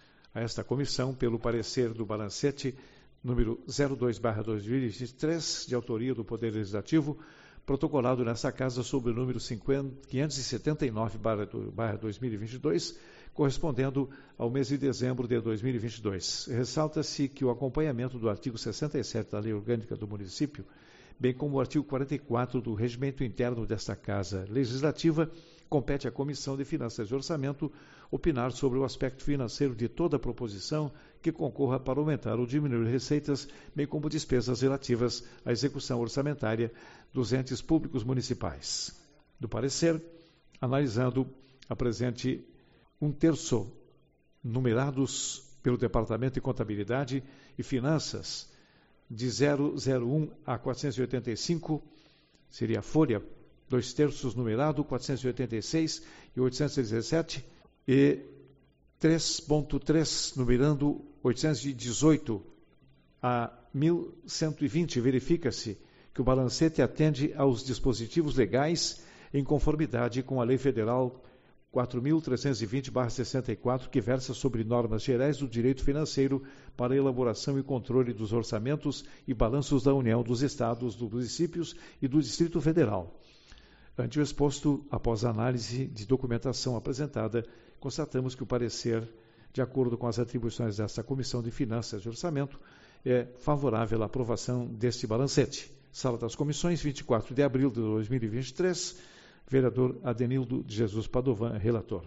a esta comissão, pelo parecer do balancete número zero dois barra dois mil e vinte e três, de autoria do Poder Legislativo, protocolado nesta casa sob o número quinhentos e setenta e nove barra dois mil e vinte e dois, correspondendo ao mês de dezembro de dois mil e vinte e dois. Ressalta-se que o acompanhamento do artigo sessenta e sete da Lei Orgânica do Município, bem como o artigo quarenta e quatro do Regimento Interno desta Casa Legislativa, compete à Comissão de Finanças e Orçamento opinar sobre o aspecto financeiro de toda a proposição que concorra para aumentar ou diminuir receitas, bem como despesas relativas à execução orçamentária dos entes públicos municipais. Do parecer, analisando a presente um terço, numerados pelo Departamento de Contabilidade e Finanças, de zero zero um a quatrocentos e oitenta e cinco, seria a folha, dois terços numerado, quatrocentos e oitenta e seis e oitocentos e dezessete, e três ponto três, numerando oitocentos e dezoito a mil cento e vinte, verifica-se que o balancete atende aos dispositivos legais em conformidade com a Lei Federal quatro mil trezentos e vinte barra sessenta e quatro, que versa sobre normas gerais do direito financeiro para a elaboração e controle dos orçamentos e balanços da União, dos Estados, dos municípios e do Distrito Federal. Ante o exposto, após a análise de documentação apresentada, constatamos que o parecer, de acordo com as atribuições desta Comissão de Finanças e Orçamento, é favorável à aprovação deste balancete. Sala das Comissões, vinte e quatro de abril de dois mil e vinte e três, vereador Adenildo de Jesus Padovan, relator.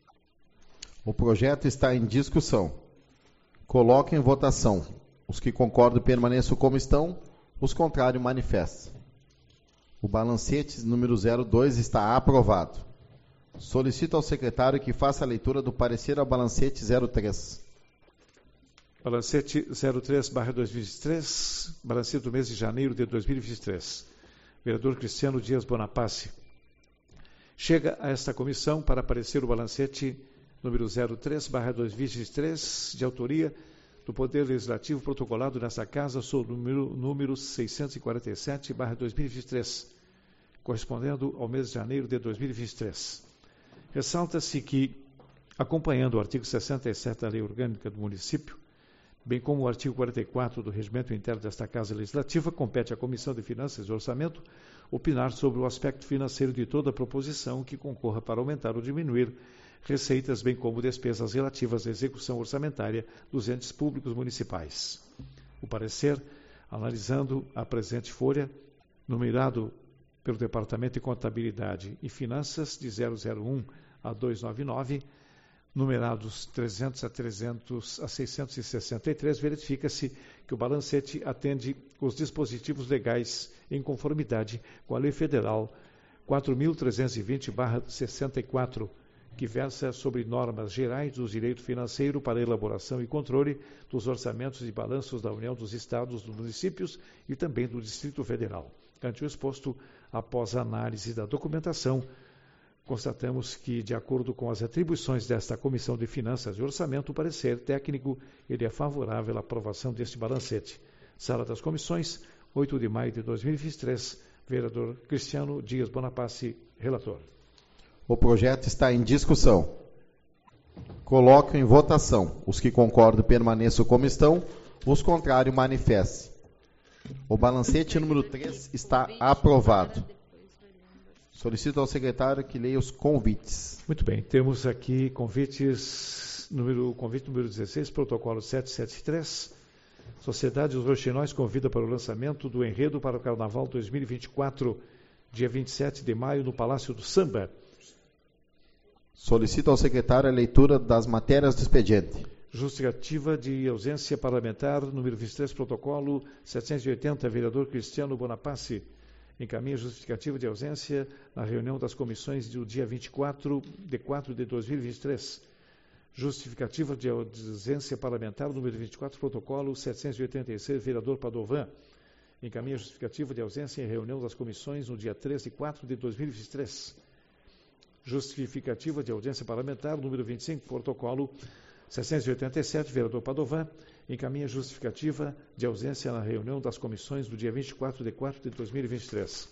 O projeto está em discussão. Coloque em votação. Os que concordam permaneçam como estão, os contrários manifestem. O balancete número zero dois está aprovado. Solicito ao secretário que faça a leitura do parecer ao balancete zero três. Balancete zero três barra dois mil e vinte e três, balancete do mês de janeiro de dois mil e vinte e três. Vereador Cristiano Dias Bonaparte. Chega a esta comissão para aparecer o balancete número zero três barra dois mil e vinte e três, de autoria do Poder Legislativo, protocolado nesta Casa, sob o número, número seiscentos e quarenta e sete barra dois mil e vinte e três, correspondendo ao mês de janeiro de dois mil e vinte e três. Ressalta-se que, acompanhando o artigo sessenta e sete da Lei Orgânica do Município, bem como o artigo quarenta e quatro do Regimento Interno desta Casa Legislativa, compete à Comissão de Finanças e Orçamento opinar sobre o aspecto financeiro de toda a proposição que concorra para aumentar ou diminuir receitas, bem como despesas relativas à execução orçamentária dos entes públicos municipais. O parecer, analisando a presente folha, numerado pelo Departamento de Contabilidade e Finanças, de zero zero um a duzentos e noventa e nove, numerados trezentos a trezentos a seiscentos e sessenta e três, verifica-se que o balancete atende os dispositivos legais em conformidade com a Lei Federal quatro mil trezentos e vinte barra sessenta e quatro, que versa sobre normas gerais do direito financeiro para a elaboração e controle dos orçamentos e balanços da União, dos Estados, dos municípios e também do Distrito Federal. Ante o exposto, após a análise da documentação, constatamos que, de acordo com as atribuições desta Comissão de Finanças e Orçamento, o parecer técnico ele é favorável à aprovação deste balancete. Sala das Comissões, oito de maio de dois mil e vinte e três, vereador Cristiano Dias Bonaparte, relator. O projeto está em discussão. Coloco em votação. Os que concordam permaneçam como estão, os contrários manifestem. O balancete número três está aprovado. Solicito ao secretário que leia os convites. Muito bem, temos aqui convites, número, convite número dezesseis, protocolo setecentos e setenta e três. Sociedade Os Roxinóis convida para o lançamento do enredo para o Carnaval dois mil e vinte e quatro, dia vinte e sete de maio, no Palácio do Samba. Solicito ao secretário a leitura das matérias do expediente. Justificativa de ausência parlamentar, número vinte e três, protocolo setecentos e oitenta, vereador Cristiano Bonaparte. Encaminha justificativa de ausência na reunião das comissões do dia vinte e quatro de quatro de dois mil e vinte e três. Justificativa de ausência parlamentar, número vinte e quatro, protocolo setecentos e oitenta e seis, vereador Padovan. Encaminha justificativa de ausência em reunião das comissões no dia três de quatro de dois mil e vinte e três. Justificativa de audiência parlamentar, número vinte e cinco, protocolo setecentos e oitenta e sete, vereador Padovan. Encaminha justificativa de ausência na reunião das comissões do dia vinte e quatro de quatro de dois mil e vinte e três.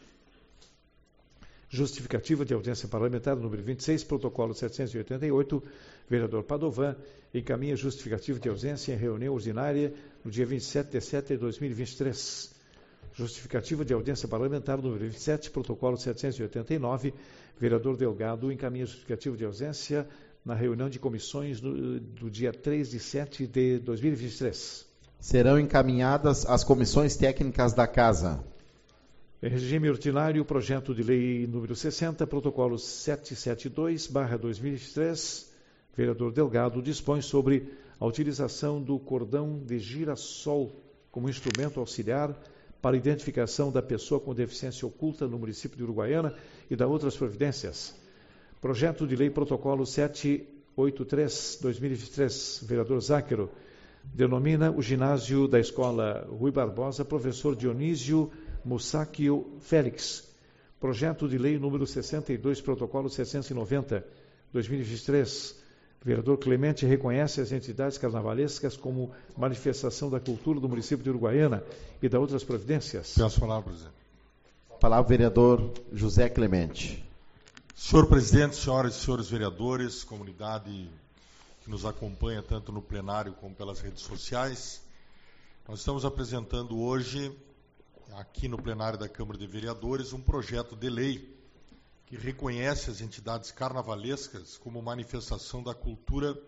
Justificativa de audiência parlamentar, número vinte e seis, protocolo setecentos e oitenta e oito, vereador Padovan. Encaminha justificativa de ausência em reunião ordinária no dia vinte e sete de setembro de dois mil e vinte e três. Justificativa de audiência parlamentar, número vinte e sete, protocolo setecentos e oitenta e nove, vereador Delgado. Encaminha justificativa de ausência na reunião de comissões do, do dia três de setembro de dois mil e vinte e três. Serão encaminhadas às comissões técnicas da Casa. Em regime ordinário, projeto de lei número sessenta, protocolo setecentos e setenta e dois barra dois mil e vinte e três, vereador Delgado, dispõe sobre a utilização do cordão de girassol como instrumento auxiliar para a identificação da pessoa com deficiência oculta no município de Uruguaiana e da outras providências. Projeto de lei protocolo setecentos e oitenta e três barra dois mil e vinte e três, vereador Záquero, denomina o ginásio da Escola Rui Barbosa professor Dionísio Mussáquio Félix. Projeto de lei número sessenta e dois, protocolo setecentos e noventa, dois mil e vinte e três. Vereador Clemente reconhece as entidades carnavalescas como manifestação da cultura do município de Uruguaiana e da outras providências. Peço a palavra, presidente. Palavra, vereador José Clemente. Senhor presidente, senhoras e senhores vereadores, comunidade que nos acompanha tanto no plenário como pelas redes sociais, nós estamos apresentando hoje, aqui no plenário da Câmara de Vereadores, um projeto de lei que reconhece as entidades carnavalescas como manifestação da cultura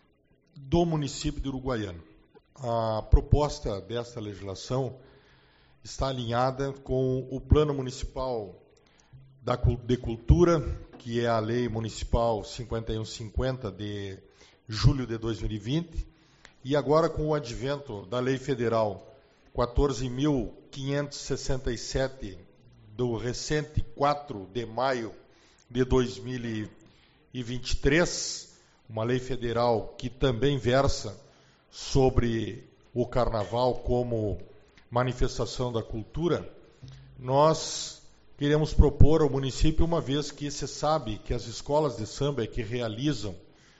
do município de Uruguaiana. A proposta desta legislação está alinhada com o Plano Municipal de Cultura, que é a Lei Municipal cinquenta e um cinquenta de julho de dois mil e vinte, e agora com o advento da Lei Federal quatorze mil quinhentos e sessenta e sete, do recente quatro de maio de dois mil e vinte e três, uma lei federal que também versa sobre o carnaval como manifestação da cultura, nós queremos propor ao município, uma vez que se sabe que as escolas de samba é que realizam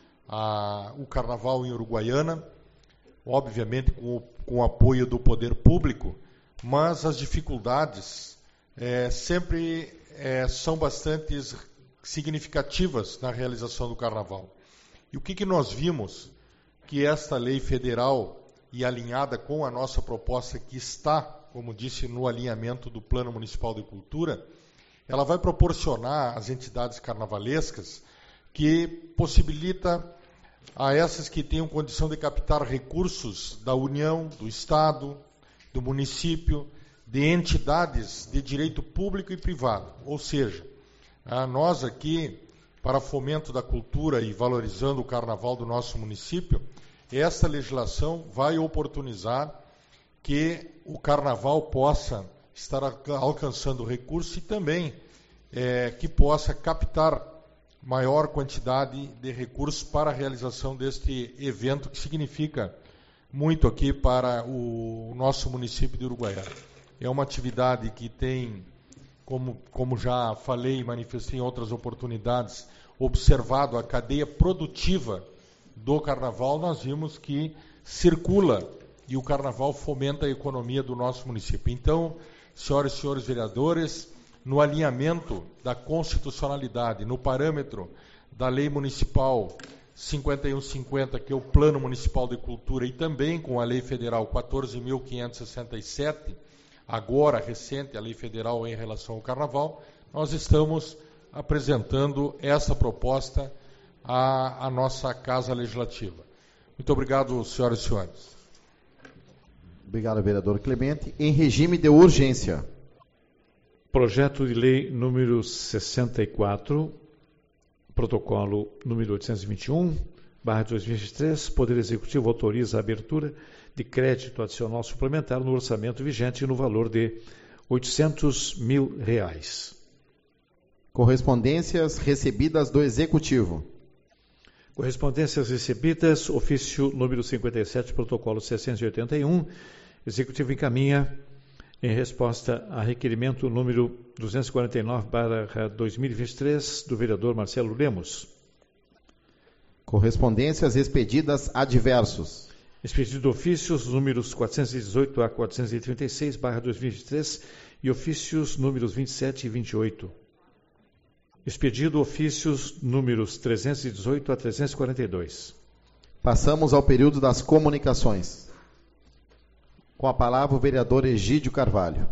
a, o carnaval em Uruguaiana, obviamente com o, com o apoio do poder público, mas as dificuldades é, sempre é, são bastante significativas na realização do carnaval. E o que, que nós vimos? Que esta lei federal, e alinhada com a nossa proposta, que está, como disse, no alinhamento do Plano Municipal de Cultura, ela vai proporcionar às entidades carnavalescas que possibilita a essas que tenham condição de captar recursos da União, do Estado, do município, de entidades de direito público e privado. Ou seja, a nós aqui, para fomento da cultura e valorizando o carnaval do nosso município, esta legislação vai oportunizar que o carnaval possa estar alcançando recursos e também é, que possa captar maior quantidade de recursos para a realização deste evento, que significa muito aqui para o nosso município de Uruguaiana. É uma atividade que tem, como, como já falei e manifestei em outras oportunidades, observado a cadeia produtiva do carnaval. Nós vimos que circula e o carnaval fomenta a economia do nosso município. Então, senhoras e senhores vereadores, no alinhamento da constitucionalidade, no parâmetro da Lei Municipal cinquenta e um cinquenta, que é o Plano Municipal de Cultura, e também com a Lei Federal quatorze mil quinhentos e sessenta e sete, agora recente, a Lei Federal em relação ao Carnaval, nós estamos apresentando essa proposta à, à nossa Casa Legislativa. Muito obrigado, senhoras e senhores. Obrigado, vereador Clemente. Em regime de urgência. Projeto de lei número sessenta e quatro, protocolo número oitocentos e vinte e um, barra dois mil e vinte e três, Poder Executivo autoriza a abertura de crédito adicional suplementar no orçamento vigente no valor de oitocentos mil reais. Correspondências recebidas do Executivo. Correspondências recebidas, ofício número cinquenta e sete, protocolo seiscentos e oitenta e um, Executivo encaminha em resposta a requerimento número duzentos e quarenta e nove barra dois mil e vinte e três, do vereador Marcelo Lemos. Correspondências expedidas a diversos. Expedido ofícios números quatrocentos e dezoito a quatrocentos e trinta e seis barra dois mil e vinte e três e ofícios números vinte e sete e vinte e oito. Expedido ofícios números trezentos e dezoito a trezentos e quarenta e dois. Passamos ao período das comunicações. Com a palavra o vereador Egídio Carvalho.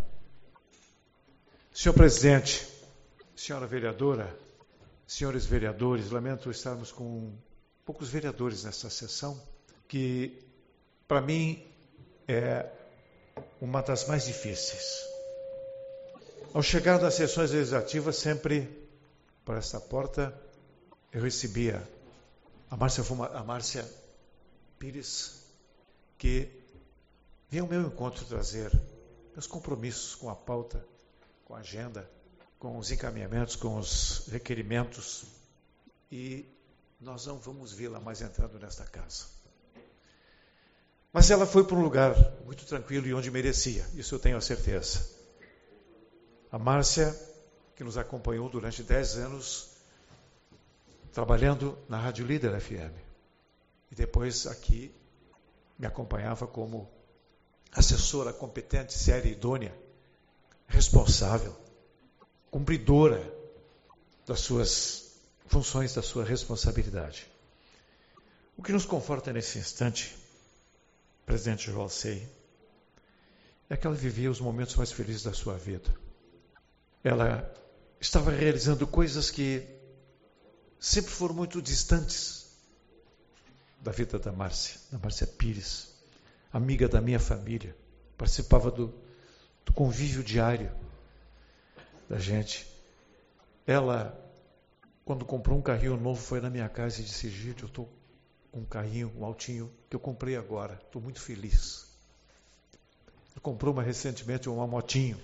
Senhor presidente, senhora vereadora, senhores vereadores, lamento estarmos com poucos vereadores nesta sessão, que para mim é uma das mais difíceis. Ao chegar nas sessões legislativas, sempre por essa porta, eu recebia a Márcia, a Márcia Pires, que vinha ao meu encontro trazer meus compromissos com a pauta, com a agenda, com os encaminhamentos, com os requerimentos, e nós não vamos vê-la mais entrando nesta casa. Mas ela foi para um lugar muito tranquilo e onde merecia, isso eu tenho a certeza. A Márcia, que nos acompanhou durante dez anos, trabalhando na Rádio Líder F M, e depois aqui me acompanhava como assessora competente, séria, idônea, responsável, cumpridora das suas funções, da sua responsabilidade. O que nos conforta nesse instante, presidente João Sei, é que ela vivia os momentos mais felizes da sua vida. Ela estava realizando coisas que sempre foram muito distantes da vida da Márcia, da Márcia Pires, amiga da minha família, participava do, do convívio diário da gente. Ela, quando comprou um carrinho novo, foi na minha casa e disse: Gide, eu estou com um carrinho, um altinho, que eu comprei agora, estou muito feliz. Ela comprou uma, recentemente uma motinho.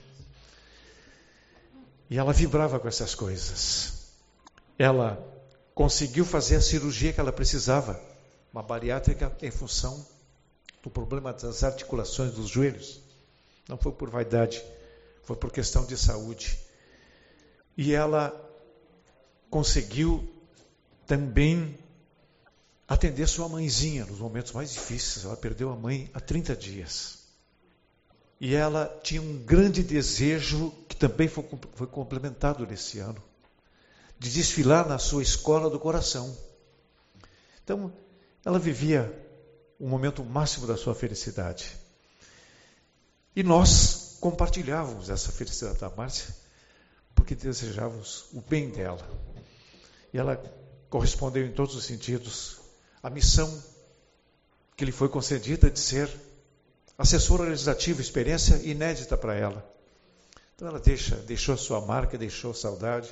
E ela vibrava com essas coisas. Ela conseguiu fazer a cirurgia que ela precisava, uma bariátrica em função do problema das articulações dos joelhos. Não foi por vaidade, foi por questão de saúde. E ela conseguiu também atender sua mãezinha nos momentos mais difíceis. Ela perdeu a mãe há trinta dias. E ela tinha um grande desejo, que também foi, foi complementado nesse ano, de desfilar na sua escola do coração. Então, ela vivia o momento máximo da sua felicidade. E nós compartilhávamos essa felicidade da Márcia, porque desejávamos o bem dela. E ela correspondeu em todos os sentidos à missão que lhe foi concedida de ser assessora legislativa, experiência inédita para ela. Então ela deixa, deixou sua marca, deixou saudade.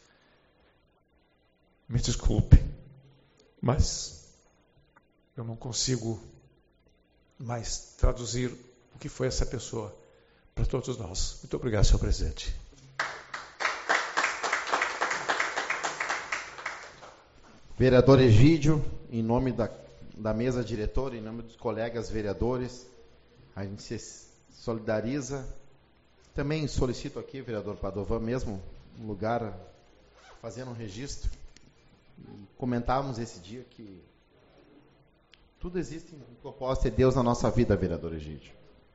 Me desculpe, mas eu não consigo mais traduzir o que foi essa pessoa para todos nós. Muito obrigado, senhor presidente. Vereador Egídio, em nome da, da mesa diretora, em nome dos colegas vereadores, a gente se solidariza. Também solicito aqui, vereador Padovan, mesmo um lugar, fazendo um registro. Comentávamos esse dia que tudo existe em propósito de Deus na nossa vida, vereador Egídio.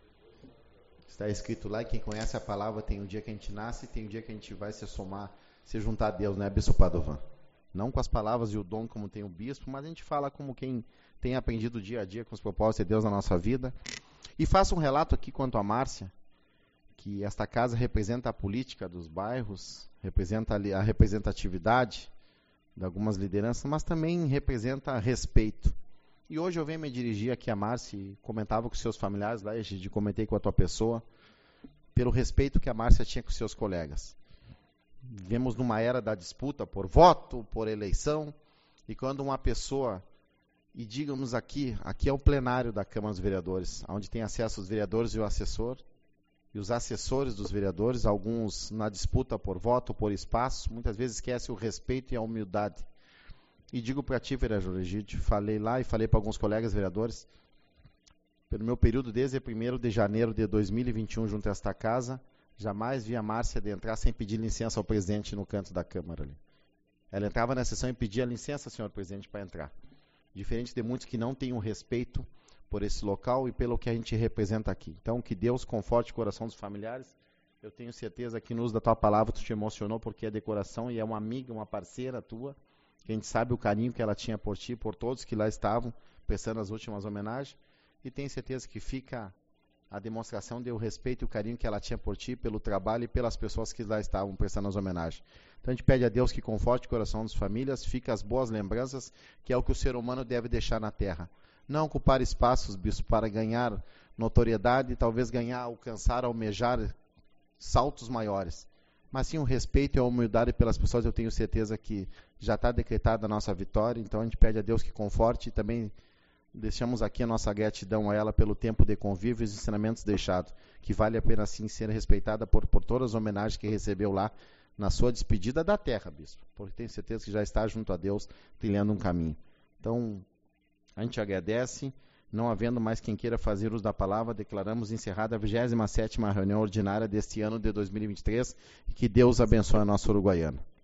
Está escrito lá, e quem conhece a palavra, tem um dia que a gente nasce e tem um dia que a gente vai se somar, se juntar a Deus, né, Bispo Padovan? Não com as palavras e o dom como tem o bispo, mas a gente fala como quem tem aprendido dia a dia com os propósitos de Deus na nossa vida. E faço um relato aqui quanto a Márcia, que esta casa representa a política dos bairros, representa a representatividade de algumas lideranças, mas também representa respeito. E hoje eu venho me dirigir aqui a Márcia e comentava com seus familiares lá, e comentei com a tua pessoa, pelo respeito que a Márcia tinha com seus colegas. Vivemos numa era da disputa por voto, por eleição, e quando uma pessoa, e digamos aqui, aqui é o plenário da Câmara dos Vereadores, onde tem acesso os vereadores e o assessor, e os assessores dos vereadores, alguns na disputa por voto, por espaço, muitas vezes esquecem o respeito e a humildade. E digo para ti, vereador Egídio, falei lá e falei para alguns colegas vereadores, pelo meu período desde primeiro de janeiro de dois mil e vinte e um junto a esta casa, jamais vi a Márcia de entrar sem pedir licença ao presidente no canto da Câmara ali. Ela entrava na sessão e pedia licença, senhor presidente, para entrar. Diferente de muitos que não têm um respeito por esse local e pelo que a gente representa aqui. Então, que Deus conforte o coração dos familiares. Eu tenho certeza que no uso da tua palavra tu te emocionou, porque é decoração e é uma amiga, uma parceira tua, que a gente sabe o carinho que ela tinha por ti, por todos que lá estavam, prestando as últimas homenagens, e tenho certeza que fica a demonstração do respeito e o carinho que ela tinha por ti, pelo trabalho e pelas pessoas que lá estavam prestando as homenagens. Então a gente pede a Deus que conforte o coração das famílias, fica as boas lembranças, que é o que o ser humano deve deixar na terra. Não ocupar espaços, bispo, para ganhar notoriedade, talvez ganhar, alcançar, almejar saltos maiores, mas sim o respeito e a humildade pelas pessoas. Eu tenho certeza que já está decretada a nossa vitória, então a gente pede a Deus que conforte, e também deixamos aqui a nossa gratidão a ela pelo tempo de convívio e os ensinamentos deixados, que vale a pena sim ser respeitada por, por todas as homenagens que recebeu lá na sua despedida da terra, bispo, porque tenho certeza que já está junto a Deus, trilhando um caminho. Então, a gente agradece. Não havendo mais quem queira fazer uso da palavra, declaramos encerrada a vigésima sétima reunião ordinária deste ano de dois mil e vinte e três, e que Deus abençoe a nossa Uruguaiana.